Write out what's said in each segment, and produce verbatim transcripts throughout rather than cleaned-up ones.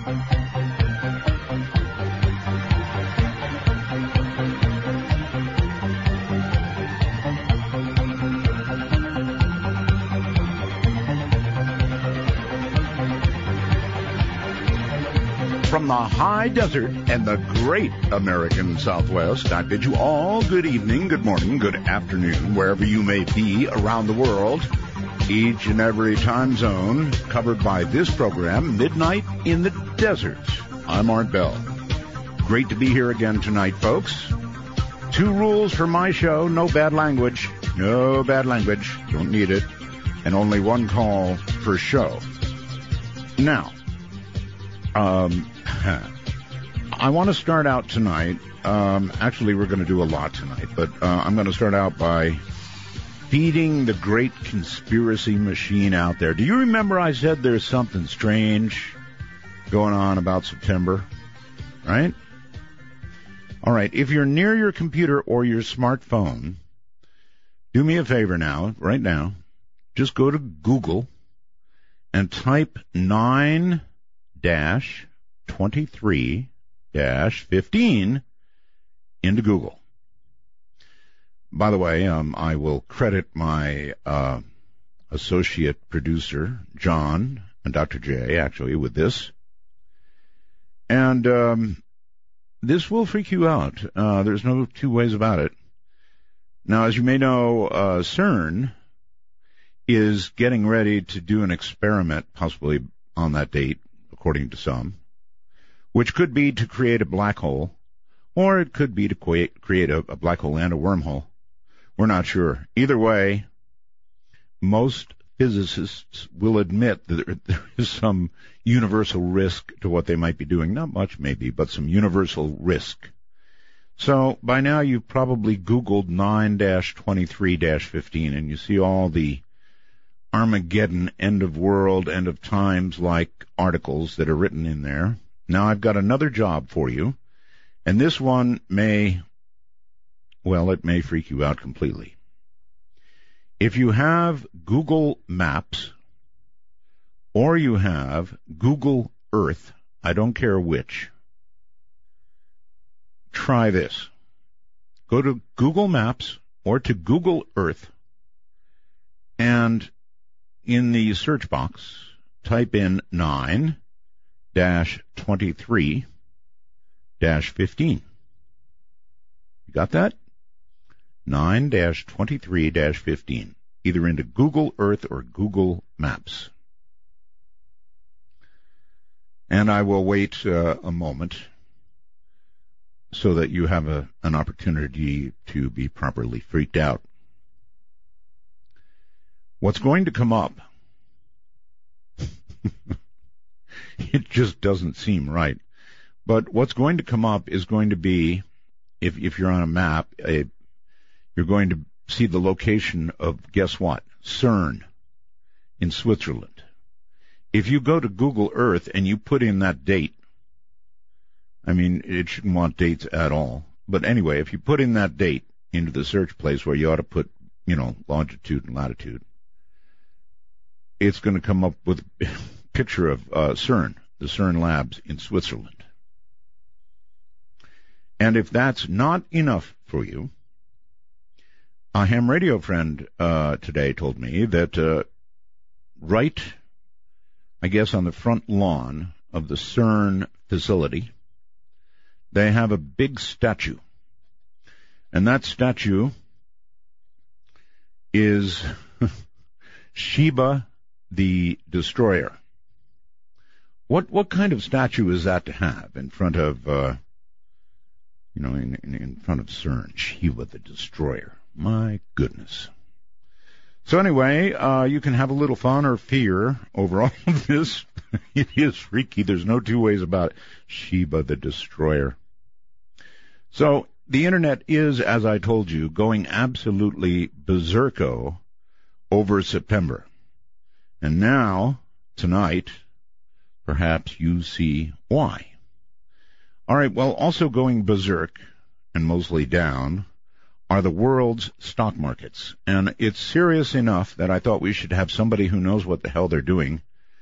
From the high desert and the great American Southwest, I bid you all good evening, good morning, good afternoon, wherever you may be around the world. Each and every time zone covered by this program, Midnight in the Desert. I'm Art Bell. Great to be here again tonight, folks. Two rules for my show: no bad language, no bad language, don't need it, and only one call per show. Now, um... I want to start out tonight. Um, actually, we're going to do a lot tonight, but uh, I'm going to start out by feeding the great conspiracy machine out there. Do you remember I said there's something strange going on about September? Right? All right. If you're near your computer or your smartphone, do me a favor now, right now. Just go to Google and type nine dash twenty-three dash fifteen into Google. By the way, um, I will credit my uh, associate producer, John, and Doctor J, actually, with this. And um, this will freak you out. Uh, there's no two ways about it. Now, as you may know, uh, CERN is getting ready to do an experiment, possibly on that date, according to some, which could be to create a black hole, or it could be to create, create a, a black hole and a wormhole. We're not sure. Either way, most physicists will admit that there, there is some universal risk to what they might be doing. Not much, maybe, but some universal risk. So by now you've probably Googled nine dash twenty-three dash fifteen, and you see all the Armageddon, end of world, end of times like articles that are written in there. Now I've got another job for you, and this one may, well, it may freak you out completely. If you have Google Maps or you have Google Earth, I don't care which, try this. Go to Google Maps or to Google Earth, and in the search box, type in nine dash twenty-three dash fifteen. You got that? nine dash twenty-three dash fifteen. Either into Google Earth or Google Maps. And I will wait uh, a moment so that you have a, an opportunity to be properly freaked out. What's going to come up, it just doesn't seem right. But what's going to come up is going to be, if if you're on a map, a, you're going to see the location of, guess what, CERN in Switzerland. If you go to Google Earth and you put in that date, I mean, it shouldn't want dates at all. But anyway, if you put in that date into the search place where you ought to put, you know, longitude and latitude, it's going to come up with a picture of uh, CERN, the CERN labs in Switzerland. And if that's not enough for you, a ham radio friend uh, today told me that uh, right, I guess, on the front lawn of the CERN facility, they have a big statue. And that statue is Sheba the Destroyer. What what kind of statue is that to have in front of, uh, you know, in, in, in front of CERN? Sheba the Destroyer. My goodness. So anyway, uh, you can have a little fun or fear over all of this. It is freaky. There's no two ways about it. Sheba the Destroyer. So the Internet is, as I told you, going absolutely berserko over September. And now, tonight, perhaps you see why. All right, well, also going berserk, and mostly down, are the world's stock markets. And it's serious enough that I thought we should have somebody who knows what the hell they're doing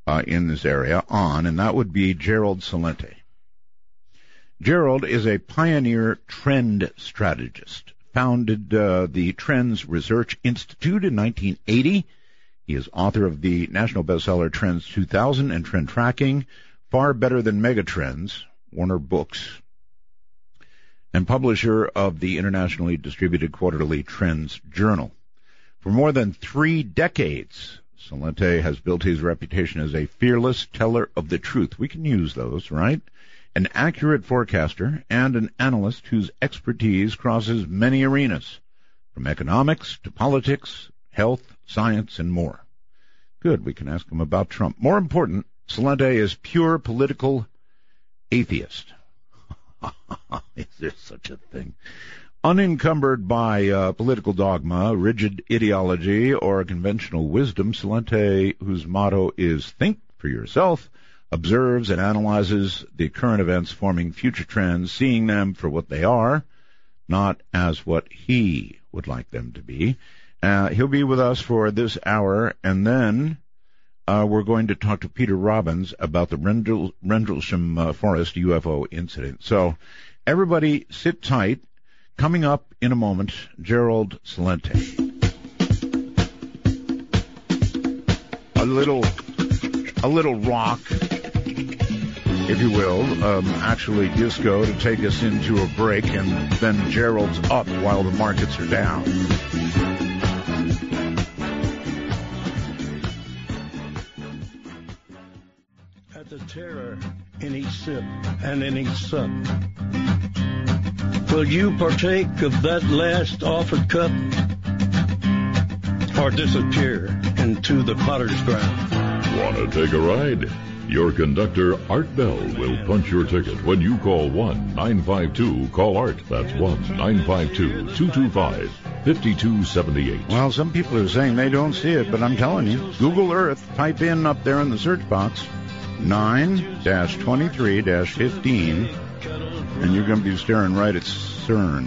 uh, in this area on, and that would be Gerald Celente. Gerald is a pioneer trend strategist, founded uh, the Trends Research Institute in nineteen eighty. He is author of the national bestseller Trends two thousand and Trend Tracking, Far Better Than Megatrends, Warner Books, and publisher of the internationally distributed quarterly Trends Journal. For more than three decades, Celente has built his reputation as a fearless teller of the truth. We can use those, right? An accurate forecaster and an analyst whose expertise crosses many arenas, from economics to politics, health, science, and more. Good, we can ask him about Trump. More important, Celente is pure political atheist. Is there such a thing? Unencumbered by uh, political dogma, rigid ideology, or conventional wisdom, Celente, whose motto is think for yourself, observes and analyzes the current events forming future trends, seeing them for what they are, not as what he would like them to be. Uh, he'll be with us for this hour, and then uh, we're going to talk to Peter Robbins about the Rendell, Rendlesham uh, Forest U F O incident. So everybody sit tight. Coming up in a moment, Gerald Celente. A little, a little rock, if you will, um, actually disco to take us into a break, and then Gerald's up while the markets are down. At the terror in each sip and in each sup, will you partake of that last offered cup, or disappear into the potter's ground? Want to take a ride? Your conductor, Art Bell, will punch your ticket when you call one nine five two call art. That's one nine five two, two two five, five two seven eight. Well, some people are saying they don't see it, but I'm telling you, Google Earth, type in up there in the search box, nine dash twenty-three dash fifteen, and you're going to be staring right at CERN.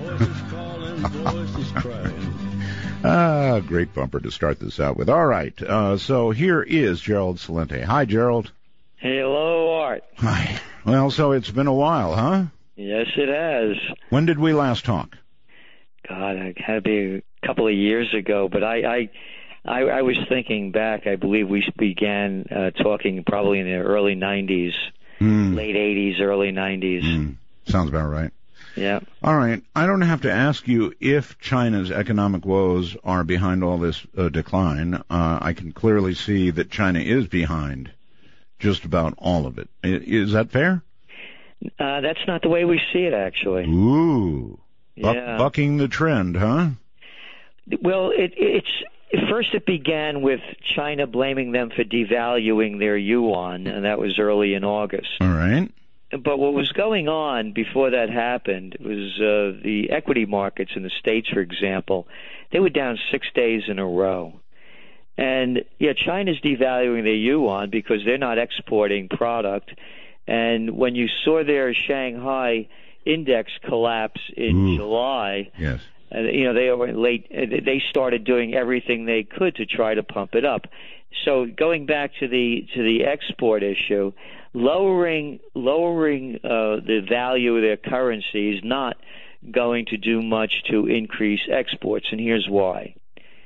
Ah, great bumper to start this out with. All right, uh, so here is Gerald Celente. Hi, Gerald. Hello, Art. Hi. Well, so it's been a while, huh? Yes, it has. When did we last talk? God, it had to be a couple of years ago, but I, I, I, I was thinking back. I believe we began uh, talking probably in the early nineties, mm. late eighties, early nineties. Mm. Sounds about right. Yeah. All right. I don't have to ask you if China's economic woes are behind all this uh, decline. Uh, I can clearly see that China is behind just about all of it. Is that fair? Uh, that's not the way we see it, actually. Ooh. Buck, yeah. Bucking the trend, huh? Well, it, it's first it began with China blaming them for devaluing their yuan, and that was early in August. All right. But what was going on before that happened was uh, the equity markets in the States, for example, they were down six days in a row. And, yeah, China's devaluing their yuan because they're not exporting product. And when you saw their Shanghai index collapse in Ooh. July, yes. uh, you know, they were late. They started doing everything they could to try to pump it up. So going back to the to the export issue, lowering lowering uh, the value of their currency is not going to do much to increase exports, and here's why.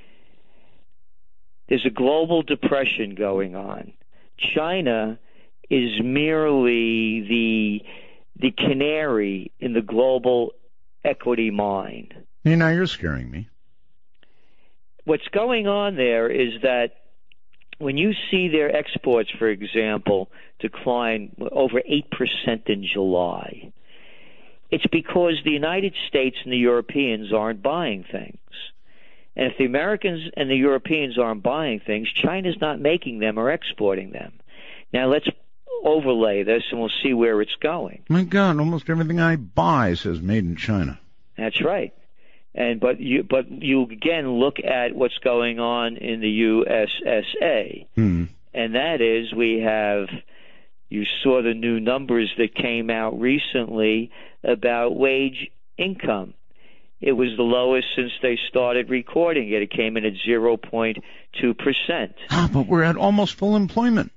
There's a global depression going on. China is merely the the canary in the global equity mine. Hey, now you're scaring me. What's going on there is that when you see their exports, for example, decline over eight percent in July, it's because the United States and the Europeans aren't buying things. And if the Americans and the Europeans aren't buying things, China's not making them or exporting them. Now let's overlay this and we'll see where it's going. My God, almost everything I buy says made in China. That's right. And but you but you again look at what's going on in the U S S A, hmm. and that is we have you saw the new numbers that came out recently about wage income. It was the lowest since they started recording it. It came in at zero point two percent. Ah, but we're at almost full employment.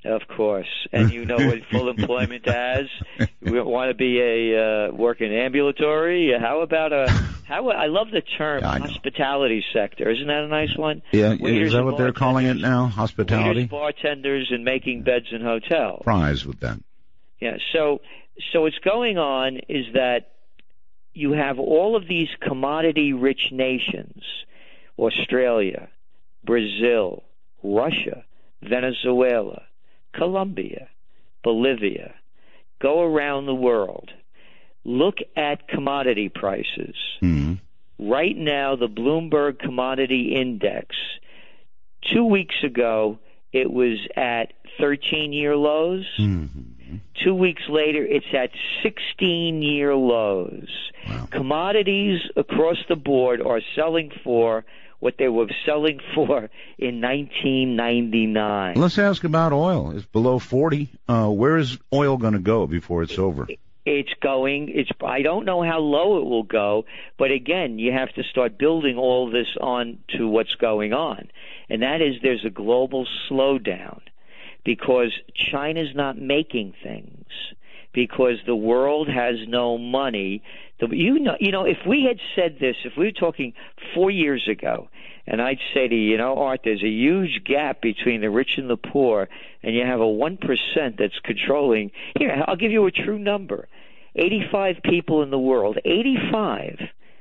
Of course. And you know what full employment has? We want to be a uh, work in ambulatory. How about a how I love the term yeah, hospitality sector. Isn't that a nice one? Yeah, Waiters is that what they're calling it now? Hospitality? Waiters, bartenders, and making beds in hotels. Prize with that. Yeah, so so what's going on is that you have all of these commodity-rich nations, Australia, Brazil, Russia, Venezuela, Colombia, Bolivia, go around the world. Look at commodity prices. Mm-hmm. Right now, the Bloomberg Commodity Index, two weeks ago, it was at thirteen-year lows. Mm-hmm. Two weeks later, it's at sixteen-year lows. Wow. Commodities across the board are selling for what they were selling for in nineteen ninety-nine. Let's ask about oil. It's below forty. Uh, where is oil going to go before it's over? It's going, it's, I don't know how low it will go, but again, you have to start building all this on to what's going on. And that is there's a global slowdown because China's not making things, because the world has no money. The, you know, you know, if we had said this, if we were talking four years ago, and I'd say to you, you know, Art, there's a huge gap between the rich and the poor, and you have a one percent that's controlling. Here, I'll give you a true number. eighty-five people in the world, eighty-five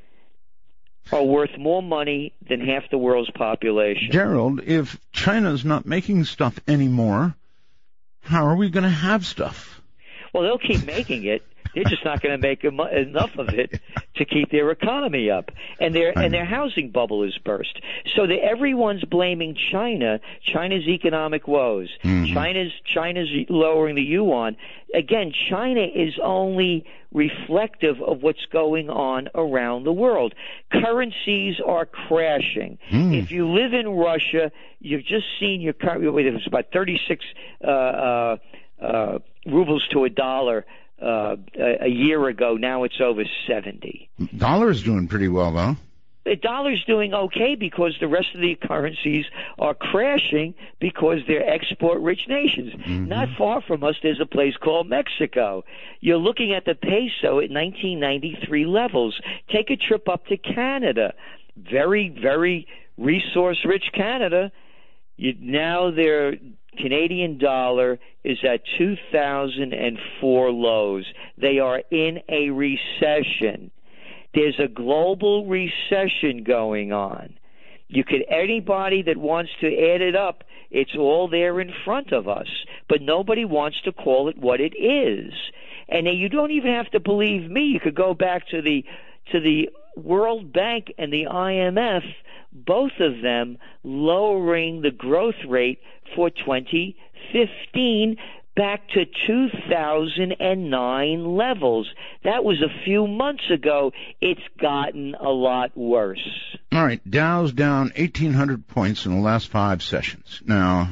are worth more money than half the world's population. Gerald, if China's not making stuff anymore, how are we going to have stuff? Well, they'll keep making it. They're just not going to make enough of it to keep their economy up, and their and their housing bubble is burst. So that everyone's blaming China, China's economic woes. Mm-hmm. China's China's lowering the yuan. Again, China is only reflective of what's going on around the world. Currencies are crashing. Mm. If you live in Russia, you've just seen your currency. It was about thirty-six uh, uh, uh, rubles to a dollar. Uh, a, a year ago, now it's over seventy. Dollar's doing pretty well, though. The dollar's doing okay because the rest of the currencies are crashing because they're export-rich nations. Mm-hmm. Not far from us, there's a place called Mexico. You're looking at the peso at nineteen ninety-three levels. Take a trip up to Canada. Very, very resource-rich Canada. You, now their Canadian dollar is at two thousand four lows. They are in a recession. There's a global recession going on. You could, anybody that wants to add it up, it's all there in front of us. But nobody wants to call it what it is. And you don't even have to believe me. You could go back to the to the World Bank and the I M F, both of them lowering the growth rate for twenty fifteen back to two thousand nine levels. That was a few months ago. It's gotten a lot worse. All right, Dow's down eighteen hundred points in the last five sessions. Now,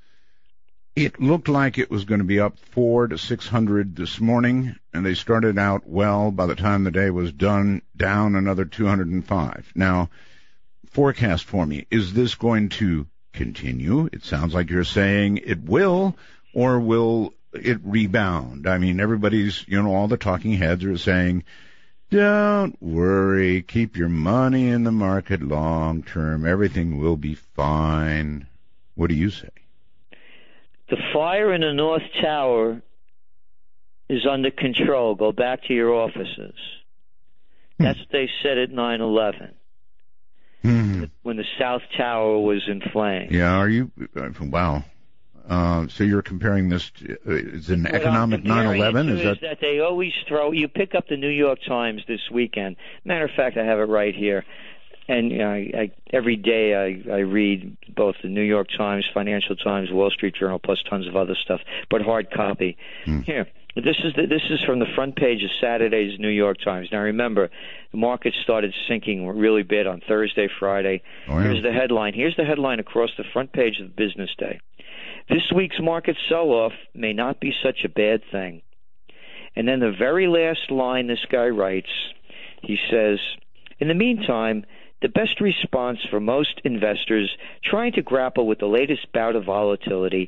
it looked like it was going to be up four to six hundred this morning, and they started out well. By the time the day was done, down another two hundred five. Now, forecast for me, is this going to continue? It sounds like you're saying it will, or will it rebound? I mean, everybody's, you know, all the talking heads are saying, don't worry, keep your money in the market long term, everything will be fine. What do you say? The fire in the North Tower is under control. Go back to your offices. Hmm. That's what they said at nine eleven. Mm-hmm. When the South Tower was in flames. Yeah, are you? Wow. Uh, so you're comparing this to, uh, it's an what economic nine eleven? Is that... is that they always throw, you pick up the New York Times this weekend. Matter of fact, I have it right here. And you know, I, I, every day I, I read both the New York Times, Financial Times, Wall Street Journal, plus tons of other stuff, but hard copy. Hmm. Here. This is the, this is from the front page of Saturday's New York Times. Now remember, the market started sinking really bad on Thursday, Friday. Oh, yeah. Here's the headline. Here's the headline across the front page of Business Day. This week's market sell-off may not be such a bad thing. And then the very last line this guy writes, he says, in the meantime, the best response for most investors trying to grapple with the latest bout of volatility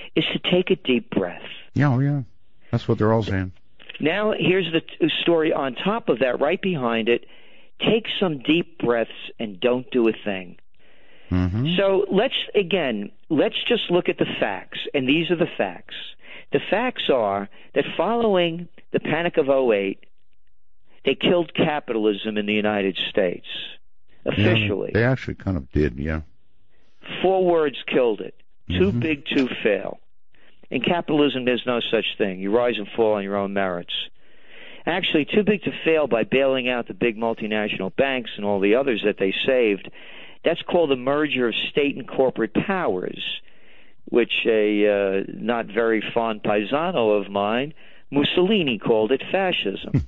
is to take a deep breath. Yeah, oh yeah. That's what they're all saying. Now, here's the t- story on top of that, right behind it. Take some deep breaths and don't do a thing. Mm-hmm. So let's, again, let's just look at the facts, and these are the facts. The facts are that following the Panic of oh eight, they killed capitalism in the United States, officially. Yeah, they actually kind of did, yeah. Four words killed it. Too Mm-hmm. big to fail. In capitalism, there's no such thing. You rise and fall on your own merits. Actually, too big to fail by bailing out the big multinational banks and all the others that they saved. That's called the merger of state and corporate powers, which a uh, not very fond paisano of mine, Mussolini, called it fascism.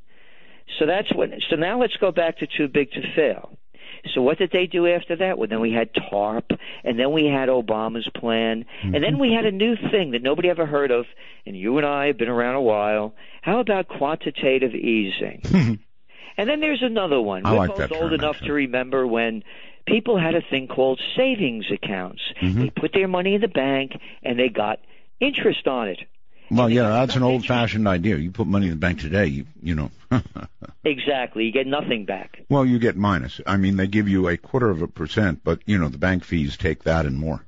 So that's what. So now let's go back to too big to fail. So what did they do after that? Well, then we had TARP, and then we had Obama's plan, mm-hmm. and then we had a new thing that nobody ever heard of, and you and I have been around a while. How about quantitative easing? And then there's another one. I We're like both that old term, enough actually. to remember when people had a thing called savings accounts. Mm-hmm. They put their money in the bank, and they got interest on it. Well, yeah, that's an old-fashioned idea. You put money in the bank today, you, you know. Exactly. You get nothing back. Well, you get minus. I mean, they give you a quarter of a percent, but, you know, the bank fees take that and more.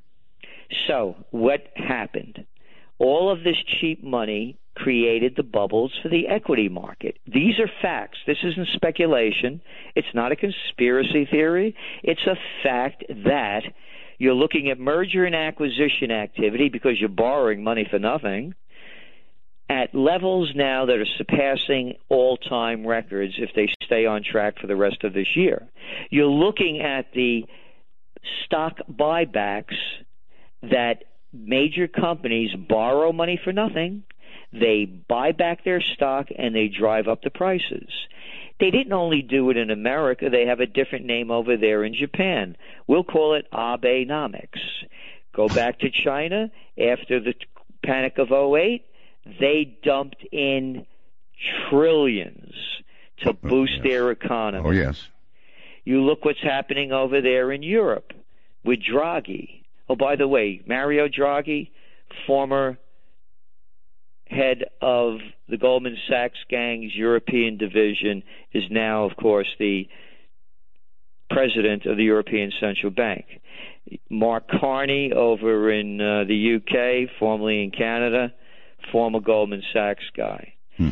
So what happened? All of this cheap money created the bubbles for the equity market. These are facts. This isn't speculation. It's not a conspiracy theory. It's a fact that you're looking at merger and acquisition activity because you're borrowing money for nothing at levels now that are surpassing all-time records if they stay on track for the rest of this year. You're looking at the stock buybacks that major companies borrow money for nothing, they buy back their stock, and they drive up the prices. They didn't only do it in America. They have a different name over there in Japan. We'll call it Abenomics. Go back to China after the Panic of oh eight. They dumped in trillions to boost yes. their economy. Oh, yes. You look what's happening over there in Europe with Draghi. Oh, by the way, Mario Draghi, former head of the Goldman Sachs gang's European division, is now, of course, the president of the European Central Bank. Mark Carney over in uh, the U K, formerly in Canada, former Goldman Sachs guy. Hmm.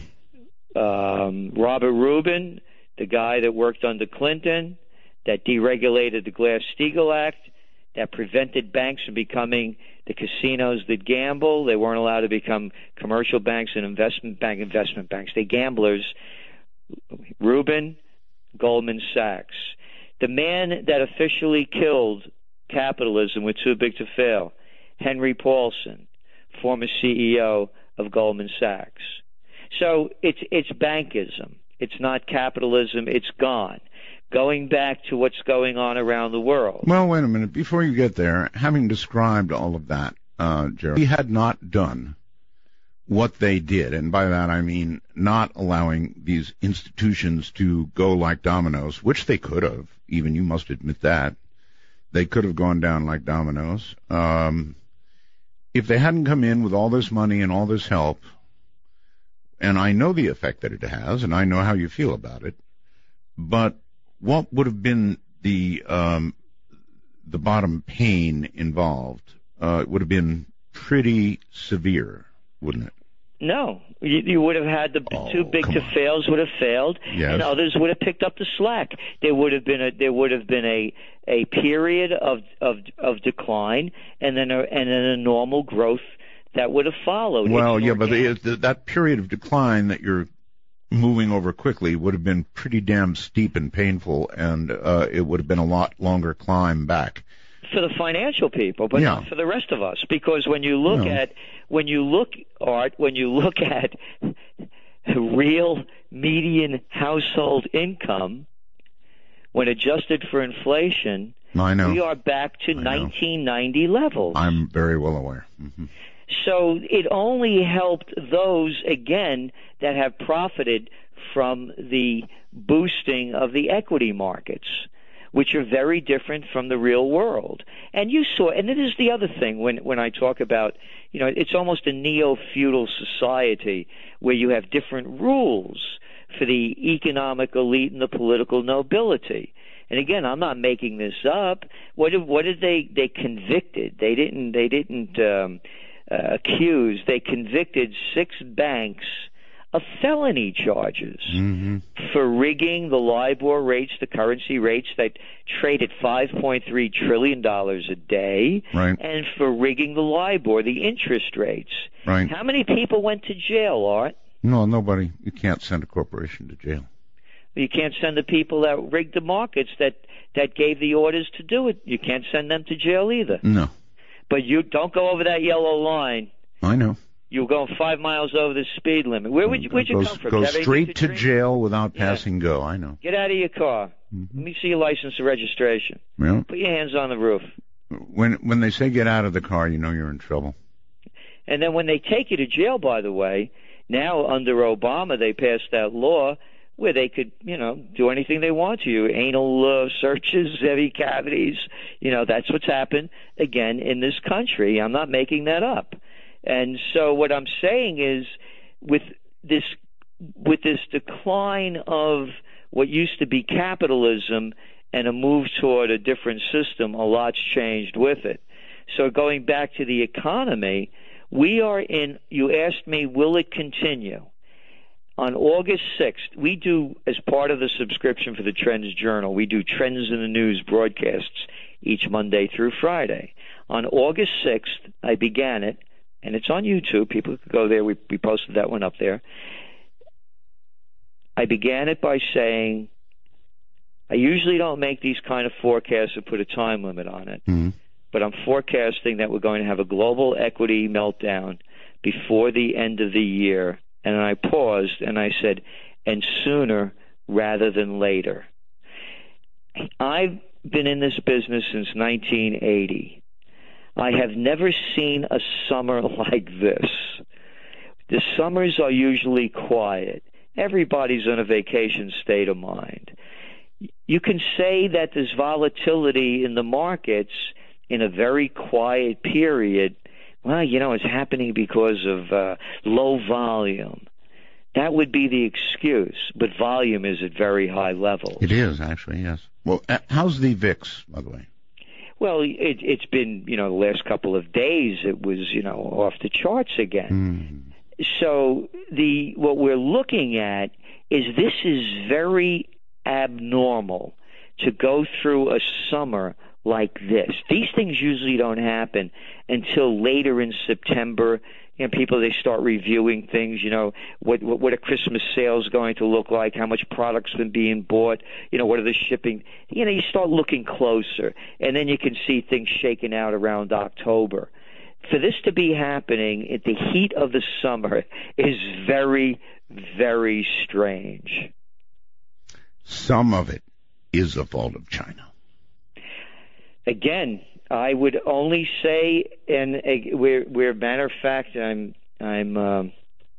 Um, Robert Rubin, the guy that worked under Clinton, that deregulated the Glass-Steagall Act, that prevented banks from becoming the casinos that gamble. They weren't allowed to become commercial banks and investment bank investment banks. They gamblers. Rubin, Goldman Sachs. The man that officially killed capitalism with too big to fail, Henry Paulson, former C E O of Goldman Sachs. So it's it's bankism. It's not capitalism. It's gone. Going back to what's going on around the world. Well, wait a minute. Before you get there, having described all of that, uh, Gerald, he had not done what they did, and by that I mean not allowing these institutions to go like dominoes, which they could have. Even you must admit that. They could have gone down like dominoes. Um, if they hadn't come in with all this money and all this help, and I know the effect that it has, and I know how you feel about it, but what would have been the um, the bottom pain involved? Uh, it would have been pretty severe, wouldn't it? No, you, you would have had the Oh, too big come to on. fails would have failed, Yes. and others would have picked up the slack. There would have been a there would have been a a period of of of decline, and then a, and then a normal growth that would have followed. Well, It's yeah, but organic. the, that period of decline that you're moving over quickly would have been pretty damn steep and painful, and uh, it would have been a lot longer climb back. For the financial people, but Yeah. not for the rest of us. Because when you look No. at when you look Art, when you look at real median household income, when adjusted for inflation, I know. we are back to I know. nineteen ninety levels. I'm very well aware. Mm-hmm. So it only helped those, again, that have profited from the boosting of the equity markets. which are very different from the real world. And you saw, and it is the other thing when, when I talk about, you know, it's almost a neo-feudal society where you have different rules for the economic elite and the political nobility. And again, I'm not making this up. What did, what did they, they convicted? They didn't, they didn't, um, uh, accuse, they convicted six banks of felony charges mm-hmm. for rigging the LIBOR rates, the currency rates that trade at five point three trillion dollars a day, right. and for rigging the LIBOR, the interest rates. Right. How many people went to jail, Art? No, nobody. You can't send a corporation to jail. You can't send the people that rigged the markets, that, that gave the orders to do it. You can't send them to jail either. No. But you don't go over that yellow line. I know. You're going five miles over the speed limit. Where would you, where'd you go, come from? Go Have straight to, to drink? jail without Yeah. passing go. I know. Get out of your car. Mm-hmm. Let me see your license or registration. Yeah. Put your hands on the roof. When when they say get out of the car, you know you're in trouble. And then when they take you to jail, by the way, now under Obama they passed that law where they could, you know, do anything they want to you. Anal uh, searches, heavy cavities. You know, that's what's happened, again, in this country. I'm not making that up. And so what I'm saying is with this with this decline of what used to be capitalism and a move toward a different system, a lot's changed with it. So going back to the economy, we are in, you asked me, will it continue? On August sixth, we do, as part of the subscription for the Trends Journal, we do Trends in the News broadcasts each Monday through Friday. On August sixth, I began it, and it's on YouTube. People could go there. We, we posted that one up there. I began it by saying, I usually don't make these kind of forecasts or put a time limit on it, mm-hmm. but I'm forecasting that we're going to have a global equity meltdown before the end of the year. And I paused and I said, and sooner rather than later. I've been in this business since nineteen eighty. I have never seen a summer like this. The summers are usually quiet. Everybody's in a vacation state of mind. You can say that there's volatility in the markets in a very quiet period. Well, you know, it's happening because of uh, low volume. That would be the excuse, but volume is at very high levels. It is, actually, yes. Well, uh, how's the V I X, by the way? Well, it, it's been, you know, the last couple of days it was, you know, off the charts again. Mm. So the what we're looking at is this is very abnormal to go through a summer like this. These things usually don't happen until later in September. You know, people, they start reviewing things, you know, what, what what are Christmas sales going to look like, how much product's been being bought, you know, what are the shipping, you know, you start looking closer, and then you can see things shaking out around October. For this to be happening at the heat of the summer is very, very strange. Some of it is the fault of China. Again, I would only say, and uh, we're, we're matter of fact, I'm I'm um,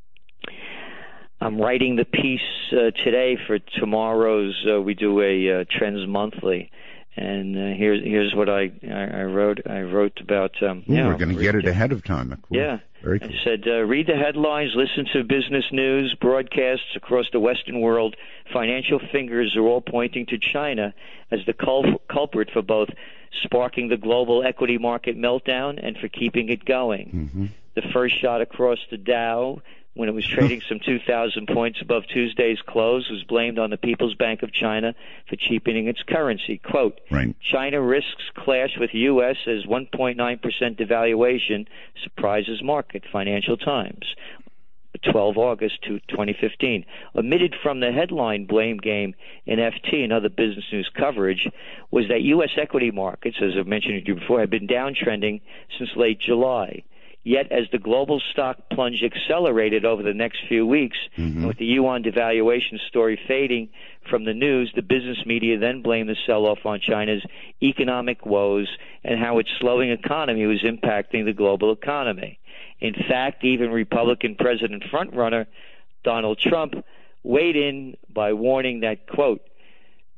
I'm writing the piece uh, today for tomorrow's. Uh, we do a uh, Trends Monthly, and uh, here's here's what I, I I wrote. I wrote about. Um, Ooh, you know, we're going to get it ahead of time. Cool. Yeah. Very cool. I said, uh, read the headlines, listen to business news, broadcasts across the Western world. Financial fingers are all pointing to China as the cul- culprit for both sparking the global equity market meltdown and for keeping it going. Mm-hmm. The first shot across the Dow, when it was trading some two thousand points above Tuesday's close, was blamed on the People's Bank of China for cheapening its currency. Quote, right. China risks clash with U S as one point nine percent devaluation surprises market, Financial Times, the twelfth of August twenty fifteen. Omitted from the headline blame game in F T and other business news coverage was that U S equity markets, as I've mentioned to you before, have been downtrending since late July. Yet, as the global stock plunge accelerated over the next few weeks, mm-hmm. and with the yuan devaluation story fading from the news, the business media then blamed the sell-off on China's economic woes and how its slowing economy was impacting the global economy. In fact, even Republican President frontrunner Donald Trump weighed in by warning that, quote,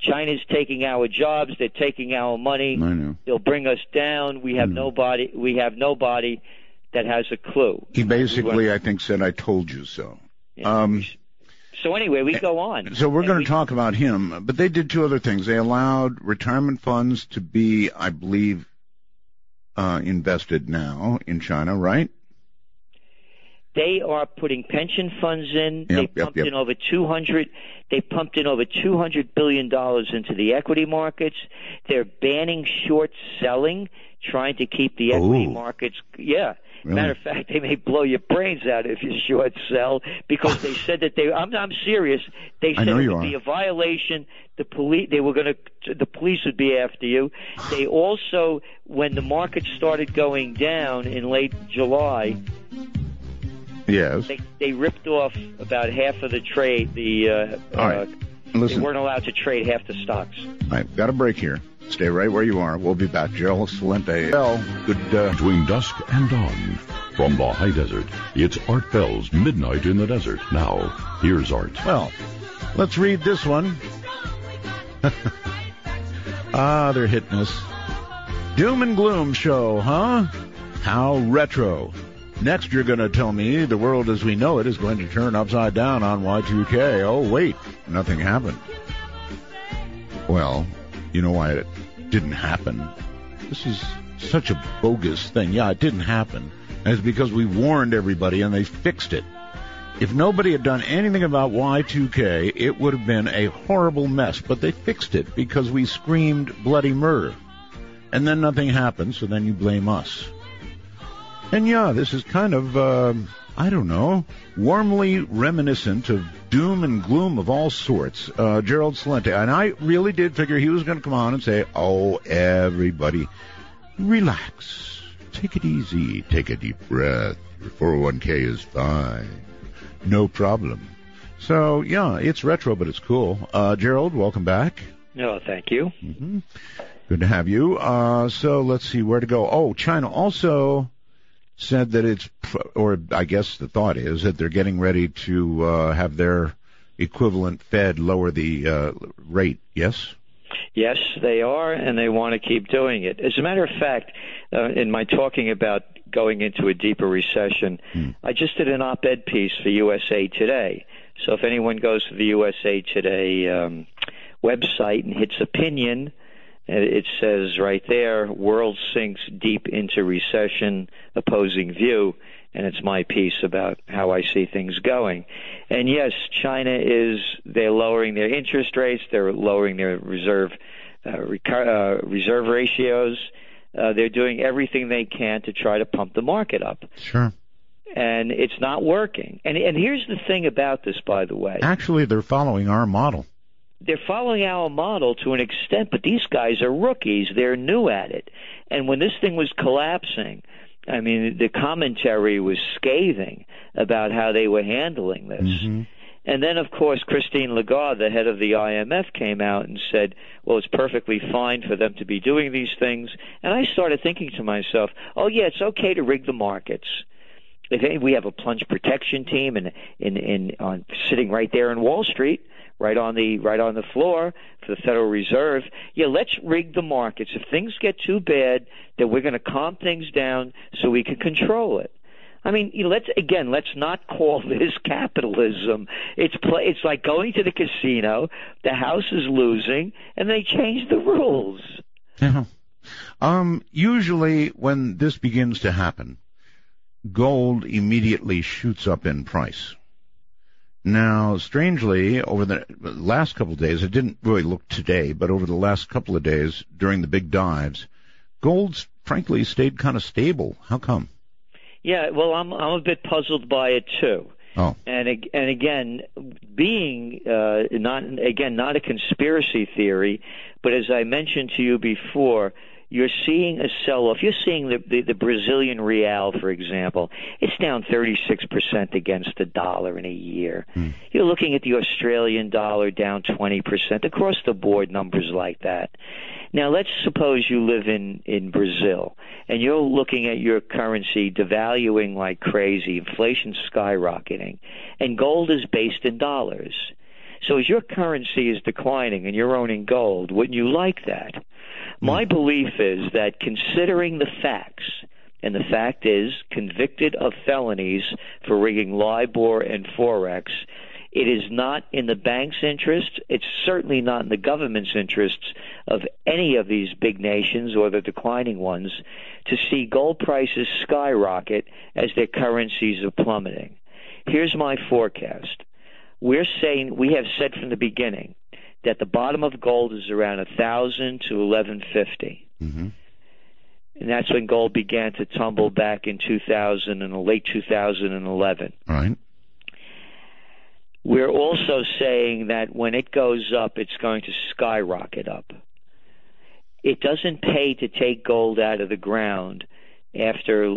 China's taking our jobs. They're taking our money. I know. They'll bring us down. We have nobody. We have nobody that has a clue. He basically, I think, said, "I told you so." Yeah. Um, so anyway, we go on. So we're And going we- to talk about him, but they did two other things. They allowed retirement funds to be, I believe, uh, invested now in China, right? They are putting pension funds in. Yep, they yep, pumped yep. in over two hundred. They pumped in over two hundred billion dollars into the equity markets. They're banning short selling, trying to keep the equity Ooh. markets. Yeah. Really? Matter of fact, they may blow your brains out if you short sell because they said that they. I'm, I'm serious. They I said know it you would be are. a violation. The police. They were going to. The police would be after you. They also, when the market started going down in late July. Yes. They, they ripped off about half of the trade. The uh, All right. uh, Listen. they weren't allowed to trade half the stocks. I've got a break here. Stay right where you are. We'll be back. Gerald Celente. Well, good. Uh, Between dusk and dawn, from the high desert, it's Art Bell's Midnight in the Desert. Now, here's Art. well, let's read this one. Ah, they're hitting us. Doom and gloom show, huh? How retro. Next, you're going to tell me the world as we know it is going to turn upside down on Y two K. Oh, wait, nothing happened. Well, you know why it didn't happen? This is such a bogus thing. Yeah, it didn't happen. And it's because we warned everybody and they fixed it. If nobody had done anything about Y two K, it would have been a horrible mess. But they fixed it because we screamed bloody murder. And then nothing happened, so then you blame us. And yeah, this is kind of, uh, I don't know, warmly reminiscent of doom and gloom of all sorts. Uh, Gerald Celente. And I really did figure he was going to come on and say, oh, everybody, relax. Take it easy. Take a deep breath. Your four oh one K is fine. No problem. So, yeah, it's retro, but it's cool. Uh, Gerald, welcome back. No, thank you. Mm-hmm. Good to have you. Uh, so let's see where to go. Oh, China also said that it's, or I guess the thought is that they're getting ready to uh, have their equivalent Fed lower the uh, rate. Yes? Yes, they are, and they want to keep doing it. As a matter of fact, uh, in my talking about going into a deeper recession, Hmm. I just did an op-ed piece for U S A Today. So if anyone goes to the U S A Today um, website and hits opinion, it says right there, world sinks deep into recession, opposing view, and it's my piece about how I see things going. And yes, China is, they're lowering their interest rates, they're lowering their reserve uh, recar- uh, reserve ratios, uh, they're doing everything they can to try to pump the market up. Sure. And it's not working. And, and here's the thing about this, by the way. Actually, they're following our model. They're following our model to an extent, but these guys are rookies. They're new at it. And when this thing was collapsing, I mean, the commentary was scathing about how they were handling this. Mm-hmm. And then, of course, Christine Lagarde, the head of the I M F, came out and said, well, it's perfectly fine for them to be doing these things. And I started thinking to myself, oh, yeah, it's okay to rig the markets. If any, we have a plunge protection team in, in, in, on, sitting right there in Wall Street, right on the right on the floor for the Federal Reserve. Yeah, let's rig the markets. If things get too bad, then we're going to calm things down so we can control it. I mean, you know, let's again, let's not call this capitalism. It's play, it's like going to the casino. The house is losing, and they change the rules. Yeah. Um. Usually, when this begins to happen, gold immediately shoots up in price. Now, strangely, over the last couple of days, it didn't really look today, but over the last couple of days during the big dives, gold's frankly stayed kind of stable. How come? Yeah, well, I'm I'm a bit puzzled by it too. Oh. And and again, being uh, not again not a conspiracy theory, but as I mentioned to you before, you're seeing a sell-off. You're seeing the, the, the Brazilian real, for example. It's down thirty-six percent against the dollar in a year. Hmm. You're looking at the Australian dollar down twenty percent, across the board numbers like that. Now, let's suppose you live in, in Brazil, and you're looking at your currency devaluing like crazy, inflation skyrocketing, and gold is based in dollars. So as your currency is declining and you're owning gold, wouldn't you like that? My belief is that considering the facts, and the fact is convicted of felonies for rigging LIBOR and Forex, it is not in the bank's interest. It's certainly not in the government's interests of any of these big nations or the declining ones to see gold prices skyrocket as their currencies are plummeting. Here's my forecast. We're saying, we have said from the beginning that the bottom of gold is around one thousand to eleven fifty. Mm-hmm. And that's when gold began to tumble back in two thousand and late two thousand eleven. Right. We're also saying that when it goes up, it's going to skyrocket up. It doesn't pay to take gold out of the ground after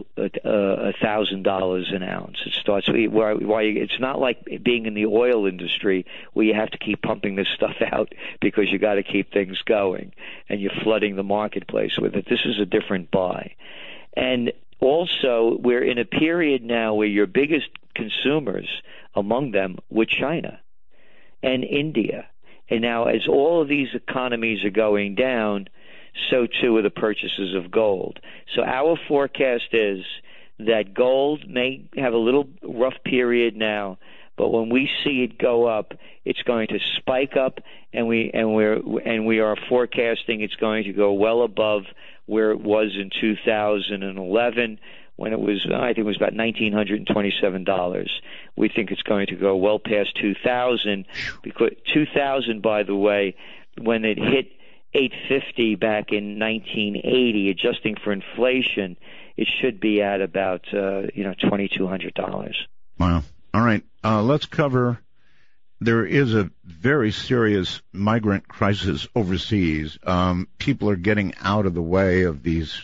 a thousand dollars an ounce. It starts. Why? Why? It's not like being in the oil industry where you have to keep pumping this stuff out because you got to keep things going and you're flooding the marketplace with it. This is a different buy, and also we're in a period now where your biggest consumers among them were China and India, and now as all of these economies are going down, so too are the purchases of gold. So our forecast is that gold may have a little rough period now, but when we see it go up, it's going to spike up, and we and we're and we are forecasting it's going to go well above where it was in two thousand eleven when it was, I think it was about one thousand nine hundred twenty-seven dollars. We think it's going to go well past two thousand because two thousand, by the way, when it hit eight fifty back in nineteen eighty, adjusting for inflation, it should be at about uh, you know twenty-two hundred dollars. Wow. All right. Uh, let's cover. There is a very serious migrant crisis overseas. Um, people are getting out of the way of these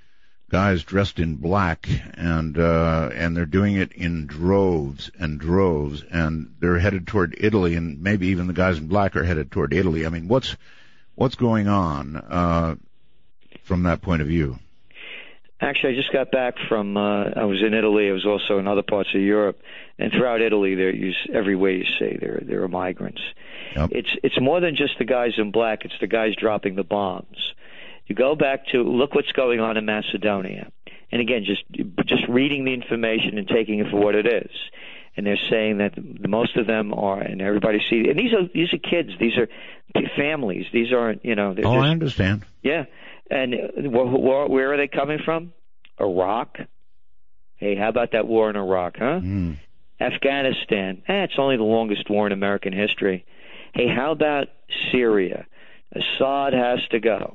guys dressed in black, and uh, and they're doing it in droves and droves, and they're headed toward Italy, and maybe even the guys in black are headed toward Italy. I mean, what's What's going on uh, from that point of view? Actually, I just got back from, uh, I was in Italy. I was also in other parts of Europe. And throughout Italy, there you, everywhere you see, there, there are migrants. Yep. It's it's more than just the guys in black. It's the guys dropping the bombs. You go back to, look what's going on in Macedonia. And again, just just reading the information and taking it for what it is. And they're saying that the, most of them are, and everybody see, and these are these are kids, these are families, these aren't, you know. Oh, just, I understand. Yeah, and wh- where are they coming from? Iraq. Hey, how about that war in Iraq, huh? Mm. Afghanistan. Eh, it's only the longest war in American history. Hey, how about Syria? Assad has to go.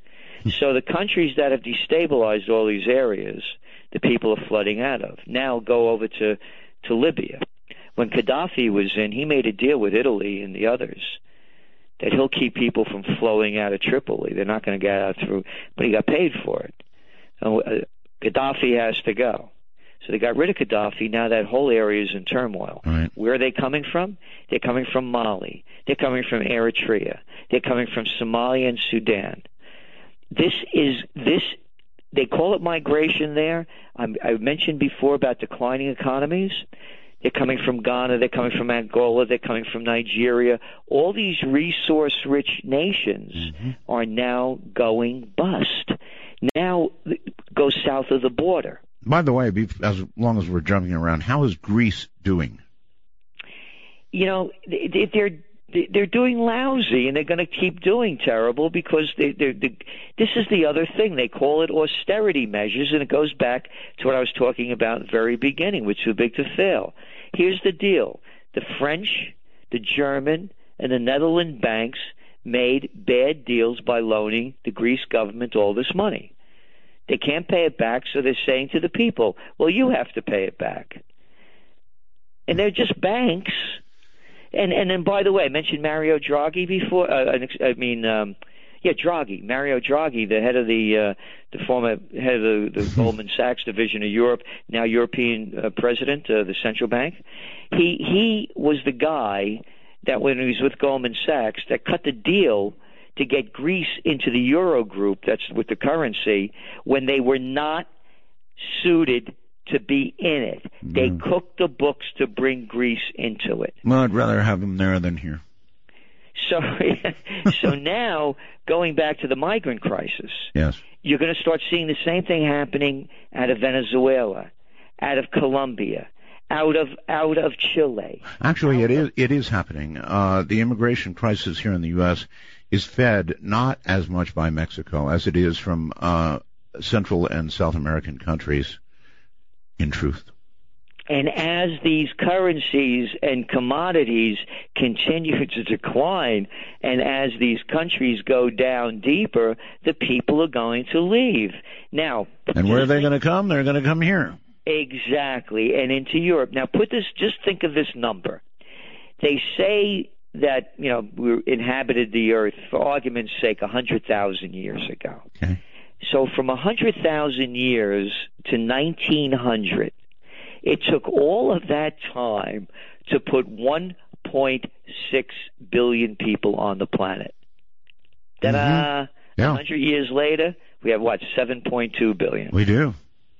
So the countries that have destabilized all these areas, the people are flooding out of. Now go over to to Libya. When Gaddafi was in, he made a deal with Italy and the others that he'll keep people from flowing out of Tripoli. They're not going to get out through, but he got paid for it. So, uh, Gaddafi has to go. So they got rid of Gaddafi. Now that whole area is in turmoil. Right. Where are they coming from? They're coming from Mali. They're coming from Eritrea. They're coming from Somalia and Sudan. This is this. They call it migration there. I'm, I mentioned before about declining economies. They're coming from Ghana. They're coming from Angola. They're coming from Nigeria. All these resource-rich nations mm-hmm. are now going bust. Now go south of the border. By the way, as long as we're jumping around, how is Greece doing? You know, they're they're doing lousy, and they're going to keep doing terrible because they, they're, they're, this is the other thing. They call it austerity measures, and it goes back to what I was talking about at the very beginning, which is too big to fail. Here's the deal. The French, the German, and the Netherlands banks made bad deals by loaning the Greece government all this money. They can't pay it back, so they're saying to the people, well, you have to pay it back. And they're just banks. And and then, by the way, I mentioned Mario Draghi before. Uh, I mean, um, yeah, Draghi, Mario Draghi, the head of the uh, the former head of the, the Goldman Sachs division of Europe, now European uh, president of the central bank. He he was the guy that when he was with Goldman Sachs that cut the deal to get Greece into the Euro group. That's with the currency when they were not suited to be in it. They mm. cooked the books to bring Greece into it. Well, I'd rather have them there than here. So, so now going back to the migrant crisis, yes, you're going to start seeing the same thing happening out of Venezuela, out of Colombia, out of out of Chile. Actually, it is it is happening. Uh, the immigration crisis here in the U S is fed not as much by Mexico as it is from uh, Central and South American countries. In truth. And as these currencies and commodities continue to decline, and as these countries go down deeper, the people are going to leave. Now, and where are they going to come? They're going to come here. Exactly, and into Europe. Now, put this. Just think of this number. They say that, you know, we inhabited the earth, for argument's sake, one hundred thousand years ago. Okay. So from one hundred thousand years to nineteen hundred, it took all of that time to put one point six billion people on the planet. Ta-da! Mm-hmm. Yeah. one hundred years later, we have, what, seven point two billion. We do.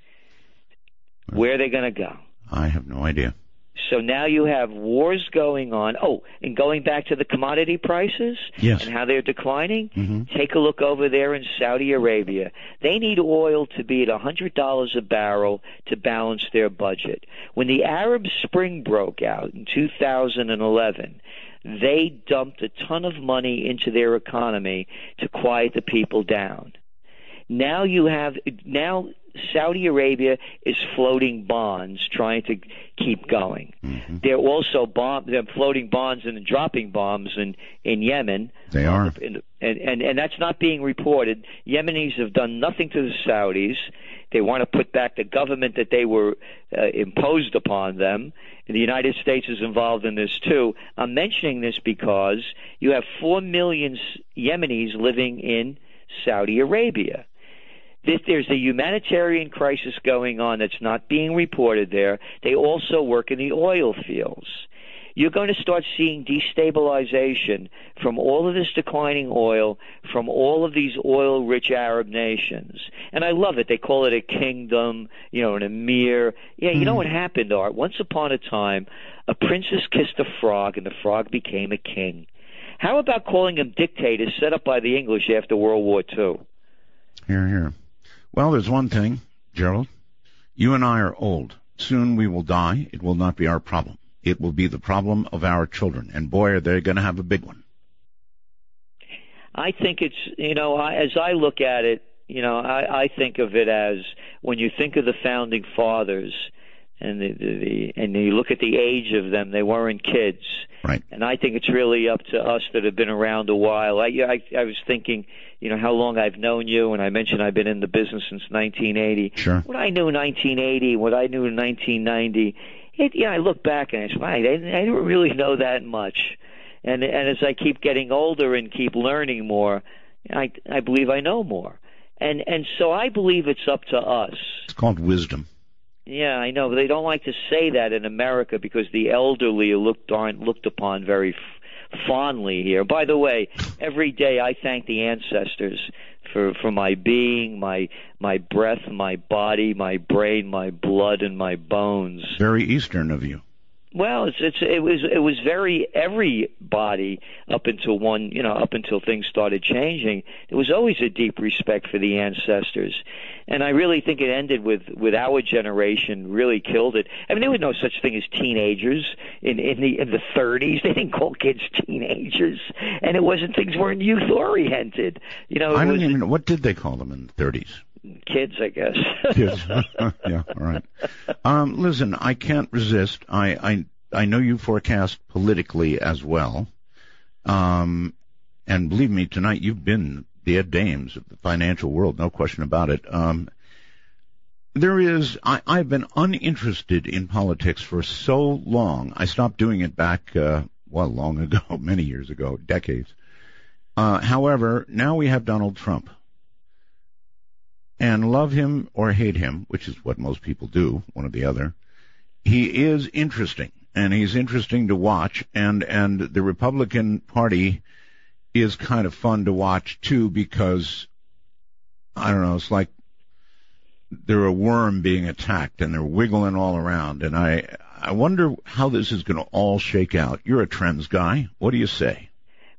Where are they going to go? I have no idea. So now you have wars going on. Oh, and going back to the commodity prices yes. and how they're declining, mm-hmm. take a look over there in Saudi Arabia. They need oil to be at one hundred dollars a barrel to balance their budget. When the Arab Spring broke out in two thousand eleven, they dumped a ton of money into their economy to quiet the people down. Now you have now Saudi Arabia is floating bonds, trying to keep going. Mm-hmm. They're also bomb, they're floating bonds and dropping bombs in, in Yemen. They are, and, and and that's not being reported. Yemenis have done nothing to the Saudis. They want to put back the government that they were uh, imposed upon them. And the United States is involved in this too. I'm mentioning this because you have four million Yemenis living in Saudi Arabia. There's a humanitarian crisis going on that's not being reported there. They also work in the oil fields. You're going to start seeing destabilization from all of this declining oil, from all of these oil-rich Arab nations. And I love it. They call it a kingdom, you know, an emir. Yeah, you mm. know what happened, Art? Once upon a time, a princess kissed a frog, and the frog became a king. How about calling them dictators set up by the English after World War Two? Here, here. Well, there's one thing, Gerald. You and I are old. Soon we will die. It will not be our problem. It will be the problem of our children. And boy, are they going to have a big one. I think it's, you know, I, as I look at it, you know, I, I think of it as when you think of the founding fathers and the, the, the and you look at the age of them, they weren't kids. Right. And I think it's really up to us that have been around a while. I, I, I was thinking, you know, how long I've known you, and I mentioned I've been in the business since nineteen eighty. Sure. What I knew in nineteen eighty, what I knew in nineteen ninety, it, you know, I look back and I say, wow, I, I didn't really know that much. And and as I keep getting older and keep learning more, I I believe I know more. And and so I believe it's up to us. It's called wisdom. Yeah, I know, but they don't like to say that in America because the elderly are looked aren't looked upon very f- fondly here. By the way, every day I thank the ancestors for for my being, my my breath, my body, my brain, my blood, and my bones. Very Eastern of you. Well, it's it's it was it was very everybody up until one you know up until things started changing. There was always a deep respect for the ancestors, and I really think it ended with with our generation really killed it. I mean, there was no such thing as teenagers in in the in the thirties. They didn't call kids teenagers, and it wasn't things weren't youth oriented. You know, it I don't was, even know what did they call them in the thirties. Kids, I guess. Kids. Yeah, all right. Um, listen, I can't resist. I, I, I know you forecast politically as well. Um, and believe me, tonight you've been the Ed Dames of the financial world, no question about it. Um, there is, I, I've been uninterested in politics for so long. I stopped doing it back, uh, well, long ago, many years ago, decades. Uh, however, now we have Donald Trump. And love him or hate him, which is what most people do, one or the other, he is interesting, and he's interesting to watch, and, and the Republican Party is kind of fun to watch, too, because, I don't know, it's like they're a worm being attacked, and they're wiggling all around, and I, I wonder how this is going to all shake out. You're a trends guy. What do you say?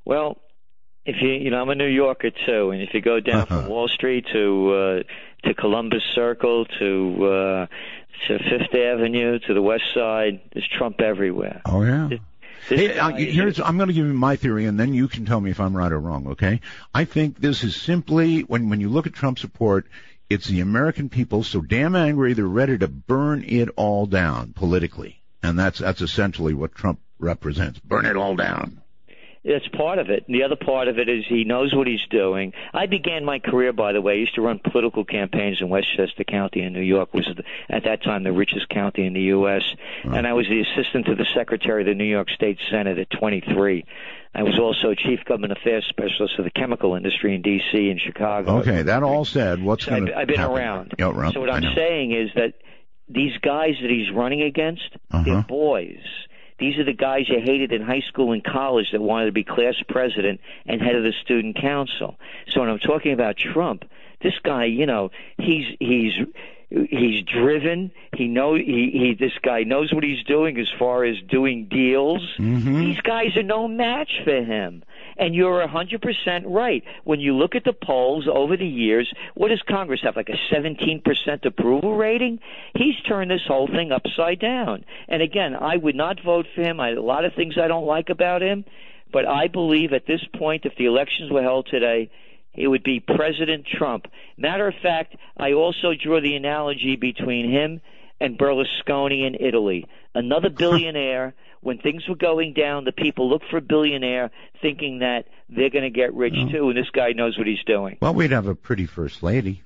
Well, if you you know, I'm a New Yorker too, and if you go down Uh-huh. from Wall Street to uh, to Columbus Circle to uh, to Fifth Avenue to the West Side, there's Trump everywhere. Oh, yeah. This, this Hey, uh, guy- here's, I'm going to give you my theory, and then you can tell me if I'm right or wrong, okay? I think this is simply, when, when you look at Trump support, it's the American people so damn angry they're ready to burn it all down politically. And that's that's essentially what Trump represents. Burn it all down. That's part of it. The other part of it is he knows what he's doing. I began my career, by the way. I used to run political campaigns in Westchester County in New York, which was the, at that time the richest county in the U S Oh. And I was the assistant to the secretary of the New York State Senate at twenty-three. I was also chief government affairs specialist for the chemical industry in D C and Chicago. Okay, that all said, what's So going I've, to I've been happen? around. Yeah, right, So what I I'm know. saying is that these guys that he's running against, Uh-huh. they're boys. These are the guys you hated in high school and college that wanted to be class president and head of the student council. So when I'm talking about Trump, this guy, you know, he's he's he's driven. He know he, he this guy knows what he's doing as far as doing deals. Mm-hmm. These guys are no match for him. And you're one hundred percent right. When you look at the polls over the years, what does Congress have, like a seventeen percent approval rating? He's turned this whole thing upside down. And again, I would not vote for him. I, a lot of things I don't like about him. But I believe at this point, if the elections were held today, it would be President Trump. Matter of fact, I also draw the analogy between him and Berlusconi in Italy. Another billionaire. When things were going down, the people look for a billionaire thinking that they're going to get rich Oh. too, and this guy knows what he's doing. Well, we'd have a pretty first lady.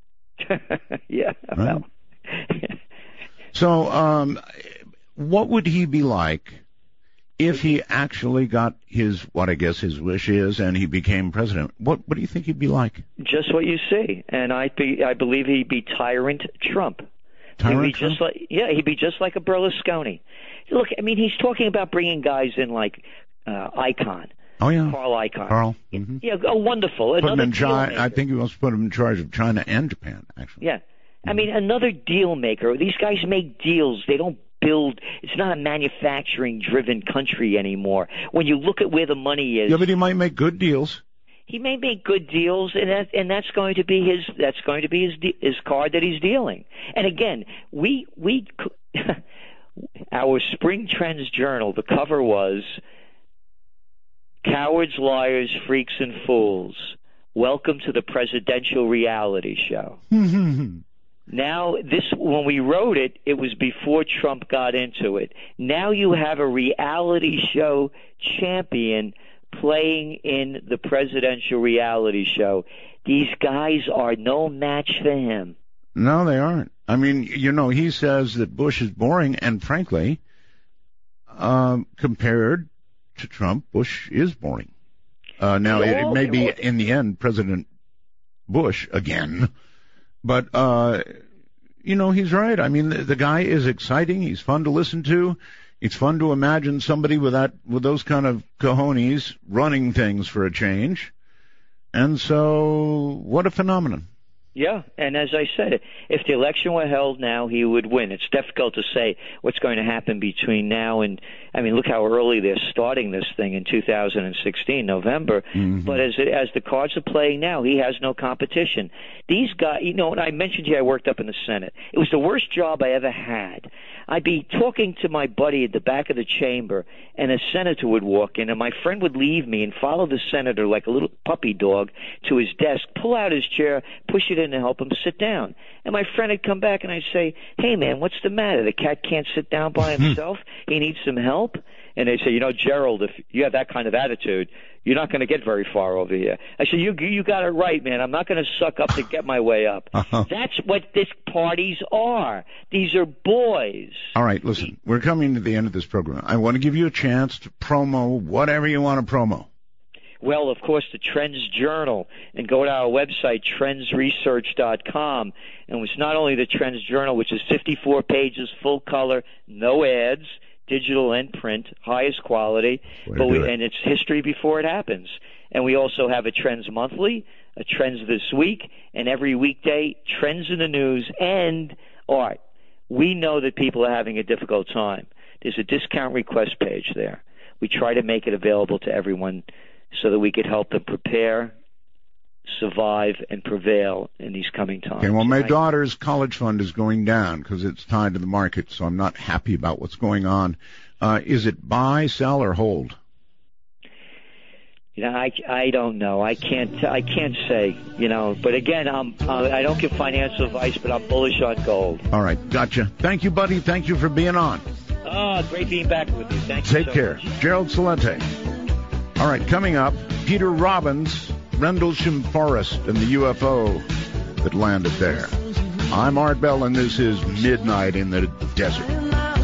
Yeah. Right. Well. So, um, what would he be like if he actually got his, what I guess his wish is, and he became president? What, what do you think he'd be like? Just what you see, and I be, I believe he'd be tyrant Trump. Tyrant he'd be Trump? just like yeah, he'd be just like a Berlusconi. Look, I mean, he's talking about bringing guys in like uh, Icahn, Oh, yeah. Carl Icahn. Carl. Mm-hmm. Yeah, oh, wonderful. Put him Another in China. deal I maker. think he wants to put him in charge of China and Japan, actually. Yeah. I mean, another deal maker. These guys make deals. They don't build. It's not a manufacturing-driven country anymore. When you look at where the money is, Yeah, but he might make good deals. he may make good deals, and that, and that's going to be his. That's going to be his de- his card that he's dealing. And again, we we our Spring Trends Journal. The cover was "Cowards, Liars, Freaks, and Fools. Welcome to the Presidential Reality Show." Now, this when we wrote it, it was before Trump got into it. Now you have a reality show champion playing in the presidential reality show. These guys are no match for him. No, they aren't. I mean, you know, he says that Bush is boring, and frankly, um, compared to Trump, Bush is boring. Uh, now, it, it may be, in the end, President Bush again, but, uh, you know, he's right. I mean, the, the guy is exciting. He's fun to listen to. It's fun to imagine somebody with that, with those kind of cojones running things for a change. And so, what a phenomenon. Yeah, and as I said, if the election were held now, he would win. It's difficult to say what's going to happen between now and, I mean, look how early they're starting this thing in two thousand sixteen, November. Mm-hmm. But as as the cards are playing now, he has no competition. These guys, you know, and I mentioned to you I worked up in the Senate. It was the worst job I ever had. I'd be talking to my buddy at the back of the chamber, and a senator would walk in, and my friend would leave me and follow the senator like a little puppy dog to his desk, pull out his chair, push it in to help him sit down. And my friend would come back, and I'd say, "Hey, man, what's the matter? The cat can't sit down by himself? He needs some help?" And they say, "You know, Gerald, if you have that kind of attitude, you're not going to get very far over here." I said, you you got it right, man. I'm not going to suck up to get my way up. Uh-huh. That's what these parties are. These are boys. All right, listen, we're coming to the end of this program. I want to give you a chance to promo whatever you want to promo. Well, of course, the Trends Journal, and go to our website, trends research dot com. And it's not only the Trends Journal, which is fifty-four pages, full color, no ads, digital and print, highest quality, Way to but we, do it. and it's history before it happens. And we also have a Trends Monthly, a Trends This Week, and every weekday, Trends in the News and art. We know that people are having a difficult time. There's a discount request page there. We try to make it available to everyone so that we could help them prepare, survive, and prevail in these coming times. Okay, well, my I, daughter's college fund is going down because it's tied to the market, so I'm not happy about what's going on. Uh, is it buy, sell, or hold? You know, I, I don't know. I can't I can't say. You know, but again, I'm uh, I don't give financial advice, but I'm bullish on gold. All right, gotcha. Thank you, buddy. Thank you for being on. Oh, great being back with you. Thank you. Take so care, much. Gerald Celente. All right, coming up, Peter Robbins, Rendlesham Forest, and the U F O that landed there. I'm Art Bell, and this is Midnight in the Desert.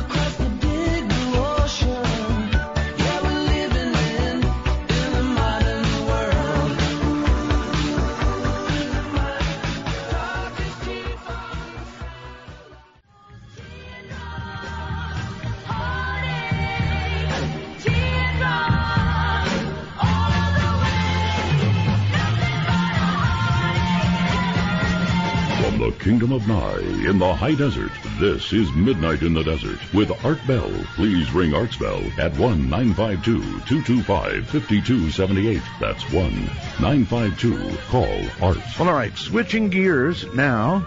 Kingdom of Nye in the high desert. This is Midnight in the Desert with Art Bell. Please ring Art's bell at one nine five two, two two five, five two seven eight. That's one nine five two, call Art. Well, all right, switching gears now.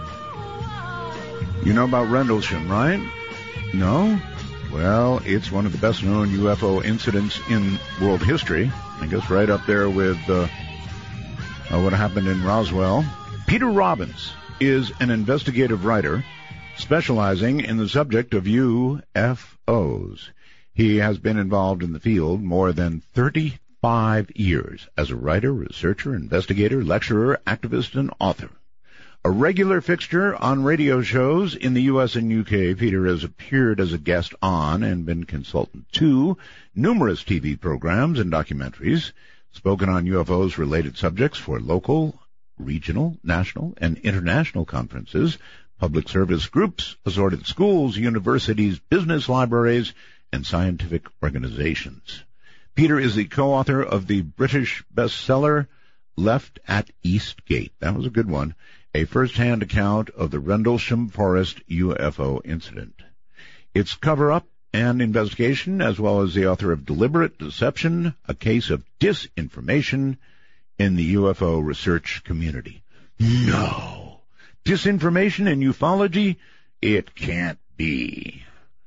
You know about Rendlesham, right? No? Well, it's one of the best-known U F O incidents in world history. I guess right up there with uh, uh, what happened in Roswell. Peter Robbins is an investigative writer specializing in the subject of U F Os. He has been involved in the field more than thirty-five years as a writer, researcher, investigator, lecturer, activist, and author. A regular fixture on radio shows in the U S and U K, Peter has appeared as a guest on and been consultant to numerous T V programs and documentaries, spoken on U F Os-related subjects for local, regional, national, and international conferences, public service groups, assorted schools, universities, business libraries, and scientific organizations. Peter is the co-author of the British bestseller Left at Eastgate. That was a good one. A first-hand account of the Rendlesham Forest U F O incident. Its cover-up and investigation, as well as the author of Deliberate Deception, a case of disinformation in the U F O research community. No. Disinformation in ufology? It can't be.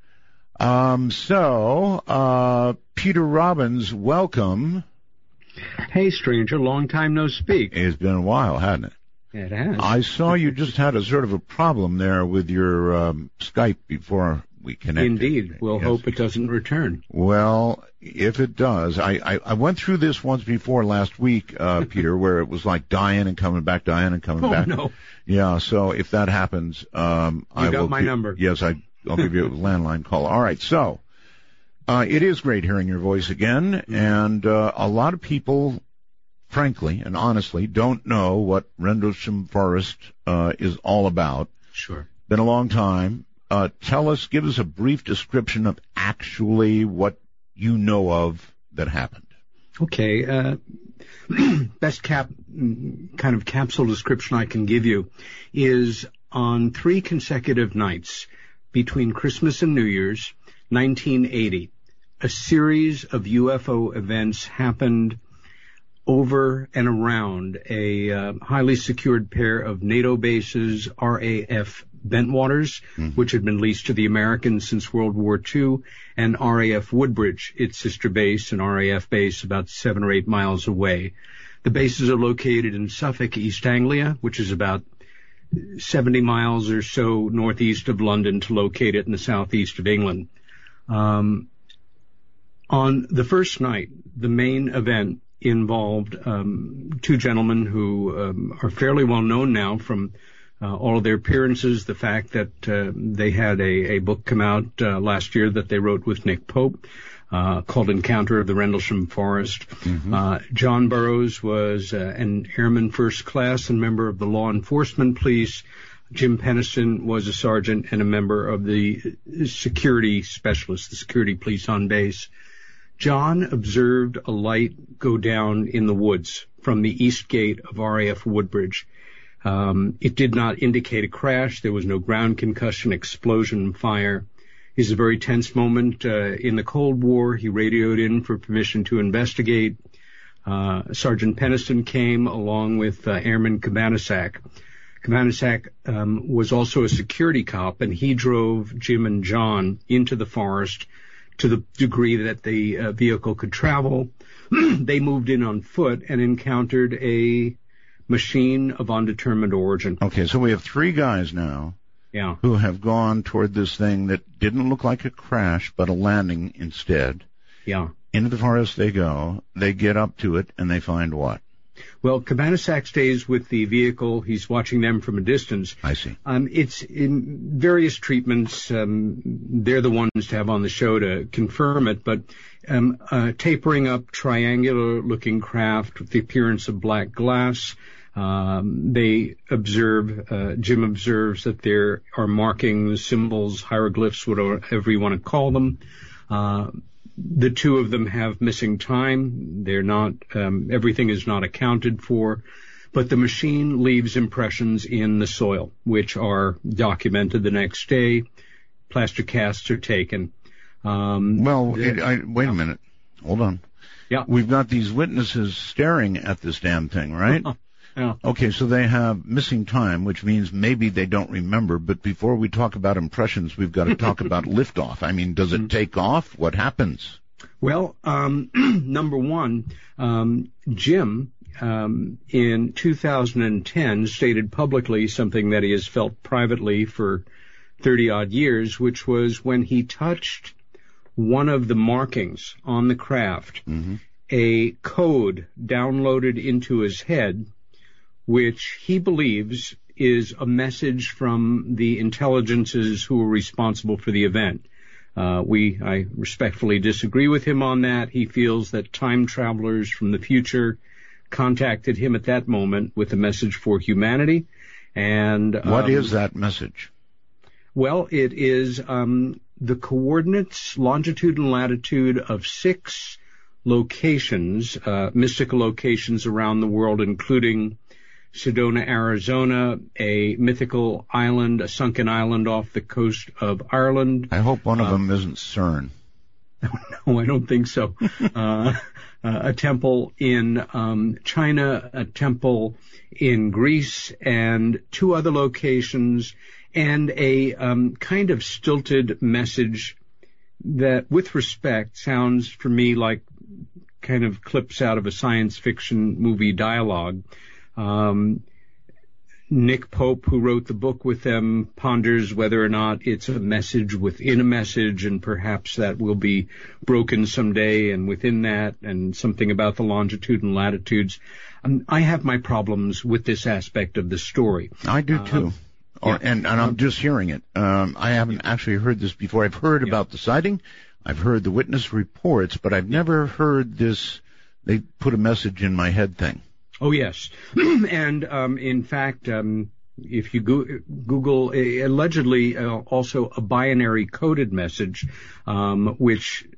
Um, so, uh, Peter Robbins, welcome. Hey, stranger, long time no speak. It's been a while, hasn't it? It has. I saw you just had a sort of a problem there with your um, Skype before we connected. Indeed. We'll yes. hope it doesn't return. Well, if it does, I, I, I went through this once before last week, uh, Peter, where it was like dying and coming back, dying and coming oh, back. no. Yeah, so if that happens, um, you I got will my gi- number. Yes, I, I'll give you a landline call. All right, so uh, it is great hearing your voice again, mm-hmm. and uh, a lot of people, frankly and honestly, don't know what Rendlesham Forest uh, is all about. Sure. Been a long time. Uh, tell us, give us a brief description of actually what you know of that happened. Okay. Uh, best cap kind of capsule description I can give you is on three consecutive nights between Christmas and New Year's, nineteen eighty, a series of U F O events happened over and around a uh, highly secured pair of NATO bases, R A F Bentwaters, mm-hmm. which had been leased to the Americans since World War Two, and R A F Woodbridge, its sister base, an R A F base about seven or eight miles away. The bases are located in Suffolk, East Anglia, which is about seventy miles or so northeast of London to locate it in the southeast of England. Um, on the first night, the main event involved um, two gentlemen who um, are fairly well known now from uh, all of their appearances, the fact that uh, they had a, a book come out uh, last year that they wrote with Nick Pope uh, called Encounter of the Rendlesham Forest. Mm-hmm. Uh, John Burroughs was uh, an airman first class and member of the law enforcement police. Jim Penniston was a sergeant and a member of the security specialists, the security police on base. John observed a light go down in the woods from the east gate of R A F Woodbridge. Um, it did not indicate a crash. There was no ground concussion, explosion, fire. It was a very tense moment. Uh, in the Cold War, he radioed in for permission to investigate. Uh, Sergeant Peniston came along with uh, Airman Kabanasak. Kabanasak um, was also a security cop, and he drove Jim and John into the forest to the degree that the uh, vehicle could travel. They moved in on foot and encountered a machine of undetermined origin. Okay, so we have three guys now yeah. who have gone toward this thing that didn't look like a crash, but a landing instead. Yeah. Into the forest they go. They get up to it, and they find what? Well, Kabanasak stays with the vehicle. He's watching them from a distance. I see. Um, it's in various treatments. Um, they're the ones to have on the show to confirm it, but um, uh, tapering up triangular-looking craft with the appearance of black glass. Um, they observe, uh, Jim observes that there are markings, symbols, hieroglyphs, whatever you want to call them. Uh, The two of them have missing time. They're not, um, everything is not accounted for, but the machine leaves impressions in the soil, which are documented the next day. Plaster casts are taken. Um, well, it, I, wait a minute. Hold on. Yeah. We've got these witnesses staring at this damn thing, right? Yeah. Okay, so they have missing time, which means maybe they don't remember. But before we talk about impressions, we've got to talk about liftoff. I mean, does it take off? What happens? Well, um, number one, um, Jim, um, in two thousand ten stated publicly something that he has felt privately for thirty odd years, which was when he touched one of the markings on the craft, mm-hmm. a code downloaded into his head, which he believes is a message from the intelligences who were responsible for the event. Uh, we, I respectfully disagree with him on that. He feels that time travelers from the future contacted him at that moment with a message for humanity. And um, what is that message? Well, it is um, the coordinates, longitude and latitude of six locations, uh, mystical locations around the world, including Sedona, Arizona, a mythical island, a sunken island off the coast of Ireland. I hope one of uh, them isn't CERN. No, I don't think so. uh, uh, a temple in um, China, a temple in Greece, and two other locations, and a um, kind of stilted message that, with respect, sounds for me like kind of clips out of a science fiction movie dialogue. Um, Nick Pope, who wrote the book with them, ponders whether or not it's a message within a message, and perhaps that will be broken someday, and within that, and something about the longitude and latitudes. Um, I have my problems with this aspect of the story. I do too. Uh, or, yeah. and, and I'm just hearing it. Um, I haven't actually heard this before. I've heard yeah. about the sighting. I've heard the witness reports, but I've never heard this, they put a message in my head thing. Oh, yes. And, um, in fact, um, if you go- Google, uh, allegedly uh, also a binary coded message, um, which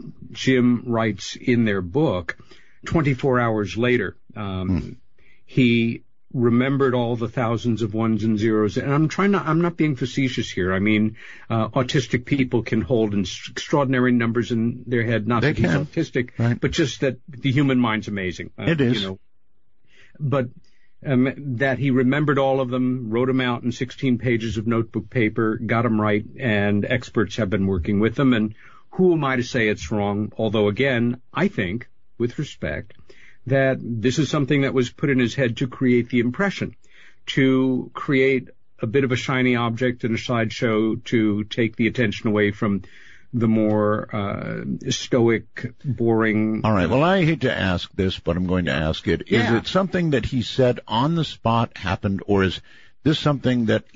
Jim writes in their book, twenty-four hours later, um, hmm. he remembered all the thousands of ones and zeros. And I'm trying not, I'm not being facetious here. I mean, uh, autistic people can hold extraordinary numbers in their head, not they that he's can. autistic, right. but just that the human mind's amazing. Uh, it is. You know, but um, that he remembered all of them, wrote them out in sixteen pages of notebook paper, got them right, and experts have been working with them. And who am I to say it's wrong? Although, again, I think, with respect, that this is something that was put in his head to create the impression, to create a bit of a shiny object and a sideshow to take the attention away from the more uh, stoic, boring... All right. Well, I hate to ask this, but I'm going to ask it. Is yeah. it something that he said on the spot happened, or is this something that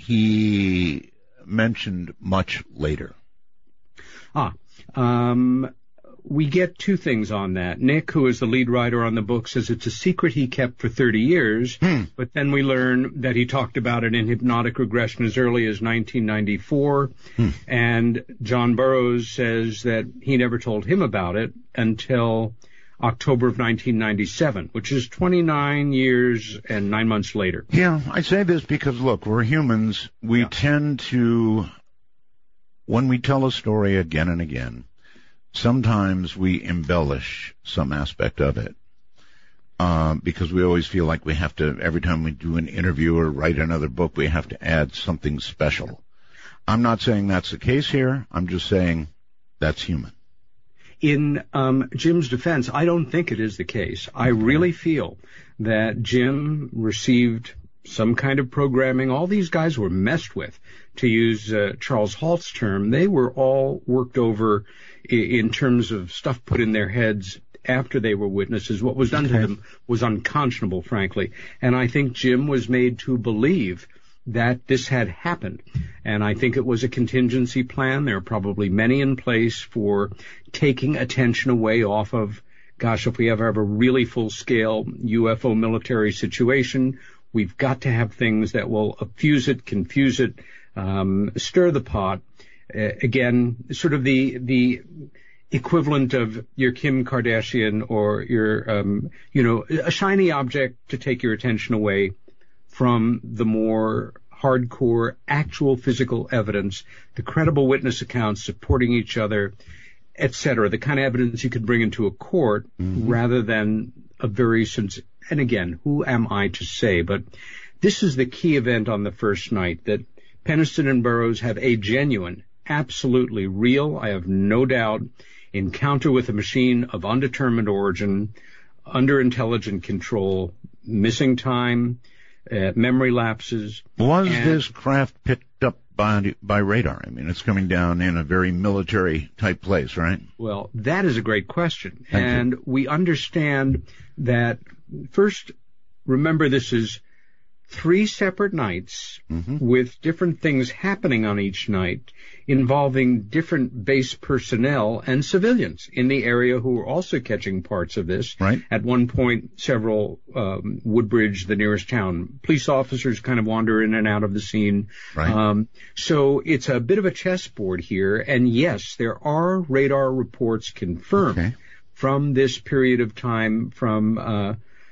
he mentioned much later? Ah, um... We get two things on that. Nick, who is the lead writer on the book, says it's a secret he kept for thirty years, hmm. but then we learn that he talked about it in hypnotic regression as early as nineteen ninety-four, hmm. and John Burroughs says that he never told him about it until October of nineteen ninety-seven, which is twenty-nine years and nine months later. Yeah, I say this because, look, we're humans. We yeah. tend to, when we tell a story again and again, sometimes we embellish some aspect of it. uh, because we always feel like we have to, every time we do an interview or write another book, we have to add something special. I'm not saying that's the case here. I'm just saying that's human. In um, Jim's defense, I don't think it is the case. I really feel that Jim received some kind of programming. All these guys were messed with, to use uh, Charles Halt's term. They were all worked over in, in terms of stuff put in their heads after they were witnesses. What was done okay. to them was unconscionable, frankly. And I think Jim was made to believe that this had happened. And I think it was a contingency plan. There are probably many in place for taking attention away off of, gosh, if we ever have a really full-scale U F O military situation, we've got to have things that will fuse it, confuse it, um, stir the pot. Uh, again, sort of the the equivalent of your Kim Kardashian or your, um, you know, a shiny object to take your attention away from the more hardcore, actual physical evidence, the credible witness accounts supporting each other, et cetera, the kind of evidence you could bring into a court mm-hmm. rather than a very sincere. And again, who am I to say? But this is the key event on the first night, that Penniston and Burroughs have a genuine, absolutely real, I have no doubt, encounter with a machine of undetermined origin, under intelligent control, missing time, uh, memory lapses. Was and, this craft picked up by, by radar? I mean, it's coming down in a very military-type place, right? Well, that is a great question. Thank and you. We understand that, first, remember this is three separate nights mm-hmm. with different things happening on each night involving different base personnel and civilians in the area who were also catching parts of this. Right. At one point, several um, Woodbridge, the nearest town, police officers kind of wander in and out of the scene. Right. Um, so it's a bit of a chessboard here. And yes, there are radar reports confirmed okay. from this period of time from uh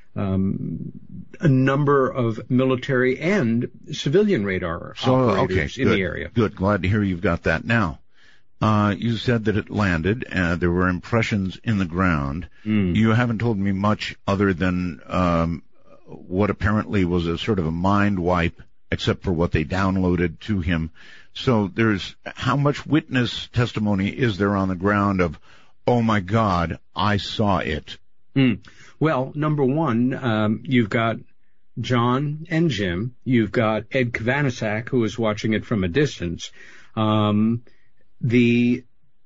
Um, a number of military and civilian radar so, operators okay, in good, the area. Good. Glad to hear you've got that now. Uh, you said that it landed. Uh, there were impressions in the ground. Mm. You haven't told me much other than um, what apparently was a sort of a mind wipe, except for what they downloaded to him. So there's how much witness testimony is there on the ground of, oh, my God, I saw it? Mm. Well, number one, um, you've got John and Jim. You've got Ed Kavanasak, who was watching it from a distance. Um, the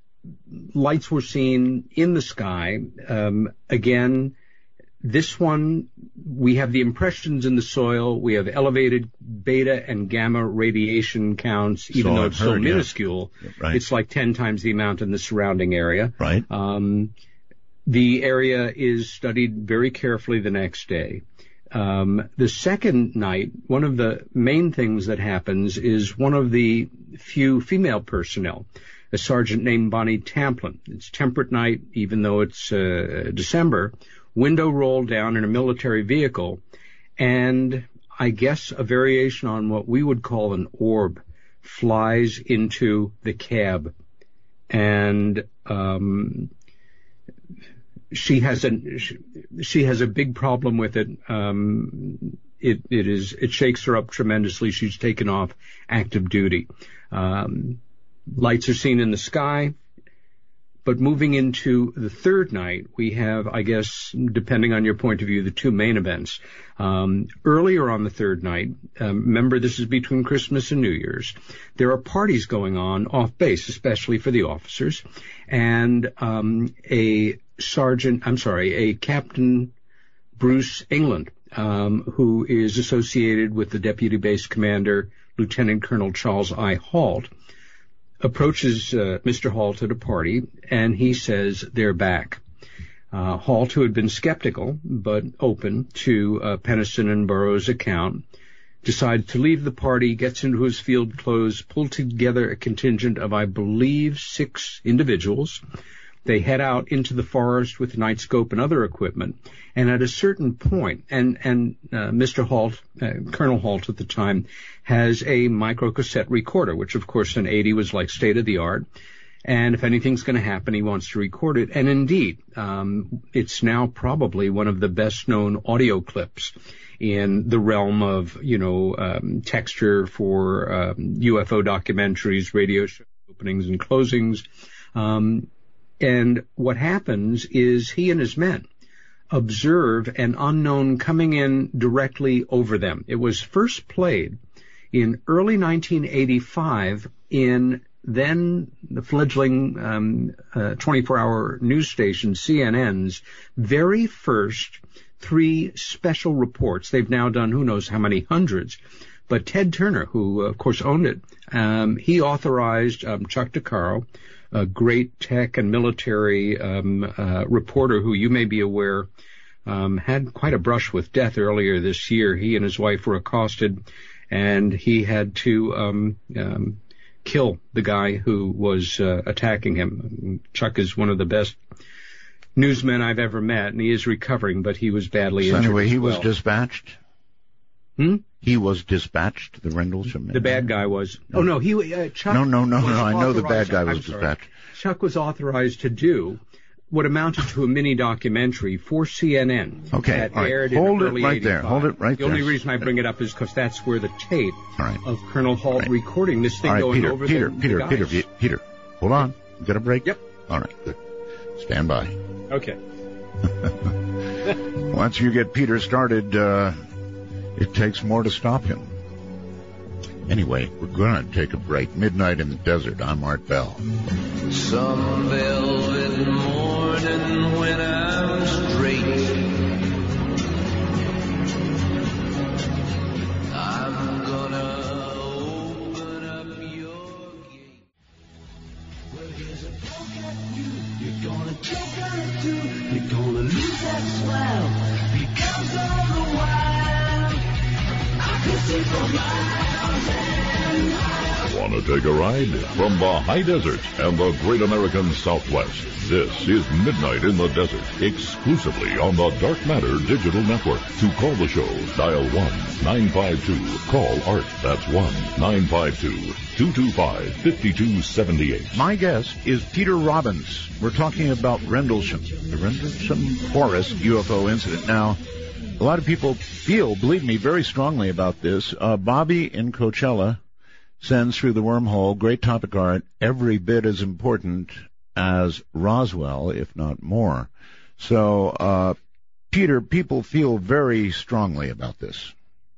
lights were seen in the sky. Um, again, this one, we have the impressions in the soil. We have elevated beta and gamma radiation counts, even so though I've it's heard, so minuscule. Yeah. Right. It's like ten times the amount in the surrounding area. Right. Um, The area is studied very carefully the next day. Um, the second night, one of the main things that happens is one of the few female personnel, a sergeant named Bonnie Tamplin. It's temperate night, even though it's uh, December, window rolled down in a military vehicle, and I guess a variation on what we would call an orb flies into the cab. And um She has a she has a big problem with it. Um, it it is it shakes her up tremendously. She's taken off active duty. Um, lights are seen in the sky, but moving into the third night, we have, I guess, depending on your point of view, the two main events. Um, earlier on the third night, um, remember this is between Christmas and New Year's. There are parties going on off base, especially for the officers, and um, a Sergeant, I'm sorry, a Captain Bruce England, um, who is associated with the Deputy Base Commander, Lieutenant Colonel Charles I. Halt, approaches uh, Mister Halt at a party, and he says they're back. Uh, Halt, who had been skeptical but open to uh, Penniston and Burroughs' account, decides to leave the party, gets into his field clothes, pulled together a contingent of, I believe, six individuals. They head out into the forest with night scope and other equipment. And at a certain point, and, and uh, Mister Halt, uh, Colonel Halt at the time, has a microcassette recorder, which of course in eighty was like state of the art. And if anything's going to happen, he wants to record it. And indeed, um, it's now probably one of the best-known audio clips in the realm of, you know, um, texture for um, U F O documentaries, radio show openings and closings. Um, and what happens is he and his men observe an unknown coming in directly over them. It was first played in early nineteen eighty-five in then the fledgling um, uh, twenty-four hour news station C N N's very first three special reports. They've now done who knows how many hundreds. But Ted Turner, who, of course, owned it, um, he authorized um, Chuck DeCaro, a great tech and military um, uh, reporter who you may be aware um, had quite a brush with death earlier this year. He and his wife were accosted, and he had to um, um, kill the guy who was uh, attacking him. Chuck is one of the best newsmen I've ever met, and he is recovering, but he was badly so injured. Anyway, he well. was dispatched? Hmm? He was dispatched, the Rendlesham? The bad guy was. Oh, no, he, uh, Chuck. No, no, no, was no, I know the bad guy was I'm sorry. dispatched. Chuck was authorized to do what amounted to a mini documentary for C N N. Okay, that all right. aired Hold in it early right there. eighty-five. Hold it right the there. The only reason I bring it up is because that's where the tape all right. of Colonel Halt right. recording this thing all right, going Peter, over Peter, the, Peter, the Peter, guys. Peter, Peter, hold on. You got a break? Yep. All right, good. Stand by. Okay. Once you get Peter started, uh, it takes more to stop him. Anyway, we're going to take a break. Midnight in the Desert. I'm Art Bell. Some velvet morning when I'm straight, I'm gonna open up your gate. Well, here's a poke at you. You're gonna choke on it too. You're gonna lose that smile because all the while I can see from miles and miles. Want to take a ride? From the high desert and the great American Southwest, this is Midnight in the Desert, exclusively on the Dark Matter Digital Network. To call the show, dial one nine five two, call ART. That's one nine five two, two two five, five two seven eight. My guest is Peter Robbins. We're talking about Rendlesham, the Rendlesham Forest U F O incident. Now, a lot of people feel, believe me, very strongly about this. Uh, Bobby in Coachella sends through the wormhole, great topic art, every bit as important as Roswell, if not more. So, uh, Peter, people feel very strongly about this.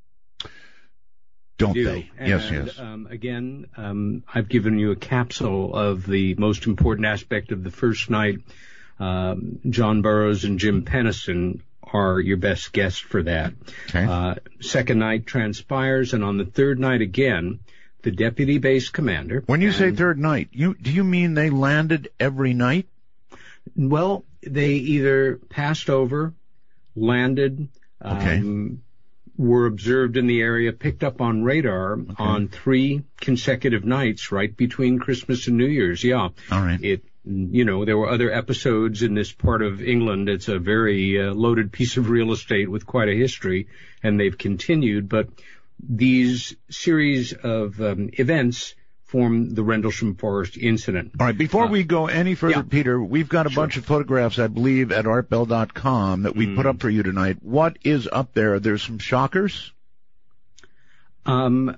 Don't do. they? And, yes, yes. Um, again, um, I've given you a capsule of the most important aspect of the first night. Um, John Burroughs and Jim Penniston are your best guests for that. Okay. Uh, second night transpires, and on the third night again, the deputy base commander. When you and, say third night, you do you mean they landed every night? Well, they either passed over, landed, okay. um, were observed in the area, picked up on radar okay. on three consecutive nights right between Christmas and New Year's. Yeah. All right. It, you know, there were other episodes in this part of England. It's a very uh, loaded piece of real estate with quite a history, and they've continued. But these series of um, events form the Rendlesham Forest incident. All right, before uh, we go any further, yeah. Peter, we've got a Sure. bunch of photographs, I believe, at art bell dot com that we Mm. put up for you tonight. What is up there? There's some shockers? Um,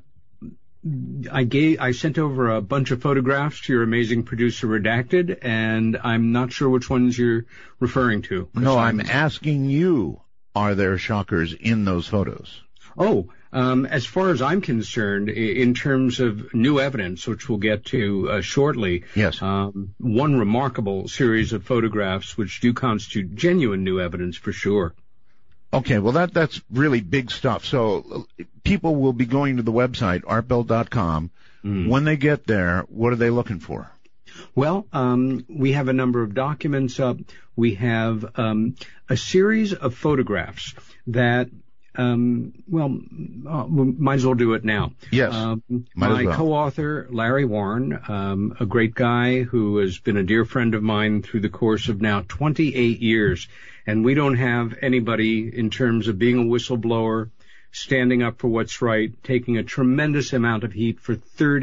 I gave, I sent over a bunch of photographs to your amazing producer, Redacted, and I'm not sure which ones you're referring to. No, I'm asking you, are there shockers in those photos? Oh, um, as far as I'm concerned, in terms of new evidence, which we'll get to uh, shortly, yes, um, one remarkable series of photographs which do constitute genuine new evidence for sure. Okay, well, that that's really big stuff. So uh, people will be going to the website, art bell dot com. Mm. When they get there, what are they looking for? Well, um, we have a number of documents up. We have um, a series of photographs that Um, well, uh, we might as well do it now. Yes. Um, might my as well. co-author, Larry Warren, um, a great guy who has been a dear friend of mine through the course of now twenty-eight years. And we don't have anybody in terms of being a whistleblower, standing up for what's right, taking a tremendous amount of heat for thirty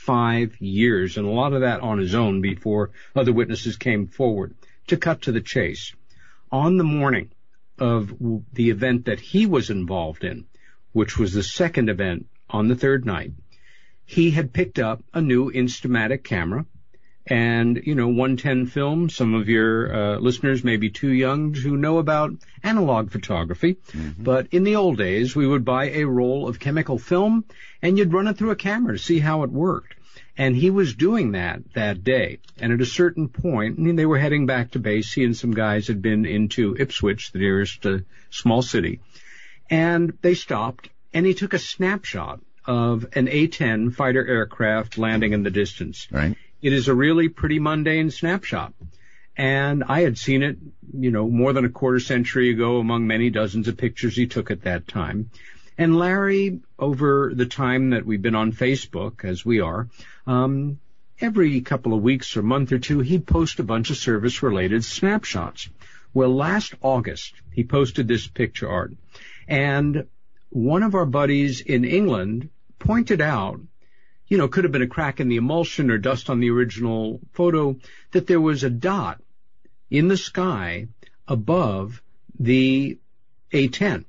five years, and a lot of that on his own before other witnesses came forward. To cut to the chase, on the morning of the event that he was involved in, which was the second event on the third night, he had picked up a new Instamatic camera. And, you know, one ten film, some of your uh, listeners may be too young to know about analog photography. Mm-hmm. But in the old days, we would buy a roll of chemical film, and you'd run it through a camera to see how it worked. And he was doing that that day. And at a certain point, I mean, they were heading back to base. He and some guys had been into Ipswich, the nearest uh, small city. And they stopped, and he took a snapshot of an A ten fighter aircraft landing in the distance. Right. It is a really pretty mundane snapshot. And I had seen it, you know, more than a quarter century ago among many dozens of pictures he took at that time. And Larry, over the time that we've been on Facebook, as we are, um, every couple of weeks or month or two, he'd post a bunch of service-related snapshots. Well, last August, he posted this picture art. And one of our buddies in England pointed out, you know, could have been a crack in the emulsion or dust on the original photo, that there was a dot in the sky above the A ten.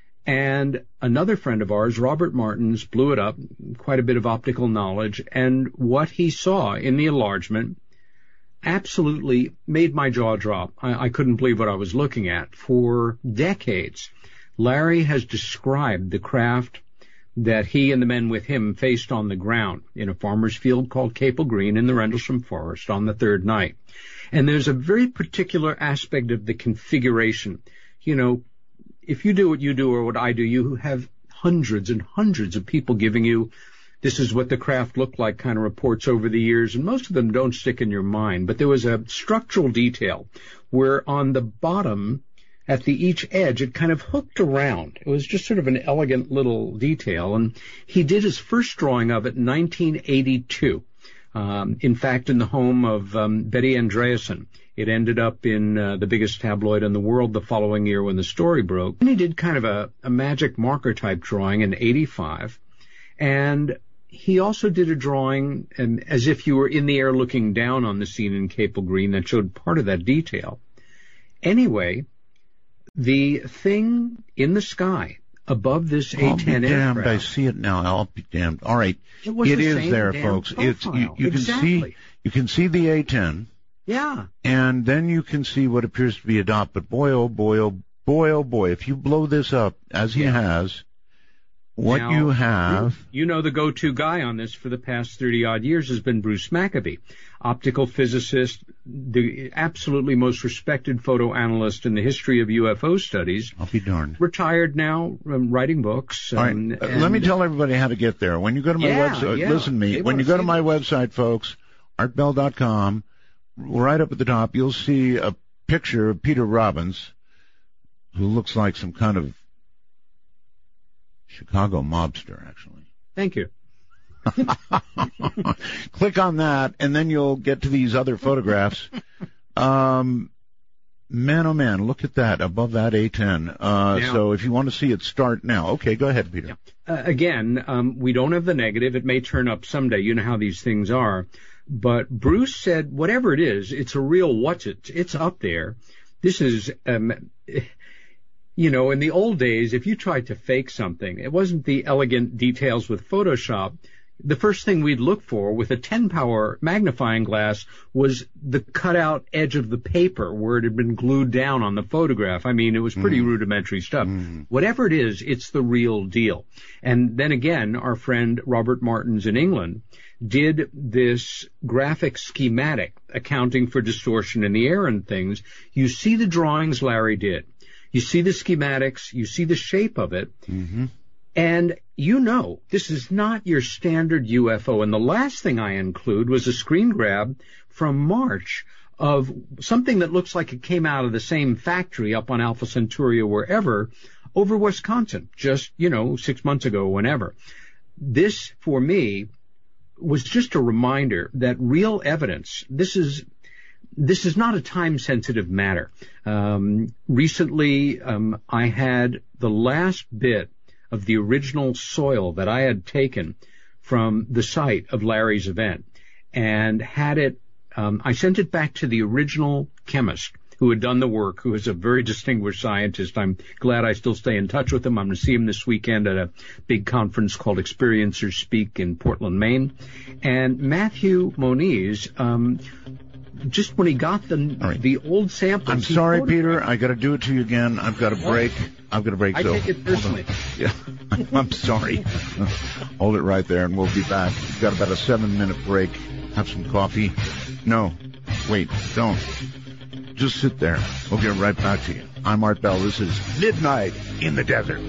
And another friend of ours, Robert Martins, blew it up, quite a bit of optical knowledge, and what he saw in the enlargement absolutely made my jaw drop. I, I couldn't believe what I was looking at. For decades, Larry has described the craft that he and the men with him faced on the ground in a farmer's field called Capel Green in the Rendlesham Forest on the third night. And there's a very particular aspect of the configuration. You know, if you do what you do or what I do, you have hundreds and hundreds of people giving you, this is what the craft looked like kind of reports over the years, and most of them don't stick in your mind. But there was a structural detail where on the bottom, at the each edge, it kind of hooked around. It was just sort of an elegant little detail. And he did his first drawing of it in nineteen eighty-two. Um, in fact, in the home of um, Betty Andreasen. It ended up in uh, the biggest tabloid in the world the following year when the story broke. And he did kind of a, a magic marker type drawing in eighty-five. And he also did a drawing um, as if you were in the air looking down on the scene in Capel Green that showed part of that detail. Anyway, the thing in the sky above this I'll A ten be damned, aircraft. I see it now. I'll be damned. All right, it, was it the is same there, damn folks. It's you, profile. you Exactly. can see you can see the A ten, Yeah. and then you can see what appears to be a dot. But boy, oh boy, oh boy, oh boy, if you blow this up as he Yeah. has, what Now, you have. You know, the go-to guy on this for the past thirty-odd years has been Bruce Maccabee, optical physicist, the absolutely most respected photo analyst in the history of U F O studies. I'll be darned. Retired now, um, writing books. All right, Um, uh, and- let me tell everybody how to get there. When you go to my Yeah, website, yeah. listen to me. They When wanna you go to see my this. website, folks, art bell dot com, right up at the top, you'll see a picture of Peter Robbins, who looks like some kind of Chicago mobster, actually. Thank you. Click on that, and then you'll get to these other photographs. Um, man, oh man, look at that, above that A ten. Uh, Now- so if you want to see it, start now. Okay, go ahead, Peter. Uh, again, um, we don't have the negative. It may turn up someday. You know how these things are. But Bruce said, whatever it is, it's a real what's it. It's up there. This is, um, you know, in the old days, if you tried to fake something, it wasn't the elegant details with Photoshop. The first thing we'd look for with a ten power magnifying glass was the cutout edge of the paper where it had been glued down on the photograph. I mean, it was pretty mm. rudimentary stuff. Mm. Whatever it is, it's the real deal. And then again, our friend Robert Martins in England did this graphic schematic accounting for distortion in the air and things. You see the drawings Larry did. You see the schematics. You see the shape of it. Mm-hmm. And you know, this is not your standard U F O. And the last thing I include was a screen grab from March of something that looks like it came out of the same factory up on Alpha Centauri or wherever over Wisconsin, just, you know, six months ago, whenever. This, for me, was just a reminder that real evidence, this is this is not a time-sensitive matter. Um, recently, um, I had the last bit of the original soil that I had taken from the site of Larry's event and had it, um, I sent it back to the original chemist who had done the work, who is a very distinguished scientist. I'm glad I still stay in touch with him. I'm going to see him this weekend at a big conference called Experiencers Speak in Portland, Maine. And Matthew Moniz, um, just when he got the right. the old samples... I'm sorry, Peter. I got to do it to you again. I've got a break. I've got a break. I so take it personally. Yeah, I'm sorry. Hold it right there, and we'll be back. We've got about a seven-minute break. Have some coffee. No, wait, don't. Just sit there. We'll get right back to you. I'm Art Bell. This is Midnight in the Desert.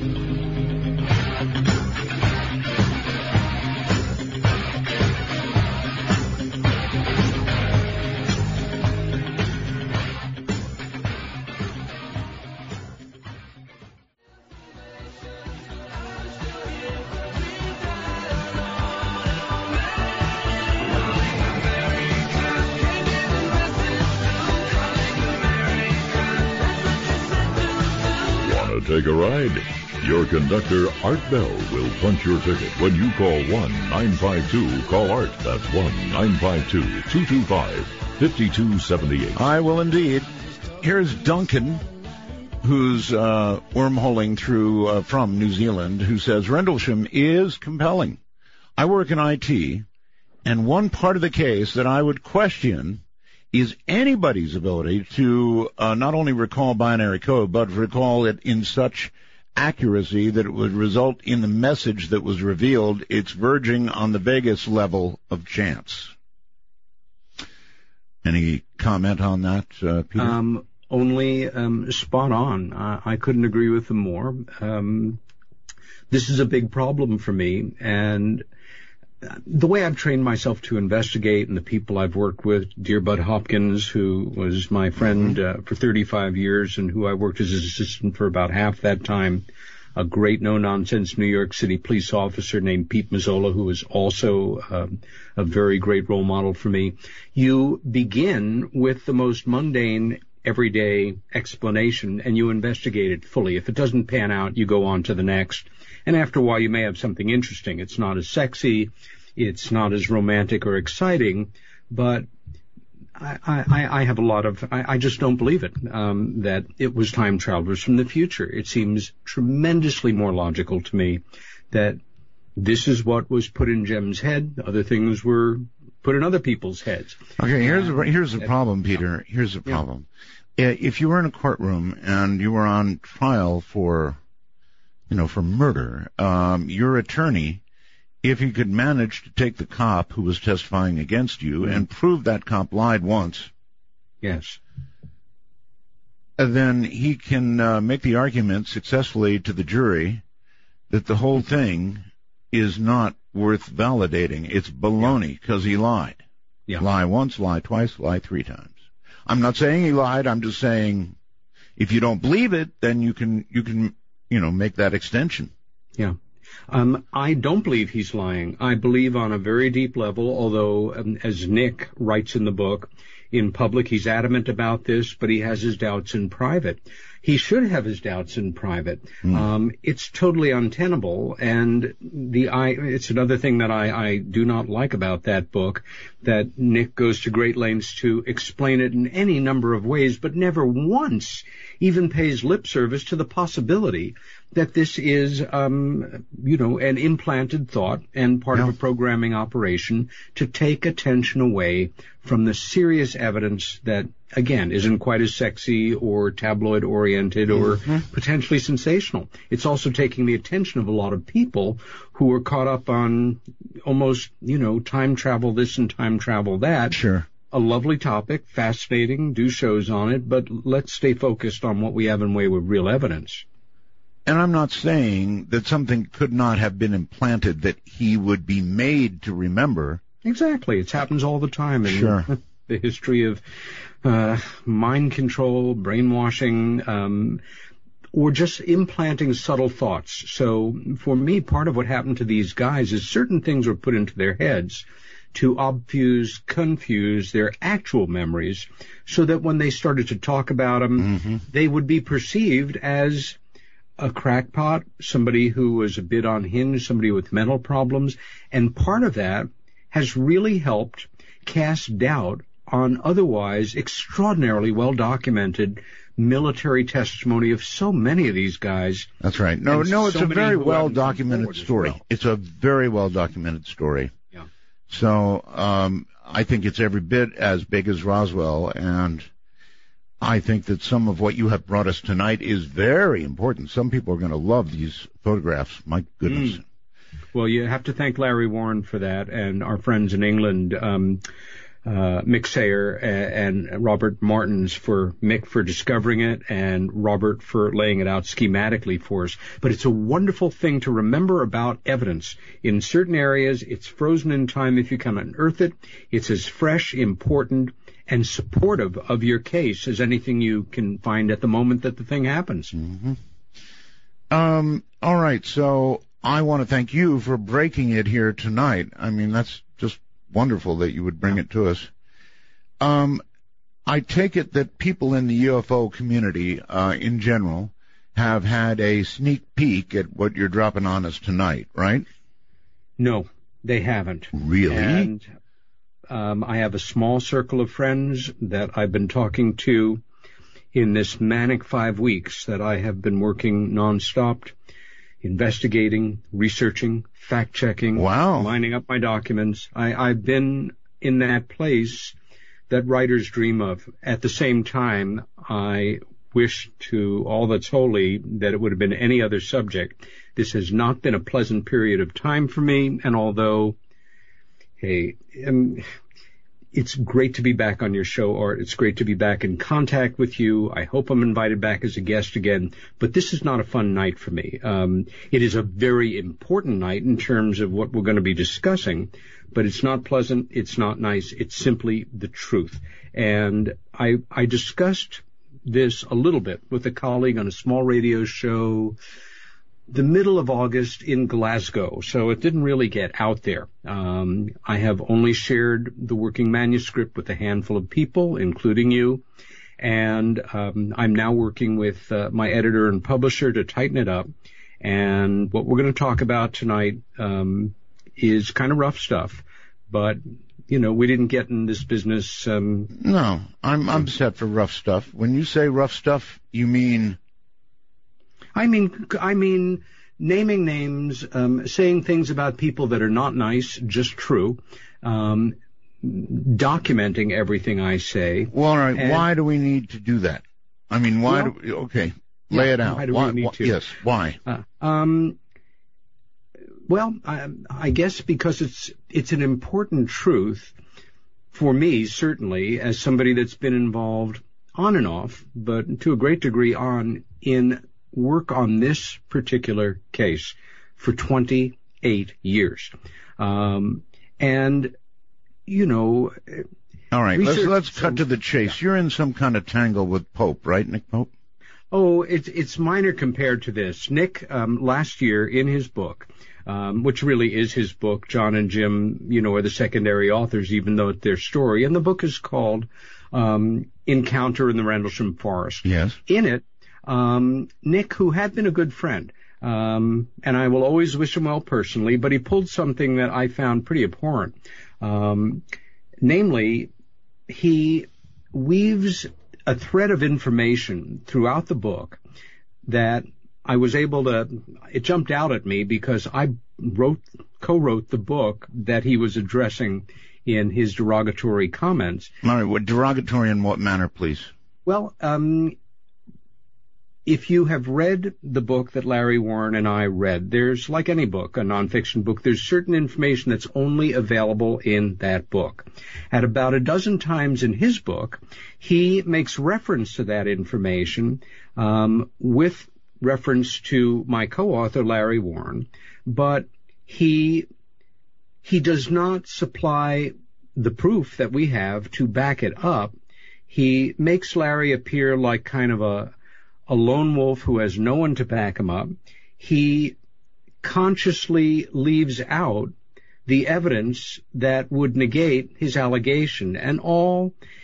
Take a ride? Your conductor, Art Bell, will punch your ticket when you call one nine five two call art. That's one nine five two, two two five, five two seven eight. I will indeed. Here's Duncan, who's uh, wormholing through uh, from New Zealand, who says, Rendlesham is compelling. I work in I T, and one part of the case that I would question is anybody's ability to uh, not only recall binary code, but recall it in such accuracy that it would result in the message that was revealed. It's verging on the Vegas level of chance. Any comment on that, uh, Peter? Um, only um, spot on. I, I couldn't agree with them more. Um, this is a big problem for me, and the way I've trained myself to investigate, and the people I've worked with, dear Bud Hopkins, who was my friend uh, for thirty-five years and who I worked as his assistant for about half that time, a great no-nonsense New York City police officer named Pete Mazzola, who is also um, a very great role model for me. You begin with the most mundane, everyday explanation, and you investigate it fully. If it doesn't pan out, you go on to the next. And after a while, you may have something interesting. It's not as sexy, it's not as romantic or exciting, but I, I, I have a lot of, I, I just don't believe it, um, that it was time travelers from the future. It seems tremendously more logical to me that this is what was put in Jem's head. Other things were put in other people's heads. Okay, here's the, here's the problem, Peter. Here's the problem. Yeah. If you were in a courtroom and you were on trial for, you know, for murder, um, your attorney, if he could manage to take the cop who was testifying against you mm-hmm. and prove that cop lied once, yes, then he can uh, make the argument successfully to the jury that the whole thing is not worth validating. It's baloney because yeah. he lied. Yeah. Lie once, lie twice, lie three times. I'm not saying he lied. I'm just saying if you don't believe it, then you can you can you know make that extension. Yeah. Um, I don't believe he's lying. I believe on a very deep level, although, um, as Nick writes in the book, in public he's adamant about this, but he has his doubts in private. He should have his doubts in private. Mm. Um, it's totally untenable, and the I, it's another thing that I, I do not like about that book, that Nick goes to great lengths to explain it in any number of ways, but never once even pays lip service to the possibility that this is, um, you know, an implanted thought and part yeah. of a programming operation to take attention away from the serious evidence that, again, isn't quite as sexy or tabloid-oriented or mm-hmm. potentially sensational. It's also taking the attention of a lot of people who are caught up on almost, you know, time travel this and time travel that. Sure. A lovely topic, fascinating, do shows on it, but let's stay focused on what we have in way with real evidence. And I'm not saying that something could not have been implanted that he would be made to remember. Exactly. It happens all the time in sure. the history of uh, mind control, brainwashing, um, or just implanting subtle thoughts. So for me, part of what happened to these guys is certain things were put into their heads to obfuse, confuse their actual memories so that when they started to talk about them, mm-hmm. they would be perceived as a crackpot, somebody who was a bit unhinged, somebody with mental problems, and part of that has really helped cast doubt on otherwise extraordinarily well-documented military testimony of so many of these guys. That's right. No, no, it's so a very well-documented story. Well. It's a very well-documented story. Yeah. So um, I think it's every bit as big as Roswell, and I think that some of what you have brought us tonight is very important. Some people are going to love these photographs. My goodness. Mm. Well, you have to thank Larry Warren for that, and our friends in England, um, uh, Mick Sayer and, and Robert Martins for Mick for discovering it, and Robert for laying it out schematically for us. But it's a wonderful thing to remember about evidence. In certain areas, it's frozen in time. If you can unearth it, it's as fresh, important, and supportive of your case as anything you can find at the moment that the thing happens. Mm-hmm. Um, all right, so I want to thank you for breaking it here tonight. I mean, that's just wonderful that you would bring it to us. Um, I take it that people in the U F O community, uh, in general, have had a sneak peek at what you're dropping on us tonight, right? No, they haven't. Really? And um, I have a small circle of friends that I've been talking to in this manic five weeks that I have been working nonstop, investigating, researching, fact-checking, wow. lining up my documents. I, I've been in that place that writers dream of. At the same time, I wish to all that's holy that it would have been any other subject. This has not been a pleasant period of time for me, and although, hey, um, it's great to be back on your show, Art. It's great to be back in contact with you. I hope I'm invited back as a guest again. But this is not a fun night for me. Um, it is a very important night in terms of what we're going to be discussing. But it's not pleasant. It's not nice. It's simply the truth. And I, I discussed this a little bit with a colleague on a small radio show the middle of August in Glasgow, so it didn't really get out there. Um, I have only shared the working manuscript with a handful of people, including you, and um, I'm now working with uh, my editor and publisher to tighten it up. And what we're going to talk about tonight um, is kind of rough stuff, but you know, we didn't get in this business. Um, no, I'm I'm set for rough stuff. When you say rough stuff, you mean? I mean, I mean, naming names, um, saying things about people that are not nice, just true, um, documenting everything I say. Well, all right. And, why do we need to do that? I mean, why well, do we, okay, lay yeah, it out. Why do why, we need why, to? Yes, why? Uh, um, well, I, I guess because it's it's an important truth for me, certainly, as somebody that's been involved on and off, but to a great degree on in work on this particular case for twenty-eight years. Um, and, you know... All right, let's, let's cut some, to the chase. Yeah. You're in some kind of tangle with Pope, right, Nick Pope? Oh, it's, it's minor compared to this. Nick, um, last year in his book, um, which really is his book, John and Jim, you know, are the secondary authors, even though it's their story. And the book is called um, Encounter in the Rendlesham Forest. Yes. In it, Um, Nick, who had been a good friend, um, and I will always wish him well personally, but he pulled something that I found pretty abhorrent. Um, namely, he weaves a thread of information throughout the book that I was able to, it jumped out at me because I wrote, co-wrote the book that he was addressing in his derogatory comments. All right, what derogatory in what manner, please? Well, um, if you have read the book that Larry Warren and I read, there's, like any book, a nonfiction book, there's certain information that's only available in that book. At about a dozen times in his book, he makes reference to that information um, with reference to my co-author, Larry Warren, but he he does not supply the proof that we have to back it up. He makes Larry appear like kind of a a lone wolf who has no one to back him up. He consciously leaves out the evidence that would negate his allegation, and all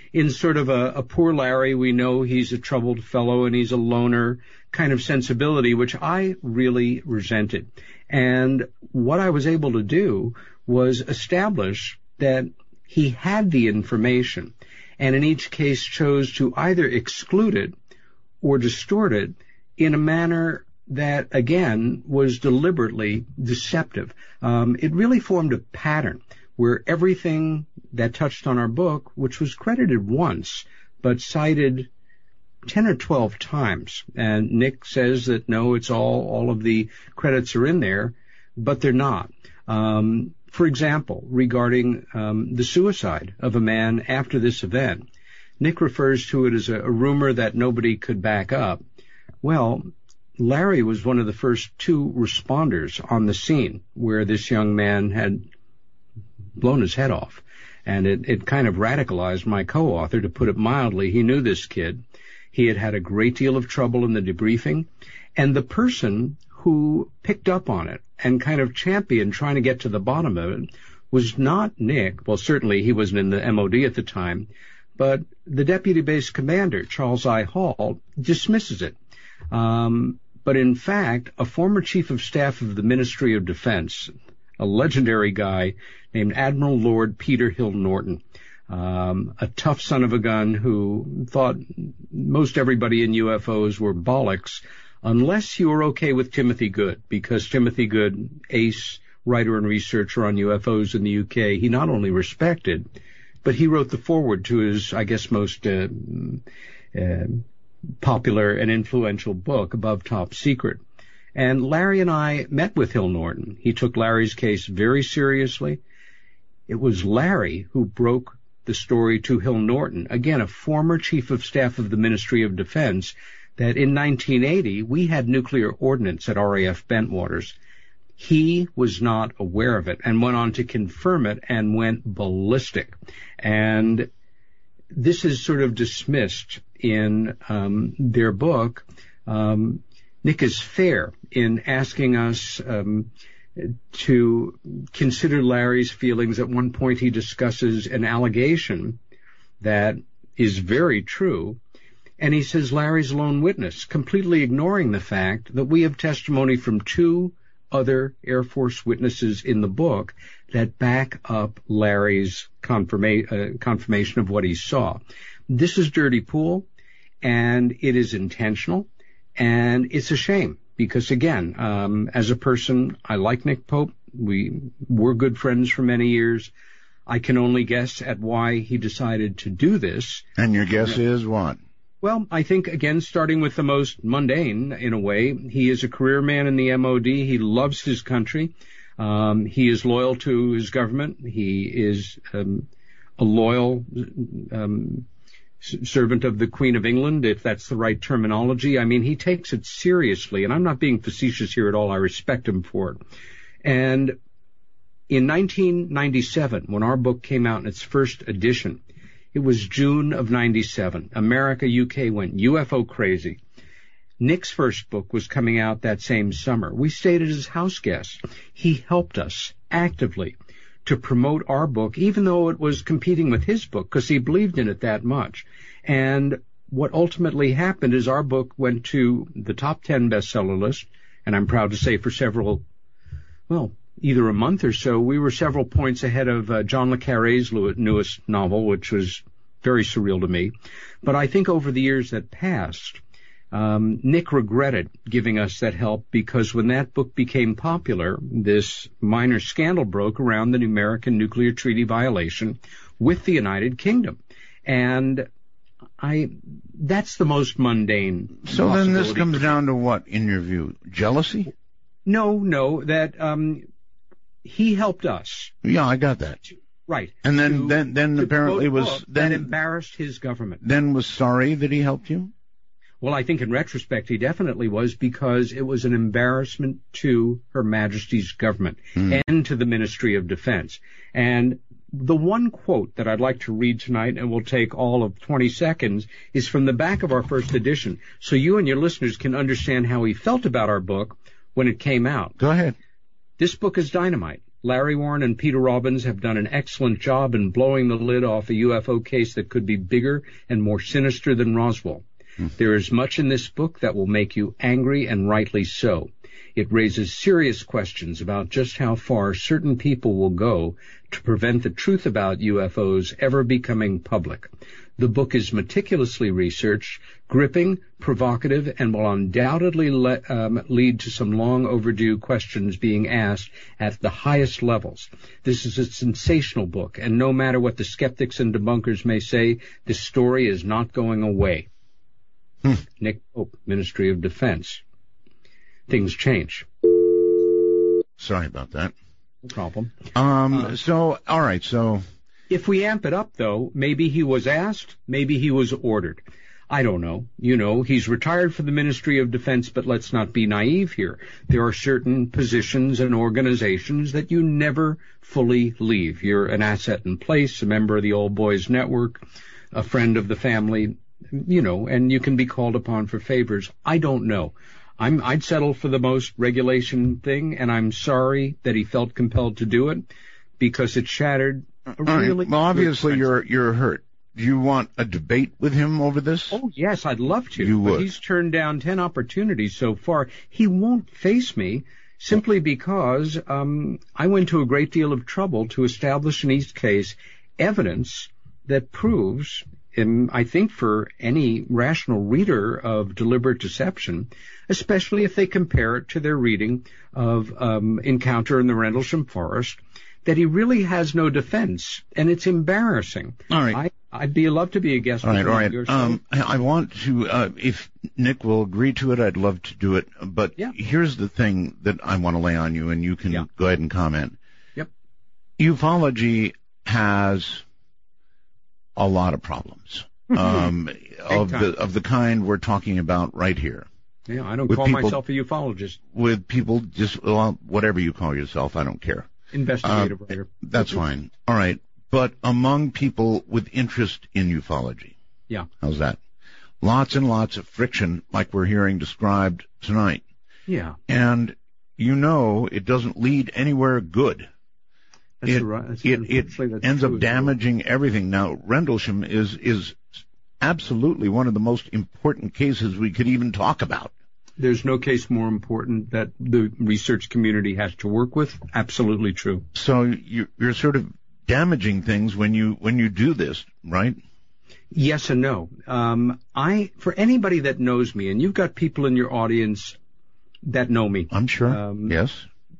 in sort of a, a poor Larry, we know he's a troubled fellow and he's a loner kind of sensibility, which I really resented. And what I was able to do was establish that he had the information, and in each case chose to either exclude it or distort it in a manner that, again, was deliberately deceptive. Um, it really formed a pattern where everything that touched on our book, which was credited once, but cited ten or twelve times. And Nick says that, no, it's all, all of the credits are in there, but they're not. Um, for example, regarding um, the suicide of a man after this event, Nick refers to it as a, a rumor that nobody could back up. Well, Larry was one of the first two responders on the scene where this young man had blown his head off. And it, it kind of radicalized my co-author, to put it mildly. He knew this kid. He had had a great deal of trouble in the debriefing. And the person who picked up on it and kind of championed trying to get to the bottom of it was not Nick. Well, certainly he wasn't in the M O D at the time, but the deputy base commander, Charles I. Hall, dismisses it. Um, but in fact, a former chief of staff of the Ministry of Defense, a legendary guy named Admiral Lord Peter Hill Norton, um, a tough son of a gun who thought most everybody in U F Os were bollocks, unless you were okay with Timothy Good, because Timothy Good, ace writer and researcher on U F Os in the U K, he not only respected, but he wrote the foreword to his, I guess, most uh, uh, popular and influential book, Above Top Secret. And Larry and I met with Hill Norton. He took Larry's case very seriously. It was Larry who broke the story to Hill Norton, again, a former chief of staff of the Ministry of Defense, that in nineteen eighty we had nuclear ordnance at R A F Bentwaters. He was not aware of it and went on to confirm it and went ballistic. And this is sort of dismissed in um, their book. Um, Nick is fair in asking us um, to consider Larry's feelings. At one point he discusses an allegation that is very true, and he says Larry's a lone witness, completely ignoring the fact that we have testimony from two other Air Force witnesses in the book that back up Larry's confirma- uh, confirmation of what he saw. This is dirty pool, and it is intentional, and it's a shame because, again, um, as a person, I like Nick Pope. We were good friends for many years. I can only guess at why he decided to do this. And your guess is what? Well, I think, again, starting with the most mundane, in a way, he is a career man in the M O D. He loves his country. Um, he is loyal to his government. He is um, a loyal um, servant of the Queen of England, if that's the right terminology. I mean, he takes it seriously, and I'm not being facetious here at all. I respect him for it. And in nineteen ninety-seven, when our book came out in its first edition, it was June of ninety-seven. America, U K went U F O crazy. Nick's first book was coming out that same summer. We stayed at his house guest. He helped us actively to promote our book, even though it was competing with his book, because he believed in it that much. And what ultimately happened is our book went to the top ten bestseller list, and I'm proud to say for several, well, either a month or so, we were several points ahead of uh, John le Carré's newest novel, which was very surreal to me. But I think over the years that passed, um, Nick regretted giving us that help, because when that book became popular, this minor scandal broke around the American nuclear treaty violation with the United Kingdom. And I, that's the most mundane. So then this comes down to what, in your view? Jealousy? No, no, that, um, he helped us. Yeah, I got that. Right. And then, to, then, then apparently was, then that embarrassed his government. Then was sorry that he helped you? Well, I think in retrospect he definitely was, because it was an embarrassment to Her Majesty's government mm. and to the Ministry of Defense. And the one quote that I'd like to read tonight, and will take all of twenty seconds, is from the back of our first edition, so you and your listeners can understand how he felt about our book when it came out. Go ahead. This book is dynamite. Larry Warren and Peter Robbins have done an excellent job in blowing the lid off a U F O case that could be bigger and more sinister than Roswell. Hmm. There is much in this book that will make you angry, and rightly so. It raises serious questions about just how far certain people will go to prevent the truth about U F Os ever becoming public. The book is meticulously researched, gripping, provocative, and will undoubtedly le- um, lead to some long overdue questions being asked at the highest levels. This is a sensational book, and no matter what the skeptics and debunkers may say, this story is not going away. Hmm. Nick Pope, Ministry of Defense. Things change. Sorry about that. No problem. Um, uh, so, all right, so... If we amp it up, though, maybe he was asked, maybe he was ordered. I don't know. You know, he's retired from the Ministry of Defense, but let's not be naive here. There are certain positions and organizations that you never fully leave. You're an asset in place, a member of the Old Boys Network, a friend of the family, you know, and you can be called upon for favors. I don't know. I'm, I'd settle for the most regulation thing, and I'm sorry that he felt compelled to do it because it shattered a really right. Well, obviously you're you're hurt. Do you want a debate with him over this? Oh, yes, I'd love to. You but would. He's turned down ten opportunities so far. He won't face me simply because um, I went to a great deal of trouble to establish in each case evidence that proves, um, I think for any rational reader of deliberate deception, especially if they compare it to their reading of um, Encounter in the Rendlesham Forest, that he really has no defense, and it's embarrassing. All right. I, I'd be love to be a guest. All right, all right. Your Um, I want to, uh, if Nick will agree to it, I'd love to do it. But yeah. Here's the thing that I want to lay on you, and you can yeah. go ahead and comment. Yep. Ufology has a lot of problems um, of time. the of the kind we're talking about right here. Yeah, I don't With call people, myself a ufologist. With people, just well, whatever you call yourself, I don't care. Investigative uh, writer. That's fine. All right. But among people with interest in ufology. Yeah. How's that? Lots and lots of friction like we're hearing described tonight. Yeah. And you know it doesn't lead anywhere good. That's it right. That's it, it that's ends up true. damaging everything. Now, Rendlesham is is absolutely one of the most important cases we could even talk about. There's no case more important that the research community has to work with. Absolutely true. So you're, you're sort of damaging things when you when you do this, right? Yes and no. Um, I for anybody that knows me, and you've got people in your audience that know me. I'm sure. Um, yes.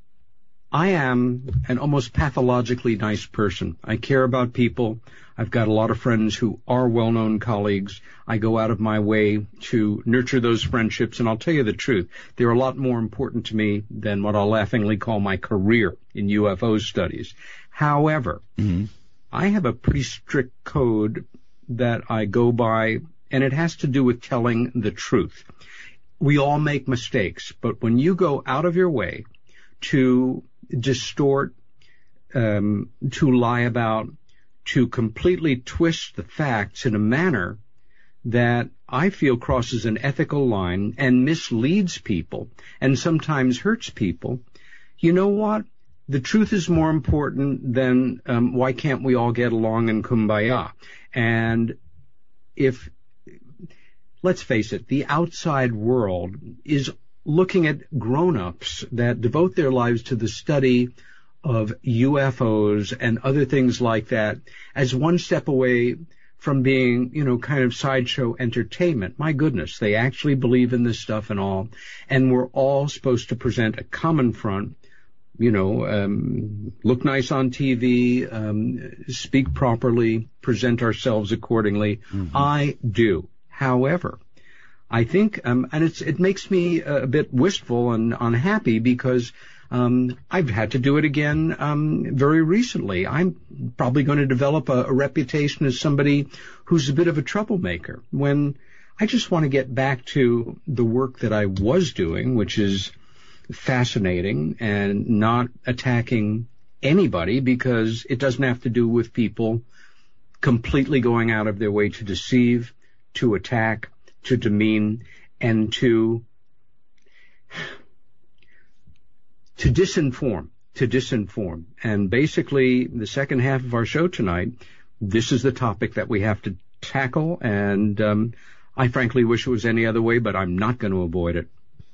I am an almost pathologically nice person. I care about people. I've got a lot of friends who are well-known colleagues. I go out of my way to nurture those friendships, and I'll tell you the truth. They're a lot more important to me than what I'll laughingly call my career in U F O studies. However, mm-hmm. I have a pretty strict code that I go by, and it has to do with telling the truth. We all make mistakes, but when you go out of your way to distort, um, to lie about, to completely twist the facts in a manner that I feel crosses an ethical line and misleads people and sometimes hurts people, you know what? The truth is more important than um, why can't we all get along in kumbaya? And if, let's face it, the outside world is looking at grown-ups that devote their lives to the study of U F Os and other things like that as one step away from being, you know, kind of sideshow entertainment. My goodness, they actually believe in this stuff and all. And we're all supposed to present a common front, you know, um, look nice on T V, um, speak properly, present ourselves accordingly. Mm-hmm. I do. However, I think, um, and it's, it makes me a bit wistful and unhappy because um, I've had to do it again um, very recently. I'm probably going to develop a, a reputation as somebody who's a bit of a troublemaker when I just want to get back to the work that I was doing, which is fascinating and not attacking anybody because it doesn't have to do with people completely going out of their way to deceive, to attack, to demean, and to to disinform, to disinform. And basically, the second half of our show tonight, this is the topic that we have to tackle, and um, I frankly wish it was any other way, but I'm not going to avoid it.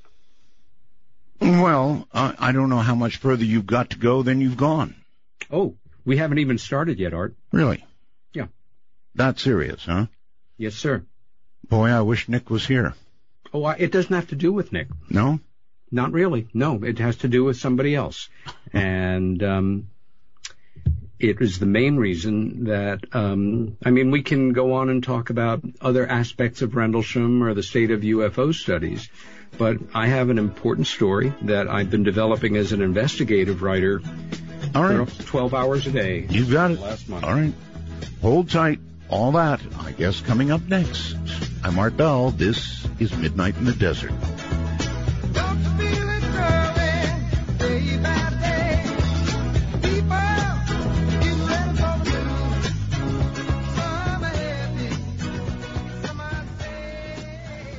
Well, uh, I don't know how much further you've got to go than you've gone. Oh, we haven't even started yet, Art. Really? Yeah. That's serious, huh? Yes, sir. Boy, I wish Nick was here. Oh, I, it doesn't have to do with Nick. No? Not really. No, it has to do with somebody else. And um, it was the main reason that, um, I mean, we can go on and talk about other aspects of Rendlesham or the state of U F O studies, but I have an important story that I've been developing as an investigative writer. All right. twelve hours a day. You got it. Last month. All right. Hold tight. All that, I guess, coming up next. I'm Art Bell. This is Midnight in the Desert. Don't you feel it growing day by day? People getting ready for the move. Some are happy, some are sad.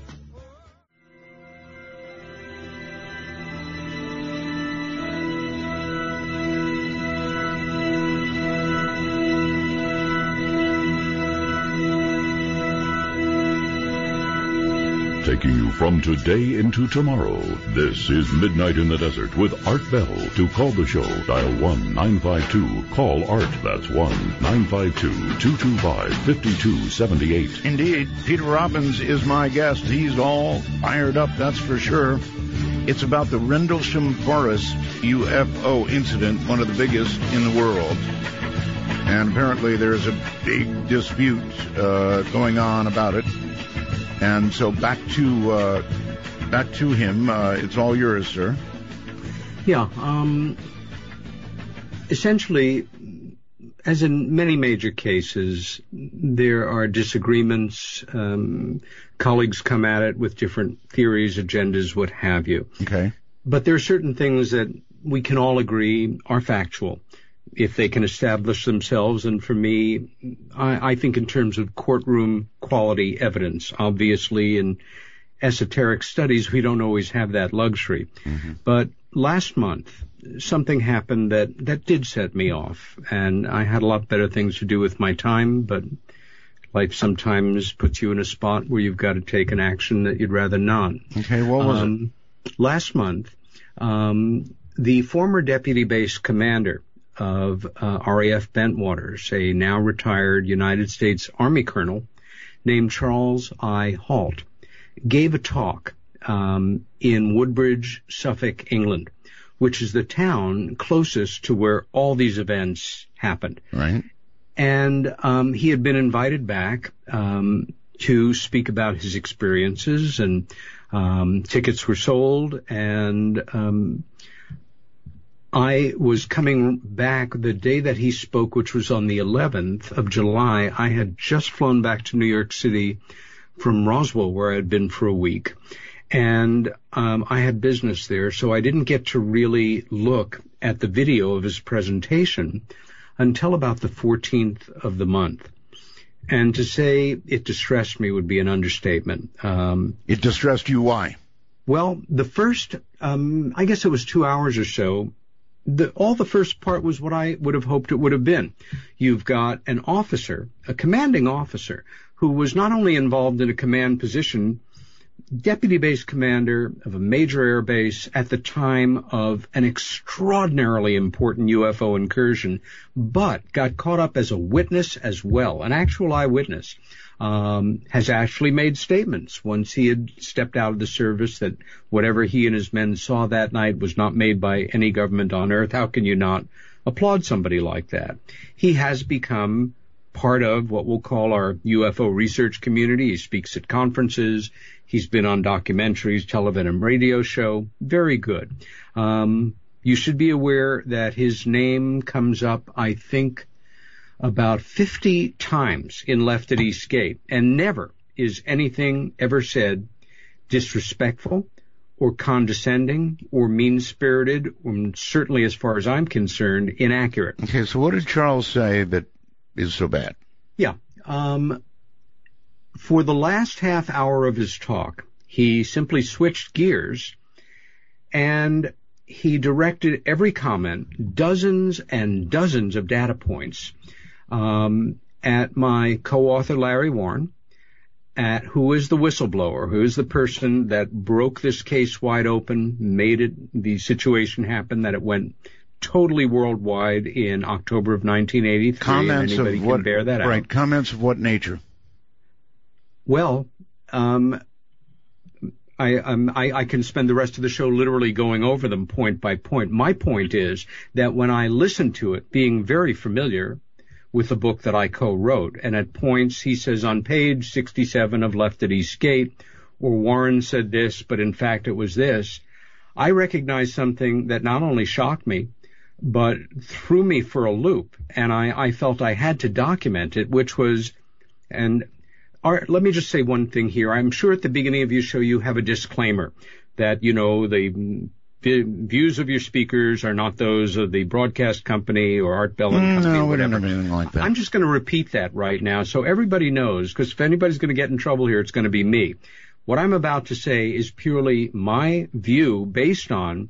Taking you from today into tomorrow, this is Midnight in the Desert with Art Bell. To call the show, dial one nine five two call art. That's one nine five two, two two five, five two seven eight. Indeed, Peter Robbins is my guest. He's all fired up, that's for sure. It's about the Rendlesham Forest U F O incident, one of the biggest in the world. And apparently there's a big dispute uh, going on about it. And so back to uh, back to him. Uh, it's all yours, sir. Yeah. Um, essentially, as in many major cases, there are disagreements. Um, colleagues come at it with different theories, agendas, what have you. Okay. But there are certain things that we can all agree are factual, if they can establish themselves. And for me, I, I think in terms of courtroom quality evidence, obviously in esoteric studies, we don't always have that luxury. Mm-hmm. But last month, something happened that, that did set me off. And I had a lot better things to do with my time, but life sometimes puts you in a spot where you've got to take an action that you'd rather not. Okay, what was um, it? Last month, um, the former deputy base commander of uh, R A F Bentwaters, a now retired United States Army colonel named Charles I. Halt, gave a talk um, in Woodbridge, Suffolk, England, which is the town closest to where all these events happened. Right. And um, he had been invited back um, to speak about his experiences, and um, tickets were sold, and um I was coming back the day that he spoke, which was on the eleventh of July. I had just flown back to New York City from Roswell, where I had been for a week. And um, I had business there, so I didn't get to really look at the video of his presentation until about the fourteenth of the month. And to say it distressed me would be an understatement. Um, it distressed you, why? Well, the first, um, I guess it was two hours or so, The, all the first part was what I would have hoped it would have been. You've got an officer, a commanding officer, who was not only involved in a command position, deputy base commander of a major air base at the time of an extraordinarily important U F O incursion, but got caught up as a witness as well, an actual eyewitness. Um, has actually made statements once he had stepped out of the service that whatever he and his men saw that night was not made by any government on earth. How can you not applaud somebody like that? He has become part of what we'll call our U F O research community. He speaks at conferences. He's been on documentaries, television, and radio show. Very good. Um, you should be aware that his name comes up, I think, about fifty times in Left at Eastgate, and never is anything ever said disrespectful or condescending or mean-spirited, or certainly, as far as I'm concerned, inaccurate. Okay, so what did Charles say that is so bad? Yeah. Um, for the last half hour of his talk, he simply switched gears, and he directed every comment, dozens and dozens of data points, um, at my co-author Larry Warren, at who is the whistleblower, who is the person that broke this case wide open, made it the situation happen that it went totally worldwide in October of nineteen eighty-three. Comments and anybody of can what? bear that right. out. Comments of what nature? Well, um, I, um, I, I can spend the rest of the show literally going over them point by point. My point is that when I listened to it, being very familiar with the book that I co-wrote, and at points he says on page sixty-seven of Left at Eastgate, or Warren said this, but in fact it was this, I recognized something that not only shocked me, but threw me for a loop, and I, I felt I had to document it, which was, and Art, let me just say one thing here. I'm sure at the beginning of your show you have a disclaimer that, you know, the the views of your speakers are not those of the broadcast company or Art Bell and Mm, Company. no, or we don't whatever. have anything like that. I'm just going to repeat that right now so everybody knows, because if anybody's going to get in trouble here, it's going to be me. What I'm about to say is purely my view based on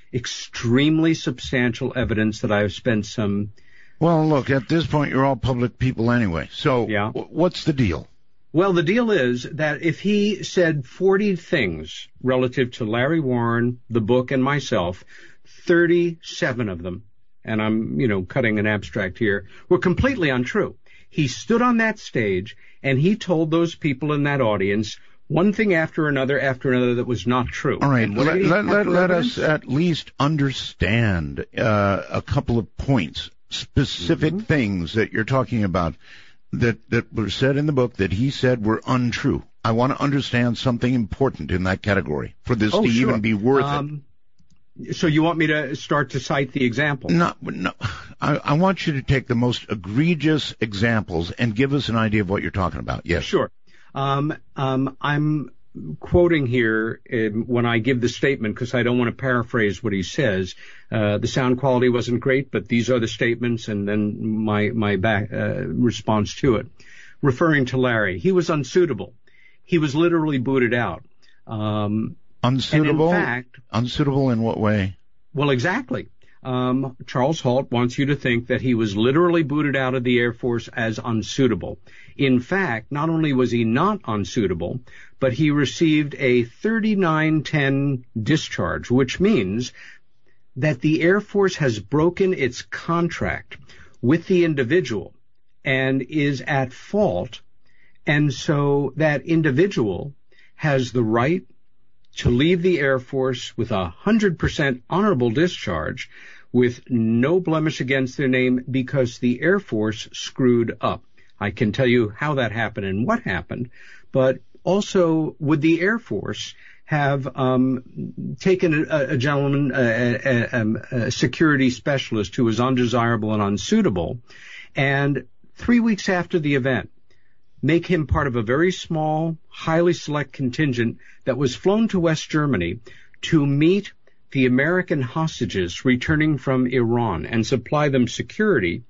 extremely substantial evidence that I've spent some... Well, look, at this point, you're all public people anyway. So Yeah. w- what's the deal? Well, the deal is that if he said forty things relative to Larry Warren, the book, and myself, thirty-seven of them, and I'm, you know, cutting an abstract here, were completely untrue. He stood on that stage and he told those people in that audience one thing after another after another that was not true. All right, And what let, did he let, have let, for let evidence? us at least understand uh, a couple of points, specific Mm-hmm. things that you're talking about that, that were said in the book that he said were untrue. I want to understand something important in that category for this Oh, to sure. even be worth Um, So you want me to start to cite the example? it. No, no. I, I want you to take the most egregious examples and give us an idea of what you're talking about. Yes. Sure. Um, um, I'm quoting here um, when I give the statement because I don't want to paraphrase what he says. Uh, the sound quality wasn't great, but these are the statements, and then my my back uh, response to it. Referring to Larry, he was unsuitable. He was literally booted out. Um, Unsuitable? And in fact, Unsuitable in what way? well, exactly. Um, Charles Halt wants you to think that he was literally booted out of the Air Force as unsuitable. In fact, not only was he not unsuitable, but he received a thirty-nine ten discharge, which means that the Air Force has broken its contract with the individual and is at fault, and so that individual has the right to leave the Air Force with a one hundred percent honorable discharge with no blemish against their name because the Air Force screwed up. I can tell you how that happened and what happened, but also would the Air Force have um, taken a, a gentleman, a, a, a security specialist who was undesirable and unsuitable, and three weeks after the event, make him part of a very small, highly select contingent that was flown to West Germany to meet the American hostages returning from Iran and supply them security,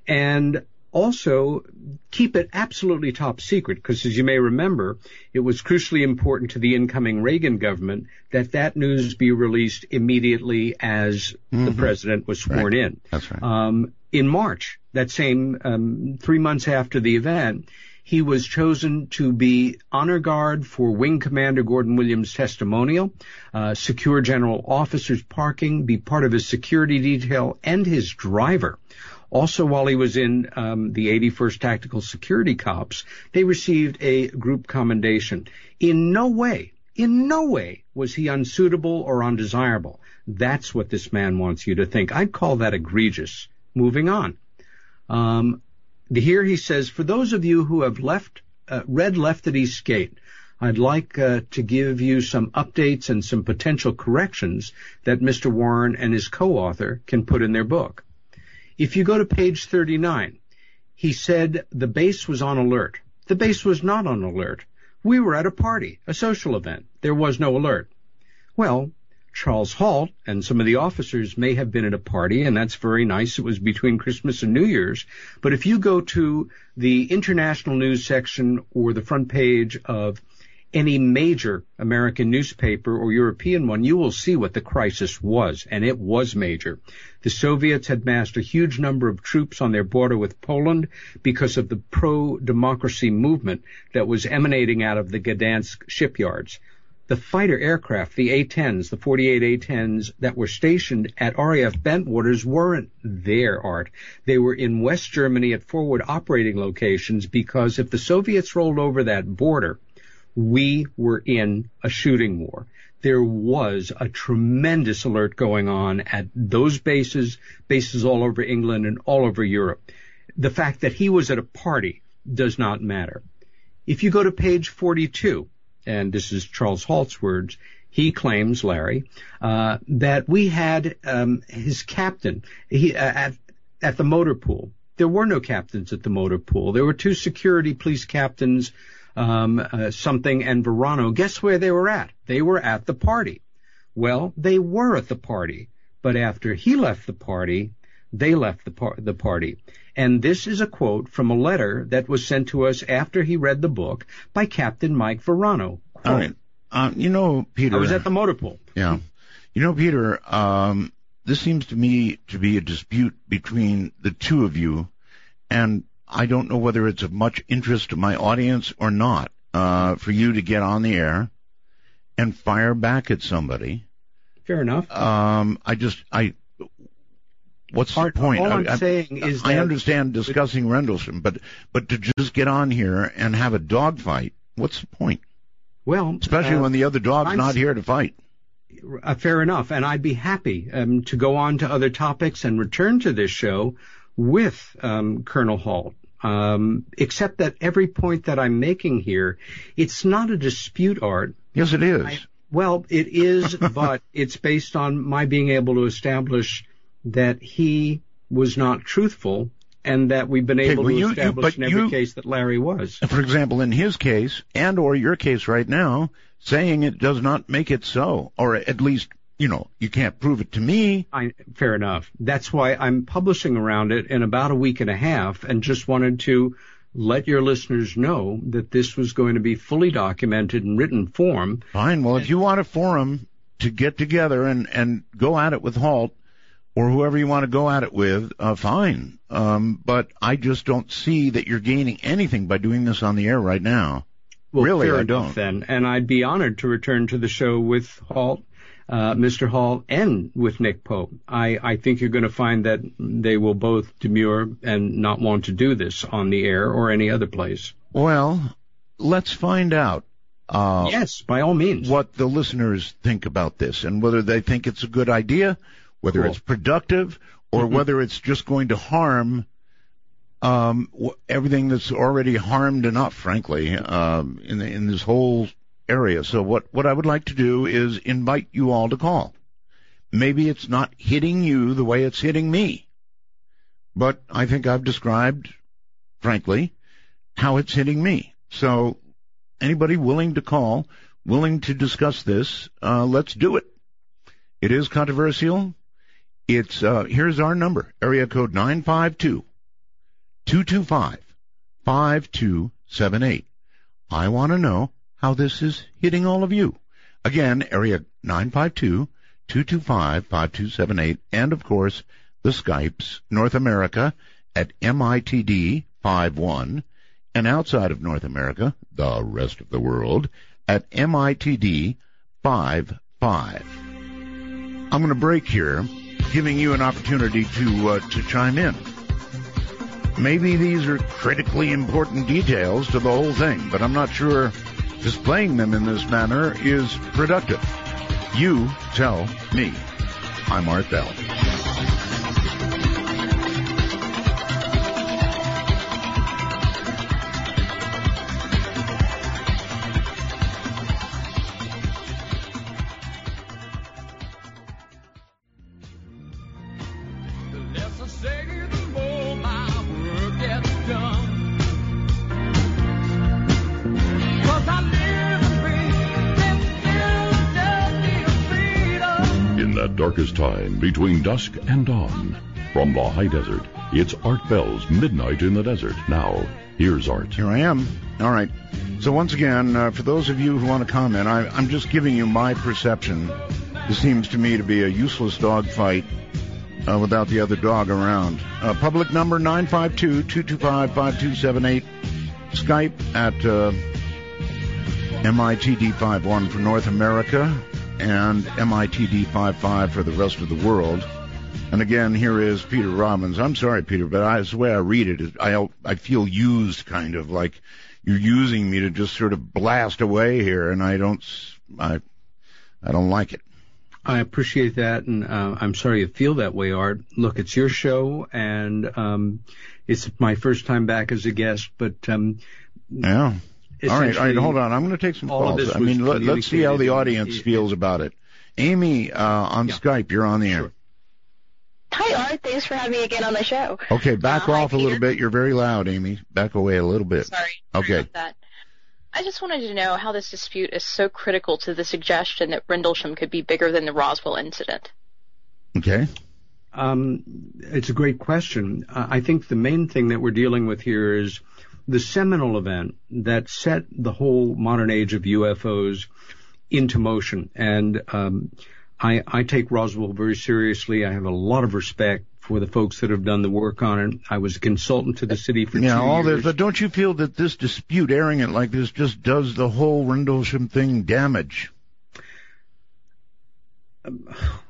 and also keep it absolutely top secret, because as you may remember, it was crucially important to the incoming Reagan government that that news be released immediately as mm-hmm. the president was sworn right. in. That's right. Um, in March, that same um, three months after the event, he was chosen to be honor guard for Wing Commander Gordon Williams' testimonial, uh, secure general officers' parking, be part of his security detail, and his driver. Also, while he was in um, the eighty-first Tactical Security Corps, they received a group commendation. In no way, in no way was he unsuitable or undesirable. That's what this man wants you to think. I'd call that egregious. Moving on. Um, Here he says, for those of you who have left, uh, read Left at Eastgate, I'd like uh, to give you some updates and some potential corrections that Mister Warren and his co-author can put in their book. If you go to page thirty-nine, he said the base was on alert. The base was not on alert. We were at a party, a social event. There was no alert. Well, Charles Halt and some of the officers may have been at a party, and that's very nice. It was between Christmas and New Year's. But if you go to the international news section or the front page of any major American newspaper or European one, you will see what the crisis was, and it was major. The Soviets had massed a huge number of troops on their border with Poland because of the pro-democracy movement that was emanating out of the Gdansk shipyards. The fighter aircraft, the A tens, the forty-eight A tens that were stationed at R A F Bentwaters weren't there, Art. They were in West Germany at forward operating locations because if the Soviets rolled over that border, we were in a shooting war. There was a tremendous alert going on at those bases, bases all over England and all over Europe. The fact that he was at a party does not matter. If you go to page forty-two, and this is Charles Halt's words, he claims, Larry, uh, that we had um, his captain he, uh, at, at the motor pool. There were no captains at the motor pool. There were two security police captains, um, uh, something and Verano. Guess where they were at? They were at the party. Well, they were at the party, but after he left the party, they left the, par- the party. And this is a quote from a letter that was sent to us after he read the book by Captain Mike Verano. Quote, All right. Uh, you know, Peter. I was at the motor pool. Yeah. You know, Peter, um, this seems to me to be a dispute between the two of you, and I don't know whether it's of much interest to my audience or not, uh, for you to get on the air and fire back at somebody. Fair enough. Um, I just, I, what's Art, the point? All I'm I, I, saying is I that understand discussing Rendlesham, but, but to just get on here and have a dogfight, what's the point? Well, Especially uh, when the other dog's I'm not s- here to fight. Uh, fair enough, and I'd be happy um, to go on to other topics and return to this show with um, Colonel Halt. Um, except that every point that I'm making here, it's not a dispute, Art. Yes, it is. I, well, it is, but it's based on my being able to establish that he was not truthful and that we've been Okay, able well, to you- you- establish but in every you- case that Larry was. For example, in his case, and or your case right now, saying it does not make it so, or at least, you know, you can't prove it to me. I, fair enough. That's why I'm publishing around it in about a week and a half and just wanted to let your listeners know that this was going to be fully documented in written form. Fine. Well, if you want a forum to get together and, and go at it with Halt, or whoever you want to go at it with, uh, fine. Um, but I just don't see that you're gaining anything by doing this on the air right now. Well, really, fair I enough don't. then. And I'd be honored to return to the show with Halt, uh, Mister Halt, and with Nick Pope. I, I think you're going to find that they will both demur and not want to do this on the air or any other place. Well, let's find out. Uh, Yes, by all means. what the listeners think about this and whether they think it's a good idea, whether Cool. it's productive, or Mhm. whether it's just going to harm um, w- everything that's already harmed enough, frankly, um, in the, in this whole area. So what, what I would like to do is invite you all to call. Maybe it's not hitting you the way it's hitting me, but I think I've described, frankly, how it's hitting me. So anybody willing to call, willing to discuss this, uh, let's do it. It is controversial. It's, uh, here's our number, area code nine five two, two two five, five two seven eight. I want to know how this is hitting all of you. Again, area nine five two, two two five, five two seven eight. And, of course, the Skypes, North America at M I T D five one, and outside of North America, the rest of the world, at M I T D five five. I'm going to break here, giving you an opportunity to uh, to chime in. Maybe these are critically important details to the whole thing, but I'm not sure displaying them in this manner is productive. You tell me. I'm Art Bell. The less I say, the more my work gets done. 'Cause I live and breathe in Philadelphia freedom. In that darkest time between dusk and dawn, from the high desert, it's Art Bell's Midnight in the Desert. Now, Here's Art. Here I am. All right. So once again, uh, for those of you who want to comment, I, I'm just giving you my perception. This seems to me to be a useless dog fight uh, without the other dog around. Uh, public number nine five two, two two five, five two seven eight. Skype at uh, M I T D fifty-one for North America and M I T D fifty-five for the rest of the world. And again, here is Peter Robbins. I'm sorry, Peter, but I, it's the way I read it. I, I feel used, kind of like you're using me to just sort of blast away here, and I don't, I, I don't like it. I appreciate that, and uh, I'm sorry you feel that way, Art. Look, it's your show, and um, it's my first time back as a guest, but um, yeah. All right, all right, hold on. I'm going to take some calls. I mean, let, let's see how the audience feels about it. Amy, uh, on yeah. Skype, you're on the air. Sure. Hi, Art. Thanks for having me again on the show. Okay, back uh, off hi, a little bit. You're very loud, Amy. Back away a little bit. Sorry. Okay. Sorry about that. I just wanted to know how this dispute is so critical to the suggestion that Rendlesham could be bigger than the Roswell incident. Okay. Um, it's a great question. Uh, I think the main thing that we're dealing with here is the seminal event that set the whole modern age of U F Os into motion. And um, I, I take Roswell very seriously. I have a lot of respect for the folks that have done the work on it. I was a consultant to the city for yeah, two all years. This, but don't you feel that this dispute, airing it like this, just does the whole Rendlesham thing damage? Um,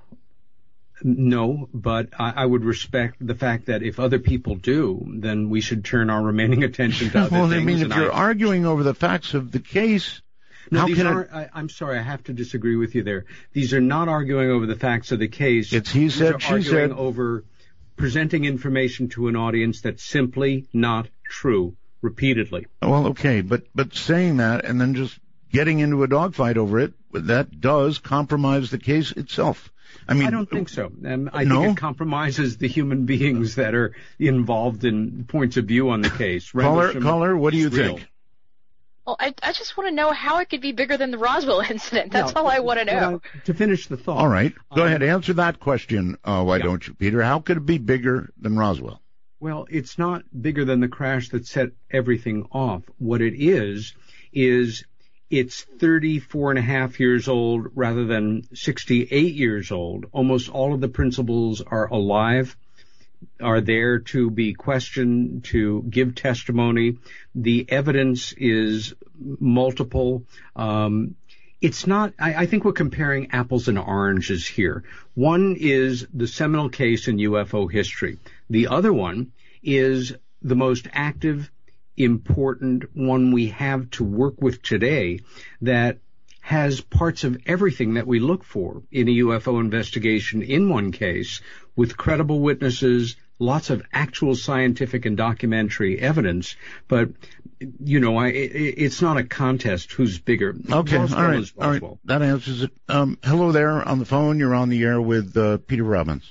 no, but I, I would respect the fact that if other people do, then we should turn our remaining attention to other well, things. Well, I mean, if you're I, arguing over the facts of the case... No, How these can aren't, I, I'm sorry, I have to disagree with you there. These are not arguing over the facts of the case. It's he said, these she are arguing said. over presenting information to an audience that's simply not true, repeatedly. Well, okay, but, but saying that and then just getting into a dogfight over it, that does compromise the case itself. I mean, I don't think so. Um, I no? think it compromises the human beings that are involved in points of view on the case. Caller, caller, what do you real. think? Well, I, I just want to know how it could be bigger than the Roswell incident. That's now, all I want to know. Well, to finish the thought. All right. Go um, ahead. Answer that question, uh, why yeah. don't you, Peter? How could it be bigger than Roswell? Well, it's not bigger than the crash that set everything off. What it is, is it's thirty-four and a half years old rather than sixty-eight years old. Almost all of the principals are alive, are there to be questioned, to give testimony. The evidence is multiple. Um, it's not, I, I think we're comparing apples and oranges here. One is the seminal case in U F O history. The other one is the most active, important one we have to work with today that has parts of everything that we look for in a U F O investigation in one case, with credible witnesses, lots of actual scientific and documentary evidence. But, you know, I, it, it's not a contest who's bigger. Okay, Roswell all right, is Roswell. all right. That answers it. Um, hello there on the phone. You're on the air with uh, Peter Robbins.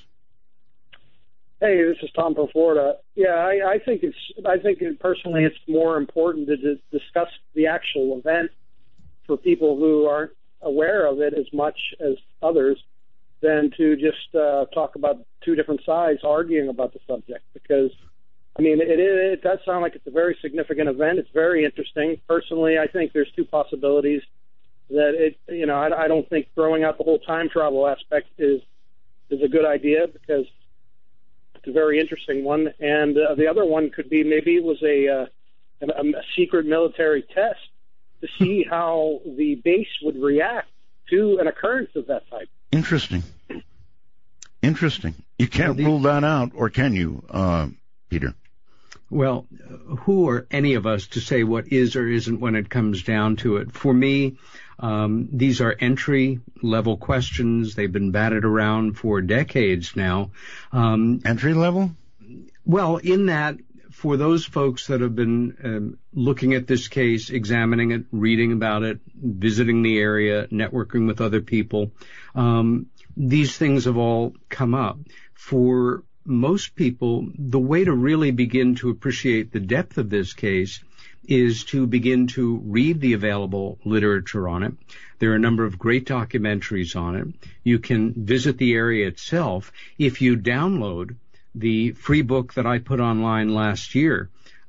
Hey, this is Tom from Florida. Yeah, I, I think it's. I think it, personally, it's more important to dis- discuss the actual event for people who aren't aware of it as much as others than to just uh, talk about two different sides arguing about the subject. Because, I mean, it, it, it does sound like it's a very significant event. It's very interesting. Personally, I think there's two possibilities that it. You know, I, I don't think throwing out the whole time travel aspect is is a good idea because it's a very interesting one, and uh, the other one could be maybe it was a, uh, a, a secret military test to see how the base would react to an occurrence of that type. Interesting. Interesting. You can't well, the, rule that out, or can you, uh, Peter? Well, who are any of us to say what is or isn't when it comes down to it? For me, um, these are entry-level questions. They've been batted around for decades now. Um, Entry-level? Well, in that, for those folks that have been um, looking at this case, examining it, reading about it, visiting the area, networking with other people, um, these things have all come up. For most people, the way to really begin to appreciate the depth of this case is to begin to read the available literature on it. There are a number of great documentaries on it. You can visit the area itself. If you download the free book that I put online last year,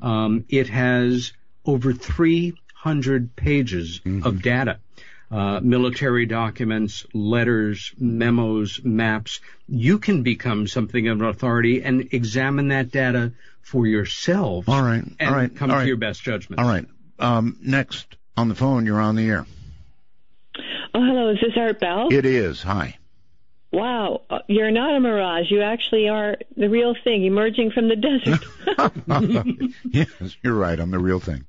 Um, it has over three hundred pages mm-hmm. of data. Uh, military documents, letters, memos, maps. You can become something of an authority and examine that data for yourself. All right. And All right. come All to right. your best judgment. All right. Um, next on the phone, you're on the air. Oh, hello. Is this Art Bell? It is. Hi. Wow. Uh, You're not a mirage. You actually are the real thing, emerging from the desert. Yes, you're right. I'm the real thing.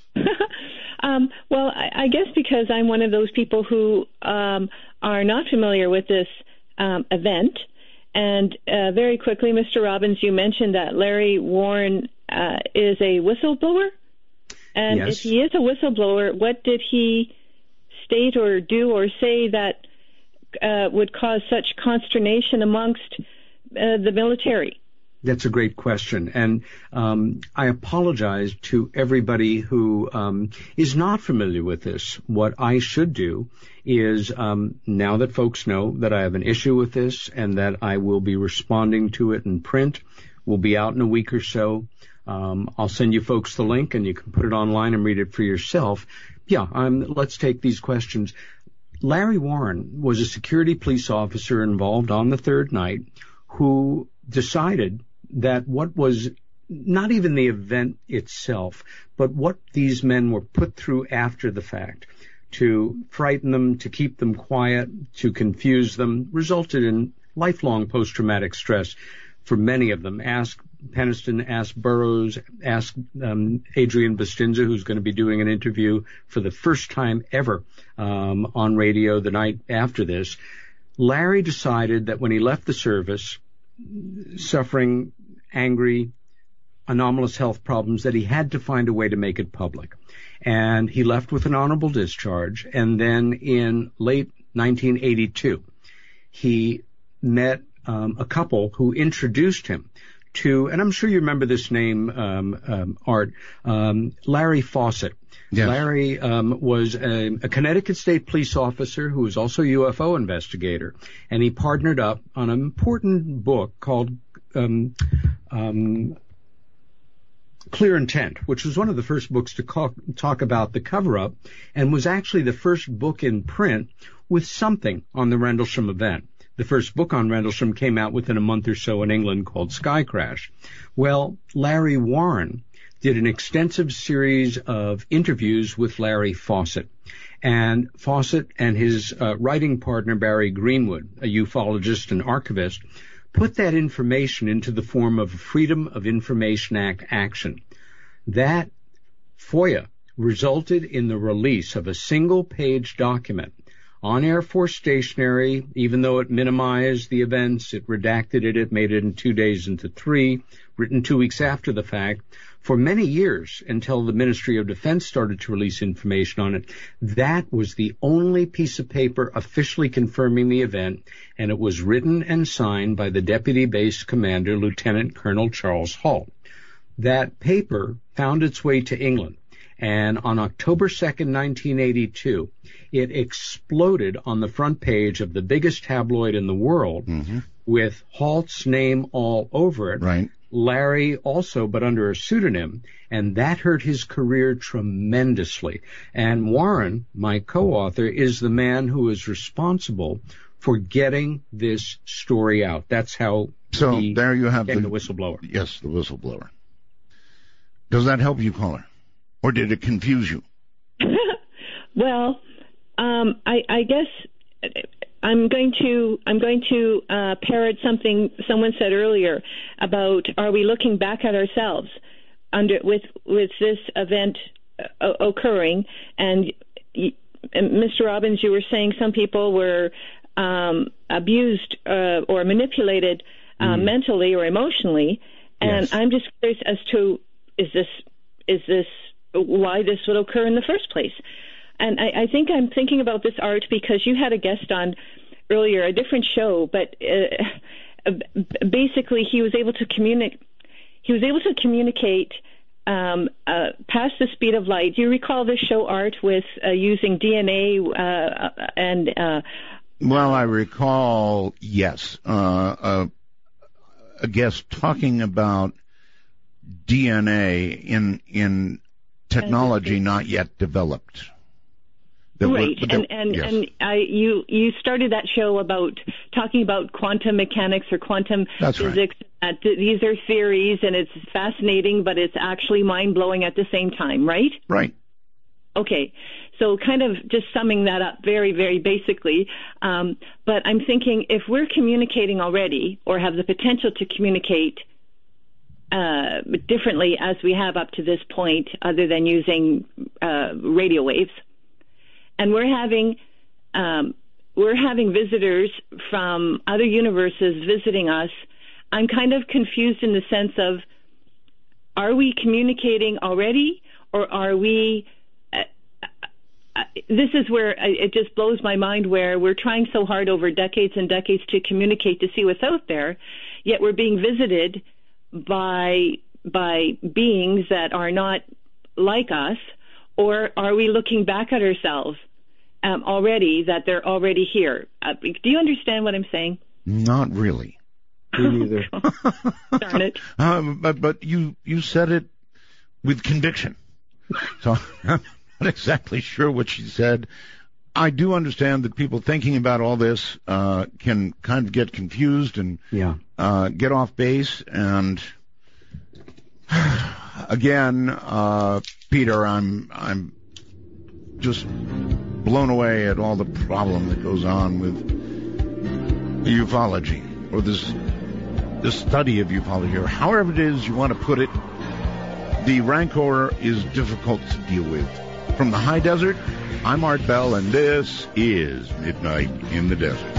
Um, well, I, I guess because I'm one of those people who um, are not familiar with this um, event. And uh, very quickly, Mister Robbins, you mentioned that Larry Warren uh, is a whistleblower. And Yes. if he is a whistleblower, what did he state or do or say that uh, would cause such consternation amongst uh, the military? That's a great question, and um, I apologize to everybody who um, is not familiar with this. What I should do is, um, now that folks know that I have an issue with this and that I will be responding to it in print, will be out in a week or so, um, I'll send you folks the link and you can put it online and read it for yourself. Yeah, um, let's take these questions. Larry Warren was a security police officer involved on the third night who decided that what was not even the event itself, but what these men were put through after the fact to frighten them, to keep them quiet, to confuse them, resulted in lifelong post-traumatic stress for many of them. Ask Peniston, ask Burroughs, ask um, Adrian Bustinza, who's going to be doing an interview for the first time ever um, on radio the night after this. Larry decided that when he left the service, suffering angry, anomalous health problems, that he had to find a way to make it public. And he left with an honorable discharge. And then in late nineteen eighty-two, he met um, a couple who introduced him to, and I'm sure you remember this name, um, um, Art, um, Larry Fawcett. Yes. Larry um, was a, a Connecticut State police officer who was also a U F O investigator, and he partnered up on an important book called um, um, Clear Intent, which was one of the first books to call, talk about the cover-up, and was actually the first book in print with something on the Rendlesham event. The first book on Rendlesham came out within a month or so in England called Sky Crash. Well, Larry Warren did an extensive series of interviews with Larry Fawcett. And Fawcett and his uh, writing partner, Barry Greenwood, a ufologist and archivist, put that information into the form of a Freedom of Information Act action. That F O I A resulted in the release of a single-page document on Air Force stationery. Even though it minimized the events, it redacted it, it made it in two days into three, written two weeks after the fact. For many years, until the Ministry of Defense started to release information on it, that was the only piece of paper officially confirming the event, and it was written and signed by the Deputy Base Commander, Lieutenant Colonel Charles Hull. That paper found its way to England, and on October second, nineteen eighty-two, it exploded on the front page of the biggest tabloid in the world, mm-hmm. with Halt's name all over it. Right. Larry also, but under a pseudonym, and that hurt his career tremendously. And Warren, my co-author, is the man who is responsible for getting this story out. That's how so he there you have became the, the whistleblower. Yes, the whistleblower. Does that help you, caller? Or did it confuse you? Well, um, I, I guess I'm going to I'm going to uh, parrot something someone said earlier about, are we looking back at ourselves under with with this event uh, occurring? And, and Mister Robbins, you were saying some people were um, abused uh, or manipulated uh, mm. mentally or emotionally, and yes. I'm just curious as to is this is this why this would occur in the first place? And I, I think I'm thinking about this, Art, because you had a guest on earlier, a different show, but uh, basically he was able to communicate. He was able to communicate um, uh, past the speed of light. Do you recall this show, Art, with uh, using D N A uh, and? Uh, well, I recall, yes, uh, uh, a guest talking about D N A in in technology not yet developed. That right, that, and and yes. and I, you you started that show about talking about quantum mechanics or quantum That's physics. right. That these are theories, and it's fascinating, but it's actually mind blowing at the same time, right? Right. Okay, so kind of just summing that up very, very basically. Um, but I'm thinking if we're communicating already, or have the potential to communicate uh, differently as we have up to this point, other than using uh, radio waves. And we're having um, we're having visitors from other universes visiting us. I'm kind of confused in the sense of, are we communicating already, or are we? Uh, uh, this is where it just blows my mind. Where we're trying so hard over decades and decades to communicate to see what's out there, yet we're being visited by by beings that are not like us. Or are we looking back at ourselves um, already, that they're already here? Uh, do you understand what I'm saying? Not really. Me neither. Darn it. Um, but, but you, you said it with conviction. So I'm not exactly sure what she said. I do understand that people thinking about all this uh, can kind of get confused and yeah. uh, get off base. And again, uh, Peter, I'm I'm just blown away at all the problem that goes on with ufology, or this this study of ufology, or however it is you want to put it. The rancor is difficult to deal with. From the high desert, I'm Art Bell, and this is Midnight in the Desert.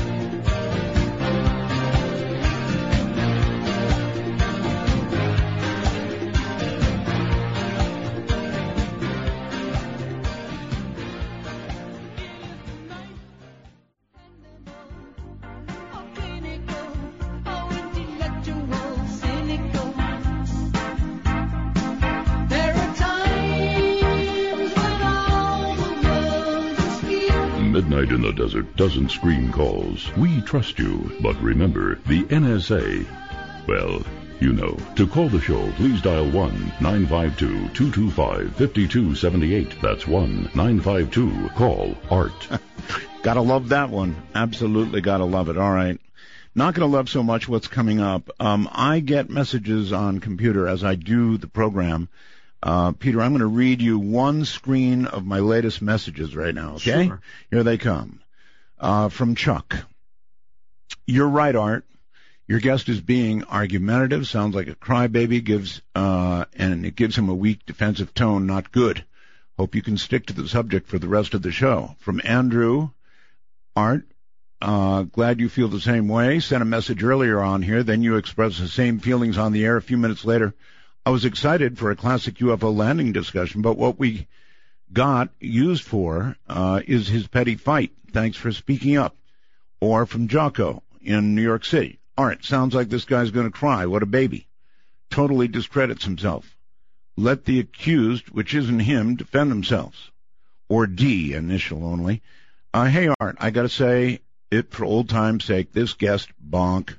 Midnight in the Desert doesn't screen calls. We trust you. But remember, the N S A, well, you know. To call the show, please dial one nine five two, two two five, five two seven eight. That's one nine five two, call ART. Gotta love that one. Absolutely gotta love it. All right. Not gonna love so much what's coming up. Um, I get messages on computer as I do the program. Uh, Peter, I'm going to read you one screen of my latest messages right now, okay? Sure. Here they come. Uh, from Chuck. You're right, Art. Your guest is being argumentative, sounds like a crybaby, gives, uh, and it gives him a weak defensive tone, not good. Hope you can stick to the subject for the rest of the show. From Andrew, Art, uh, glad you feel the same way. Sent a message earlier on here, then you expressed the same feelings on the air a few minutes later. I was excited for a classic U F O landing discussion, but what we got used for uh, is his petty fight. Thanks for speaking up. Or from Jocko in New York City. Art, sounds like this guy's going to cry. What a baby. Totally discredits himself. Let the accused, which isn't him, defend themselves. Or D, initial only. Uh, hey, Art, I got to say it for old time's sake. This guest, bonk.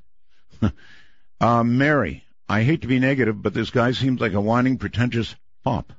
uh, Mary. I hate to be negative, but this guy seems like a whining, pretentious fop.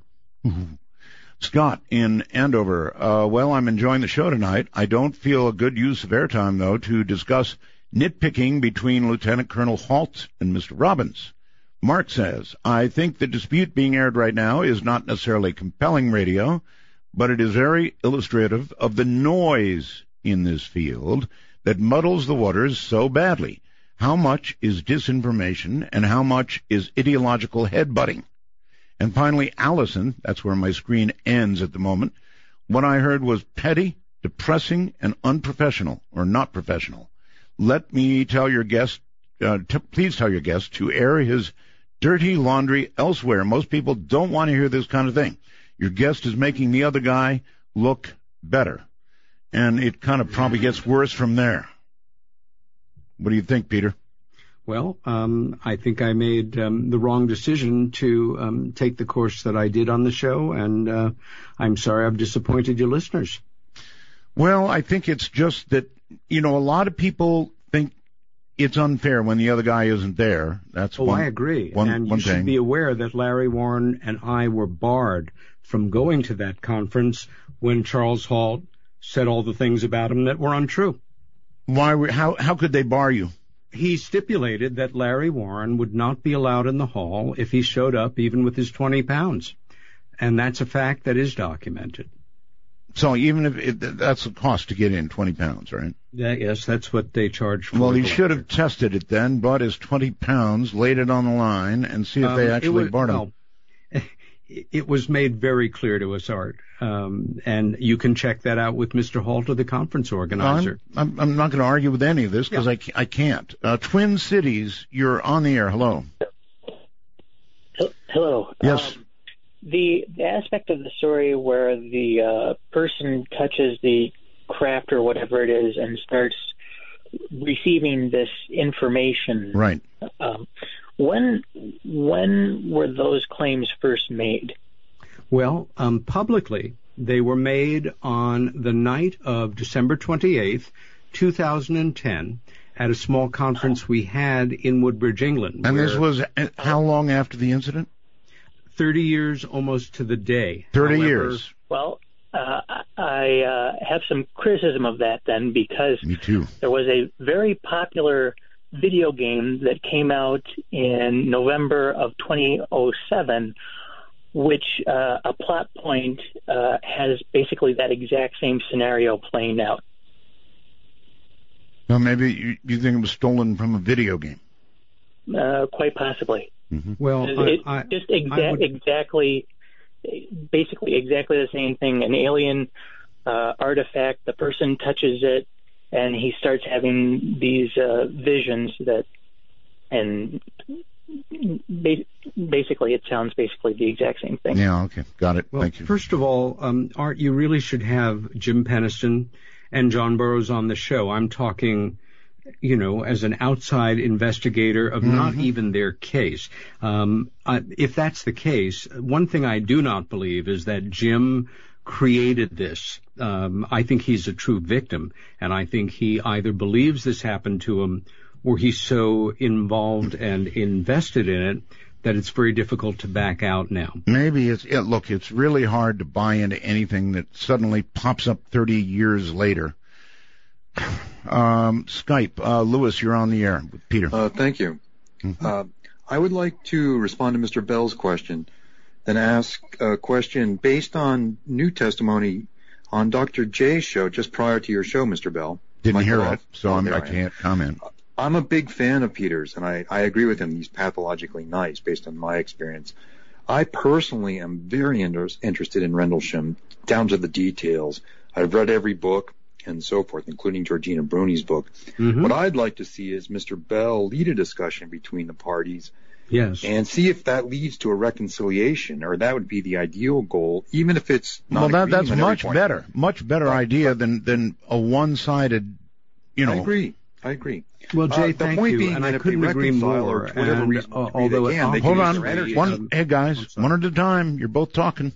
Scott in Andover. Uh, well, I'm enjoying the show tonight. I don't feel a good use of airtime, though, to discuss nitpicking between Lieutenant Colonel Halt and Mister Robbins. Mark says, I think the dispute being aired right now is not necessarily compelling radio, but it is very illustrative of the noise in this field that muddles the waters so badly. How much is disinformation and how much is ideological headbutting? And finally, Allison, that's where my screen ends at the moment. What I heard was petty, depressing, and unprofessional, or not professional. Let me tell your guest, uh, t- please tell your guest to air his dirty laundry elsewhere. Most people don't want to hear this kind of thing. Your guest is making the other guy look better. And it kind of probably gets worse from there. What do you think, Peter? Well, um, I think I made um, the wrong decision to um, take the course that I did on the show, and uh, I'm sorry I've disappointed your listeners. Well, I think it's just that, you know, a lot of people think it's unfair when the other guy isn't there. That's oh, one, I agree. One, and one you thing. should be aware that Larry Warren and I were barred from going to that conference when Charles Halt said all the things about him that were untrue. Why? Were, how? How could they bar you? He stipulated that Larry Warren would not be allowed in the hall if he showed up even with his twenty pounds. And that's a fact that is documented. So even if it, that's the cost to get in, twenty pounds, right? Yeah, yes, that's what they charge for. Well, he the should have lecture. tested it then, bought his twenty pounds, laid it on the line, and see if Um, they it actually was- barred him. well, it was made very clear to us, Art, um, and you can check that out with Mister Halter, the conference organizer. I'm, I'm, I'm not going to argue with any of this because Yeah. I, ca- I can't. Uh, Twin Cities, you're on the air. Hello. Hello. Yes. Um, the, the aspect of the story where the uh, person touches the craft or whatever it is and starts receiving this information. Right. Um, when when were those claims first made? Well, um, publicly, they were made on the night of December twenty-eighth, two thousand ten, at a small conference we had in Woodbridge, England. And this where was uh, how long after the incident? thirty years almost to the day. thirty However, years. Well, uh, I uh, have some criticism of that then because Me too. there was a very popular video game that came out in November of twenty oh seven, which uh, a plot point uh, has basically that exact same scenario playing out. Well, maybe you, you think it was stolen from a video game. Uh, quite possibly. Mm-hmm. Well, It- I, I, just exa- I would- exactly, basically exactly the same thing. An alien uh, artifact, the person touches it, and he starts having these uh, visions that, and ba- basically it sounds basically the exact same thing. Yeah, okay. Got it. well, Thank you. first of all, um, Art, you really should have Jim Peniston and John Burroughs on the show. I'm talking, you know, as an outside investigator of not even their case. Um, I, if that's the case, one thing I do not believe is that Jim created this. Um, I think he's a true victim, and I think he either believes this happened to him or he's so involved and invested in it that it's very difficult to back out now. Maybe it's, it, look, it's really hard to buy into anything that suddenly pops up thirty years later. Um, Skype, uh, Lewis, you're on the air with Peter. Uh, thank you. Mhm. Uh, I would like to respond to Mister Bell's question, then ask a question based on new testimony on Doctor J's show just prior to your show, Mister Bell. Didn't Mike hear Roth. it, so Oh, I'm, there I I am. can't comment. I'm a big fan of Peter's, and I, I agree with him. He's pathologically nice based on my experience. I personally am very inter- interested in Rendlesham, down to the details. I've read every book and so forth, including Georgina Bruni's book. Mhm. What I'd like to see is Mister Bell lead a discussion between the parties Yes. and see if that leads to a reconciliation, or that would be the ideal goal, even if it's not Well, that, agreeing that's on every much point. better, much better But- idea than, than a one-sided, you know. I agree. I agree. Well, Jay, Uh, the thank point you, being and that I if they couldn't agree reconcile more. or for whatever and, reason uh, agree although they can, they it can Hold use on, their energy. one, um, hey guys, I'm sorry. one at a time. You're both talking.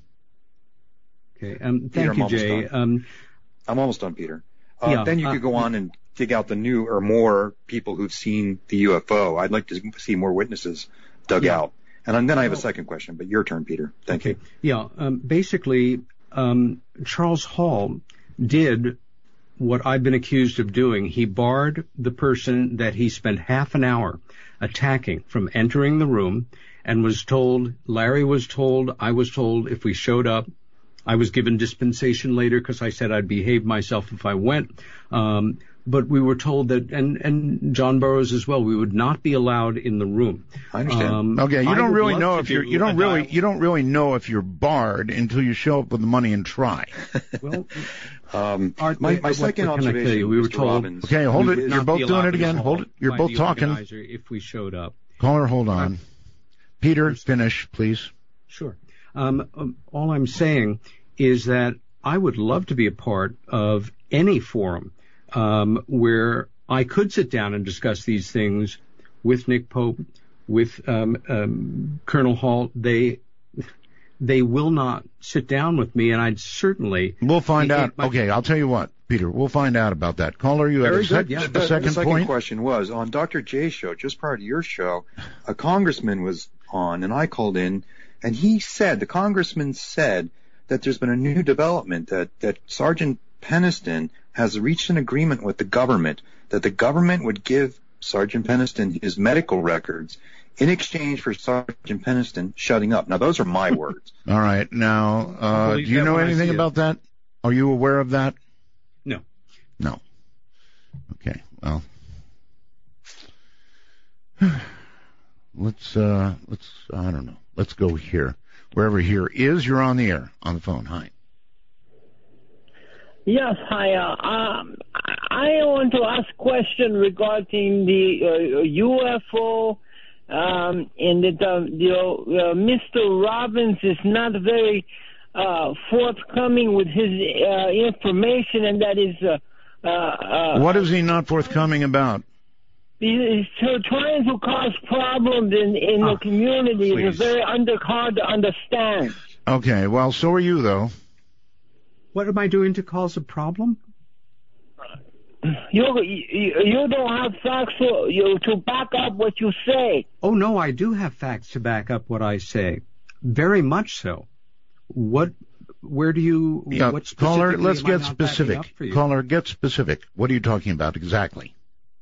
Okay, um, Peter, thank I'm you, almost Jay. done. Um, I'm almost done, Peter. Uh, Yeah, then you uh, could go on and dig out the new or more people who've seen the U F O. I'd like to see more witnesses dug Yeah. out. And then I have a Well- second question, but your turn, Peter. Thank okay. you. Yeah, um, basically, um, Charles Hall did what I've been accused of doing. He barred the person that he spent half an hour attacking from entering the room and was told, Larry was told, I was told if we showed up, I was given dispensation later because I said I'd behave myself if I went. Um, but we were told that, and, and John Burroughs as well, we would not be allowed in the room. I understand. Um, Okay, you I don't would really love know to if you're, do you don't a really, dialogue. you don't really know if you're barred until you show up with the money and try. Well, Um, Art, my what- my what second can I tell observation, you? We were Mister told- Robbins, Okay, hold we it. would You're not both be doing allowed it in the again. Hold hall it. You're by both the talking. organizer if we showed up. Caller, hold on. Peter, finish, please. Sure. Um, um, all I'm saying is that I would love to be a part of any forum um, where I could sit down and discuss these things with Nick Pope, with um, um, Colonel Hall. They they will not sit down with me, and I'd certainly We'll find it- out. my- Okay, I'll tell you what. Peter. We'll find out about that. Caller, you had Very a, sec- good, yeah. a the, second the second point? question was, on Doctor J's show, just prior to your show, a congressman was on, and I called in, and he said, the congressman said that there's been a new development, that, that Sergeant Peniston has reached an agreement with the government, that the government would give Sergeant Peniston his medical records in exchange for Sergeant Peniston shutting up. Now, those are my words. All right. Now, uh, do you know anything about that? Are you aware of that? No. No. Okay. Well, let's, uh, let's, I don't know. Let's go here. Wherever here is, you're on the air, on the phone. Hi. Yes, hi. Uh, um, I want to ask a question regarding the uh, U F O, um, and that uh, the, uh, Mister Robbins is not very uh, forthcoming with his uh, information, and that is. Uh, uh, uh, what is he not forthcoming about? He's trying to cause problems in, in oh, the community. Please. It's very under, hard to understand. Okay, well, so are you, though. What am I doing to cause a problem? You you, you don't have facts to, you, to back up what you say. Oh, no, I do have facts to back up what I say. Very much so. What, where do you, yeah, what caller, let's get specific. Caller, get specific. What are you talking about exactly?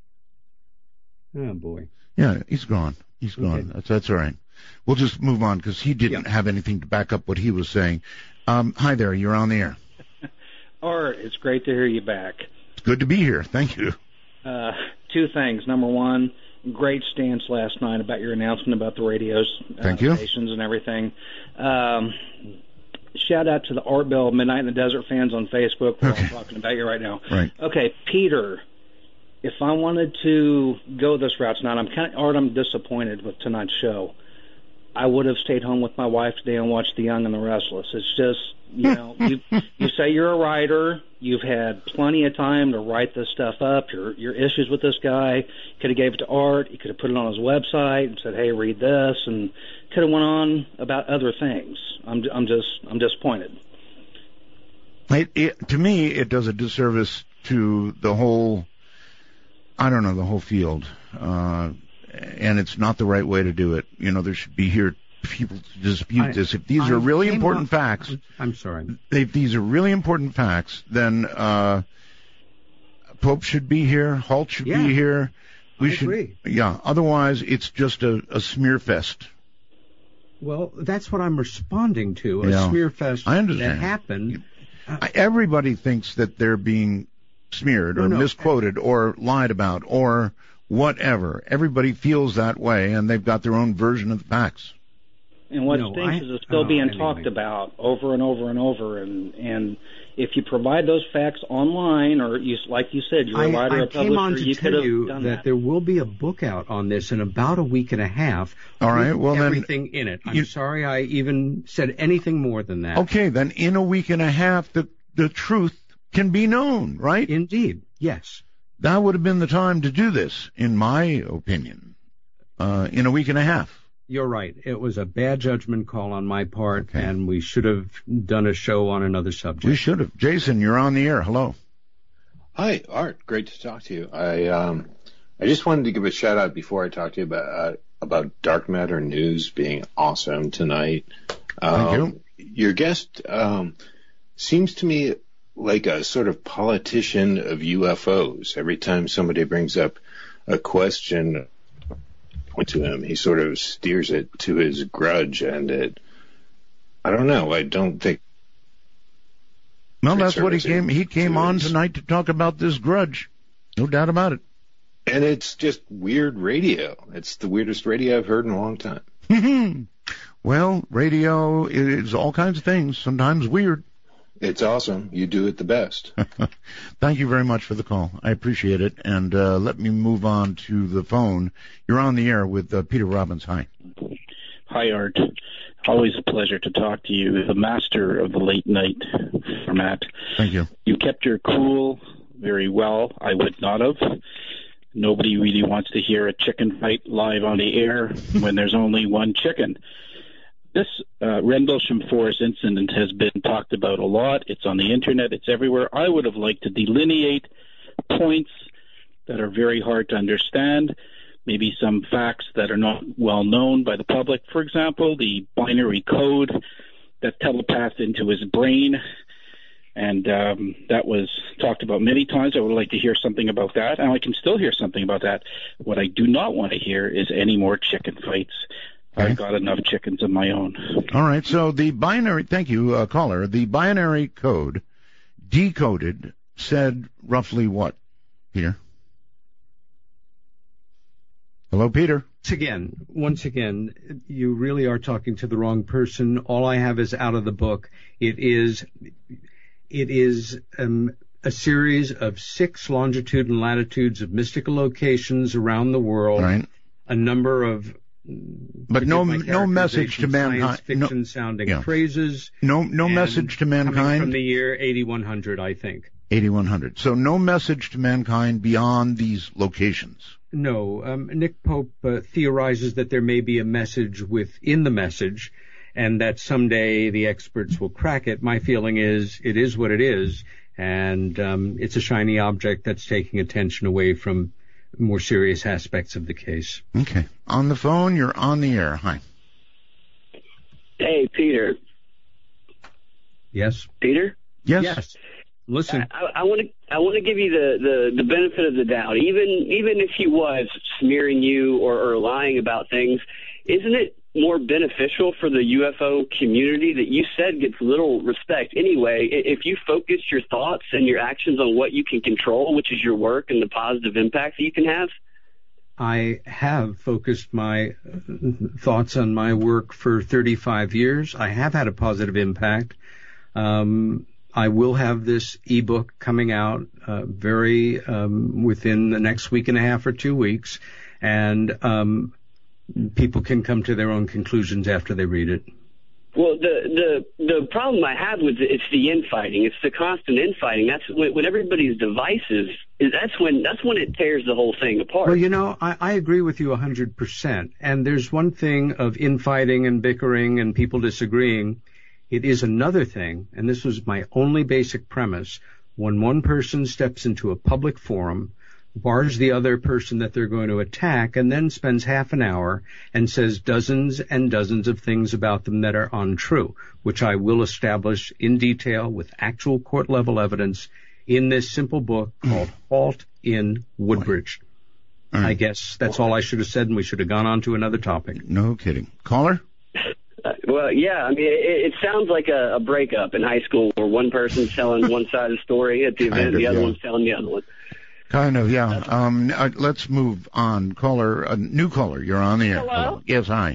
Oh, boy. Yeah, he's gone. He's gone. Okay. That's, that's all right. We'll just move on because he didn't yeah. have anything to back up what he was saying. Um, hi there. You're on the air. Art, it's great to hear you back. It's good to be here. Thank you. Uh, two things. Number one, great stance last night about your announcement about the radios, Thank uh, you. stations and everything. Um, shout out to the Art Bell Midnight in the Desert fans on Facebook. We're okay. all talking about you right now. Right. Okay, Peter. If I wanted to go this route tonight, I'm kind of, Art, I'm disappointed with tonight's show. I would have stayed home with my wife today and watched The Young and the Restless. It's just, you know, you you say you're a writer. You've had plenty of time to write this stuff up. Your your issues with this guy. Could have gave it to Art. He could have put it on his website and said, "Hey, read this," and could have went on about other things. I'm I'm just I'm disappointed. It, it, to me, it does a disservice to the whole. I don't know the whole field. Uh, And it's not the right way to do it. You know, there should be here people to dispute I, this. If these I are really important up, facts, I'm sorry. If these are really important facts, then uh, Pope should be here. Halt should yeah, be here. We I should. Agree. Yeah. Otherwise, it's just a, a smear fest. Well, that's what I'm responding to. A yeah. smear fest I understand. that happened. Uh, Everybody thinks that they're being smeared or no, no. misquoted or lied about or whatever. Everybody feels that way, and they've got their own version of the facts. And what no, stinks I, is it's still oh, being anyway. talked about over and over and over. And and if you provide those facts online, or you, like you said, you're a writer, I, I a publisher, came on to you tell could have you done that, that. there will be a book out on this in about a week and a half. All right, well then, everything in it. I'm you, sorry I even said anything more than that. Okay, then in a week and a half, the the truth can be known, right? Indeed, yes. That would have been the time to do this, in my opinion, uh, in a week and a half. You're right. It was a bad judgment call on my part, okay. and we should have done a show on another subject. We should have. Jason, you're on the air. Hello. Hi, Art. Great to talk to you. I um, I just wanted to give a shout out before I talk to you about uh, about Dark Matter News being awesome tonight. Um, Thank you. Your guest um, seems to me like a sort of politician of U F Os. Every time somebody brings up a question to him, he sort of steers it to his grudge, and it, I don't know, I don't think. Well, that's what he came, he came on tonight to talk about this grudge. No doubt about it. And it's just weird radio. It's the weirdest radio I've heard in a long time. Well, radio is all kinds of things, sometimes weird. It's awesome. You do it the best. Thank you very much for the call. I appreciate it. And uh, let me move on to the phone. You're on the air with uh, Peter Robbins. Hi. Hi, Art. Always a pleasure to talk to you, the master of the late night format. Thank you. You kept your cool very well. I would not have. Nobody really wants to hear a chicken fight live on the air when there's only one chicken. this uh, Rendlesham Forest incident has been talked about a lot. It's on the internet. It's everywhere. I would have liked to delineate points that are very hard to understand, maybe some facts that are not well known by the public. For example, the binary code that telepathed into his brain, and um, that was talked about many times. I would like to hear something about that, and I can still hear something about that. What I do not want to hear is any more chicken fights. Okay. I've got enough chickens of my own. All right, so the binary, thank you, uh, caller, the binary code decoded said roughly what, Peter? Hello, Peter. Once again, once again, you really are talking to the wrong person. All I have is out of the book. It is, it is um, a series of six longitude and latitudes of mystical locations around the world. Right. A number of, but no, no message to mankind. Science fiction no, sounding yeah. phrases. No, no message to mankind. Coming from the year eighty-one hundred, I think. eighty-one hundred. So no message to mankind beyond these locations. No, um, Nick Pope uh, theorizes that there may be a message within the message, and that someday the experts will crack it. My feeling is it is what it is, and um, it's a shiny object that's taking attention away from more serious aspects of the case. Okay. On the phone, you're on the air. Hi. Hey, Peter. Yes? Peter? Yes. Yes. Listen. I want to I want to give you the, the, the benefit of the doubt. Even even if he was smearing you or, or lying about things, isn't it more beneficial for the U F O community that you said gets little respect anyway if you focus your thoughts and your actions on what you can control, which is your work and the positive impact that you can have? I have focused my thoughts on my work for thirty-five years. I have had a positive impact. Um, I will have this ebook coming out uh, very um, within the next week and a half or two weeks, and um, people can come to their own conclusions after they read it. Well, the the the problem I have with it, it's the infighting. It's the constant infighting. That's when, when everybody's divisive. That's when that's when it tears the whole thing apart. Well, you know, I, I agree with you one hundred percent. And there's one thing of infighting and bickering and people disagreeing. It is another thing, and this was my only basic premise, when one person steps into a public forum, bars the other person that they're going to attack, and then spends half an hour and says dozens and dozens of things about them that are untrue, which I will establish in detail with actual court-level evidence in this simple book called Halt in Woodbridge. Right. I guess that's all I should have said, and we should have gone on to another topic. No kidding. Caller? Uh, well, yeah, I mean, it, it sounds like a, a breakup in high school where one person's telling one side of the story at the event, Kind of, the other yeah. one's telling the other one. Kind of, yeah. Um, uh, let's move on. Caller, a new caller, you're on the air. Hello? Yes, hi.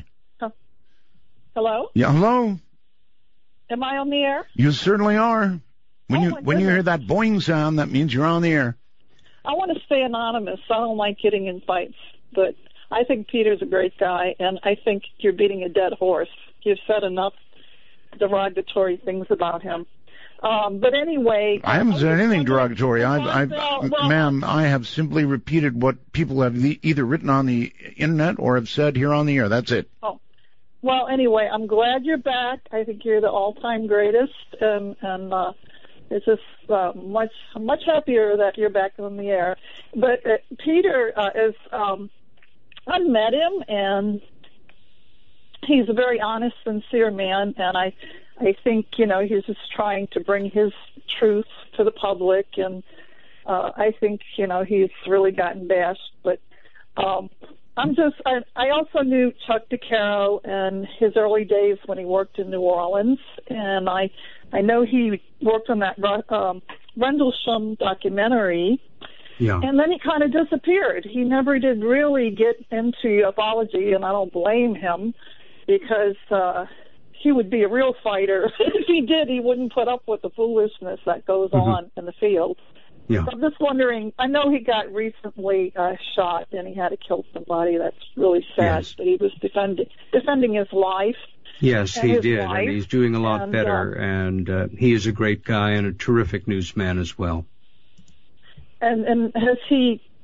Hello? Yeah, hello? Am I on the air? You certainly are. When Oh, you my when you hear goodness. that boing sound, that means you're on the air. I want to stay anonymous. I don't like getting in fights, but I think Peter's a great guy, and I think you're beating a dead horse. You've said enough derogatory things about him. Um, but anyway... I haven't said anything derogatory. I've, I've, Well, well- ma'am, I have simply repeated what people have e- either written on the internet or have said here on the air. That's it. Oh. Well, anyway, I'm glad you're back. I think you're the all-time greatest, and, and uh, it's just uh, much much happier that you're back on the air. But uh, Peter uh, is... Um, I met him, and he's a very honest, sincere man, and I I think, you know, he's just trying to bring his truth to the public, and uh, I think, you know, he's really gotten bashed. But um, I'm just, I, I also knew Chuck DeCaro in his early days when he worked in New Orleans, and I, I know he worked on that um, Rendlesham documentary. Yeah. And then he kind of disappeared. He never did really get into ufology, and I don't blame him because uh, he would be a real fighter. If he did, he wouldn't put up with the foolishness that goes Mm-hmm. on in the field. Yeah. So I'm just wondering, I know he got recently uh, shot and he had to kill somebody. That's really sad. Yes. But he was defending defending his life. Yes, and he his did, wife, and he's doing a lot and, better, uh, and uh, he is a great guy and a terrific newsman as well. And and has he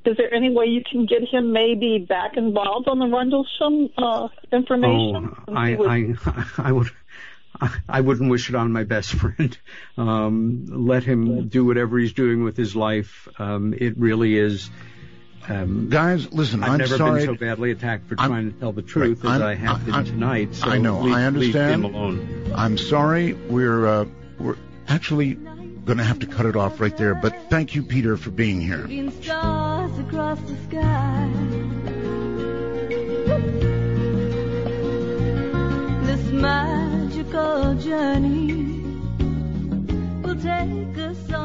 is there any way you can get him maybe back involved on the Rendlesham uh, information? Oh, I, I, I would, I wouldn't wish it on my best friend. Um, let him do whatever he's doing with his life. Um, it really is. Um, Guys, listen, I've I'm never sorry. been so badly attacked for I'm, trying to tell the truth right, as I'm, I have been I'm, tonight. So I know, leave, I understand. Leave him alone. I'm sorry. We're uh, we're actually going to have to cut it off right there. But thank you, Peter, for being here. Stars across the sky. This magical journey will take us on.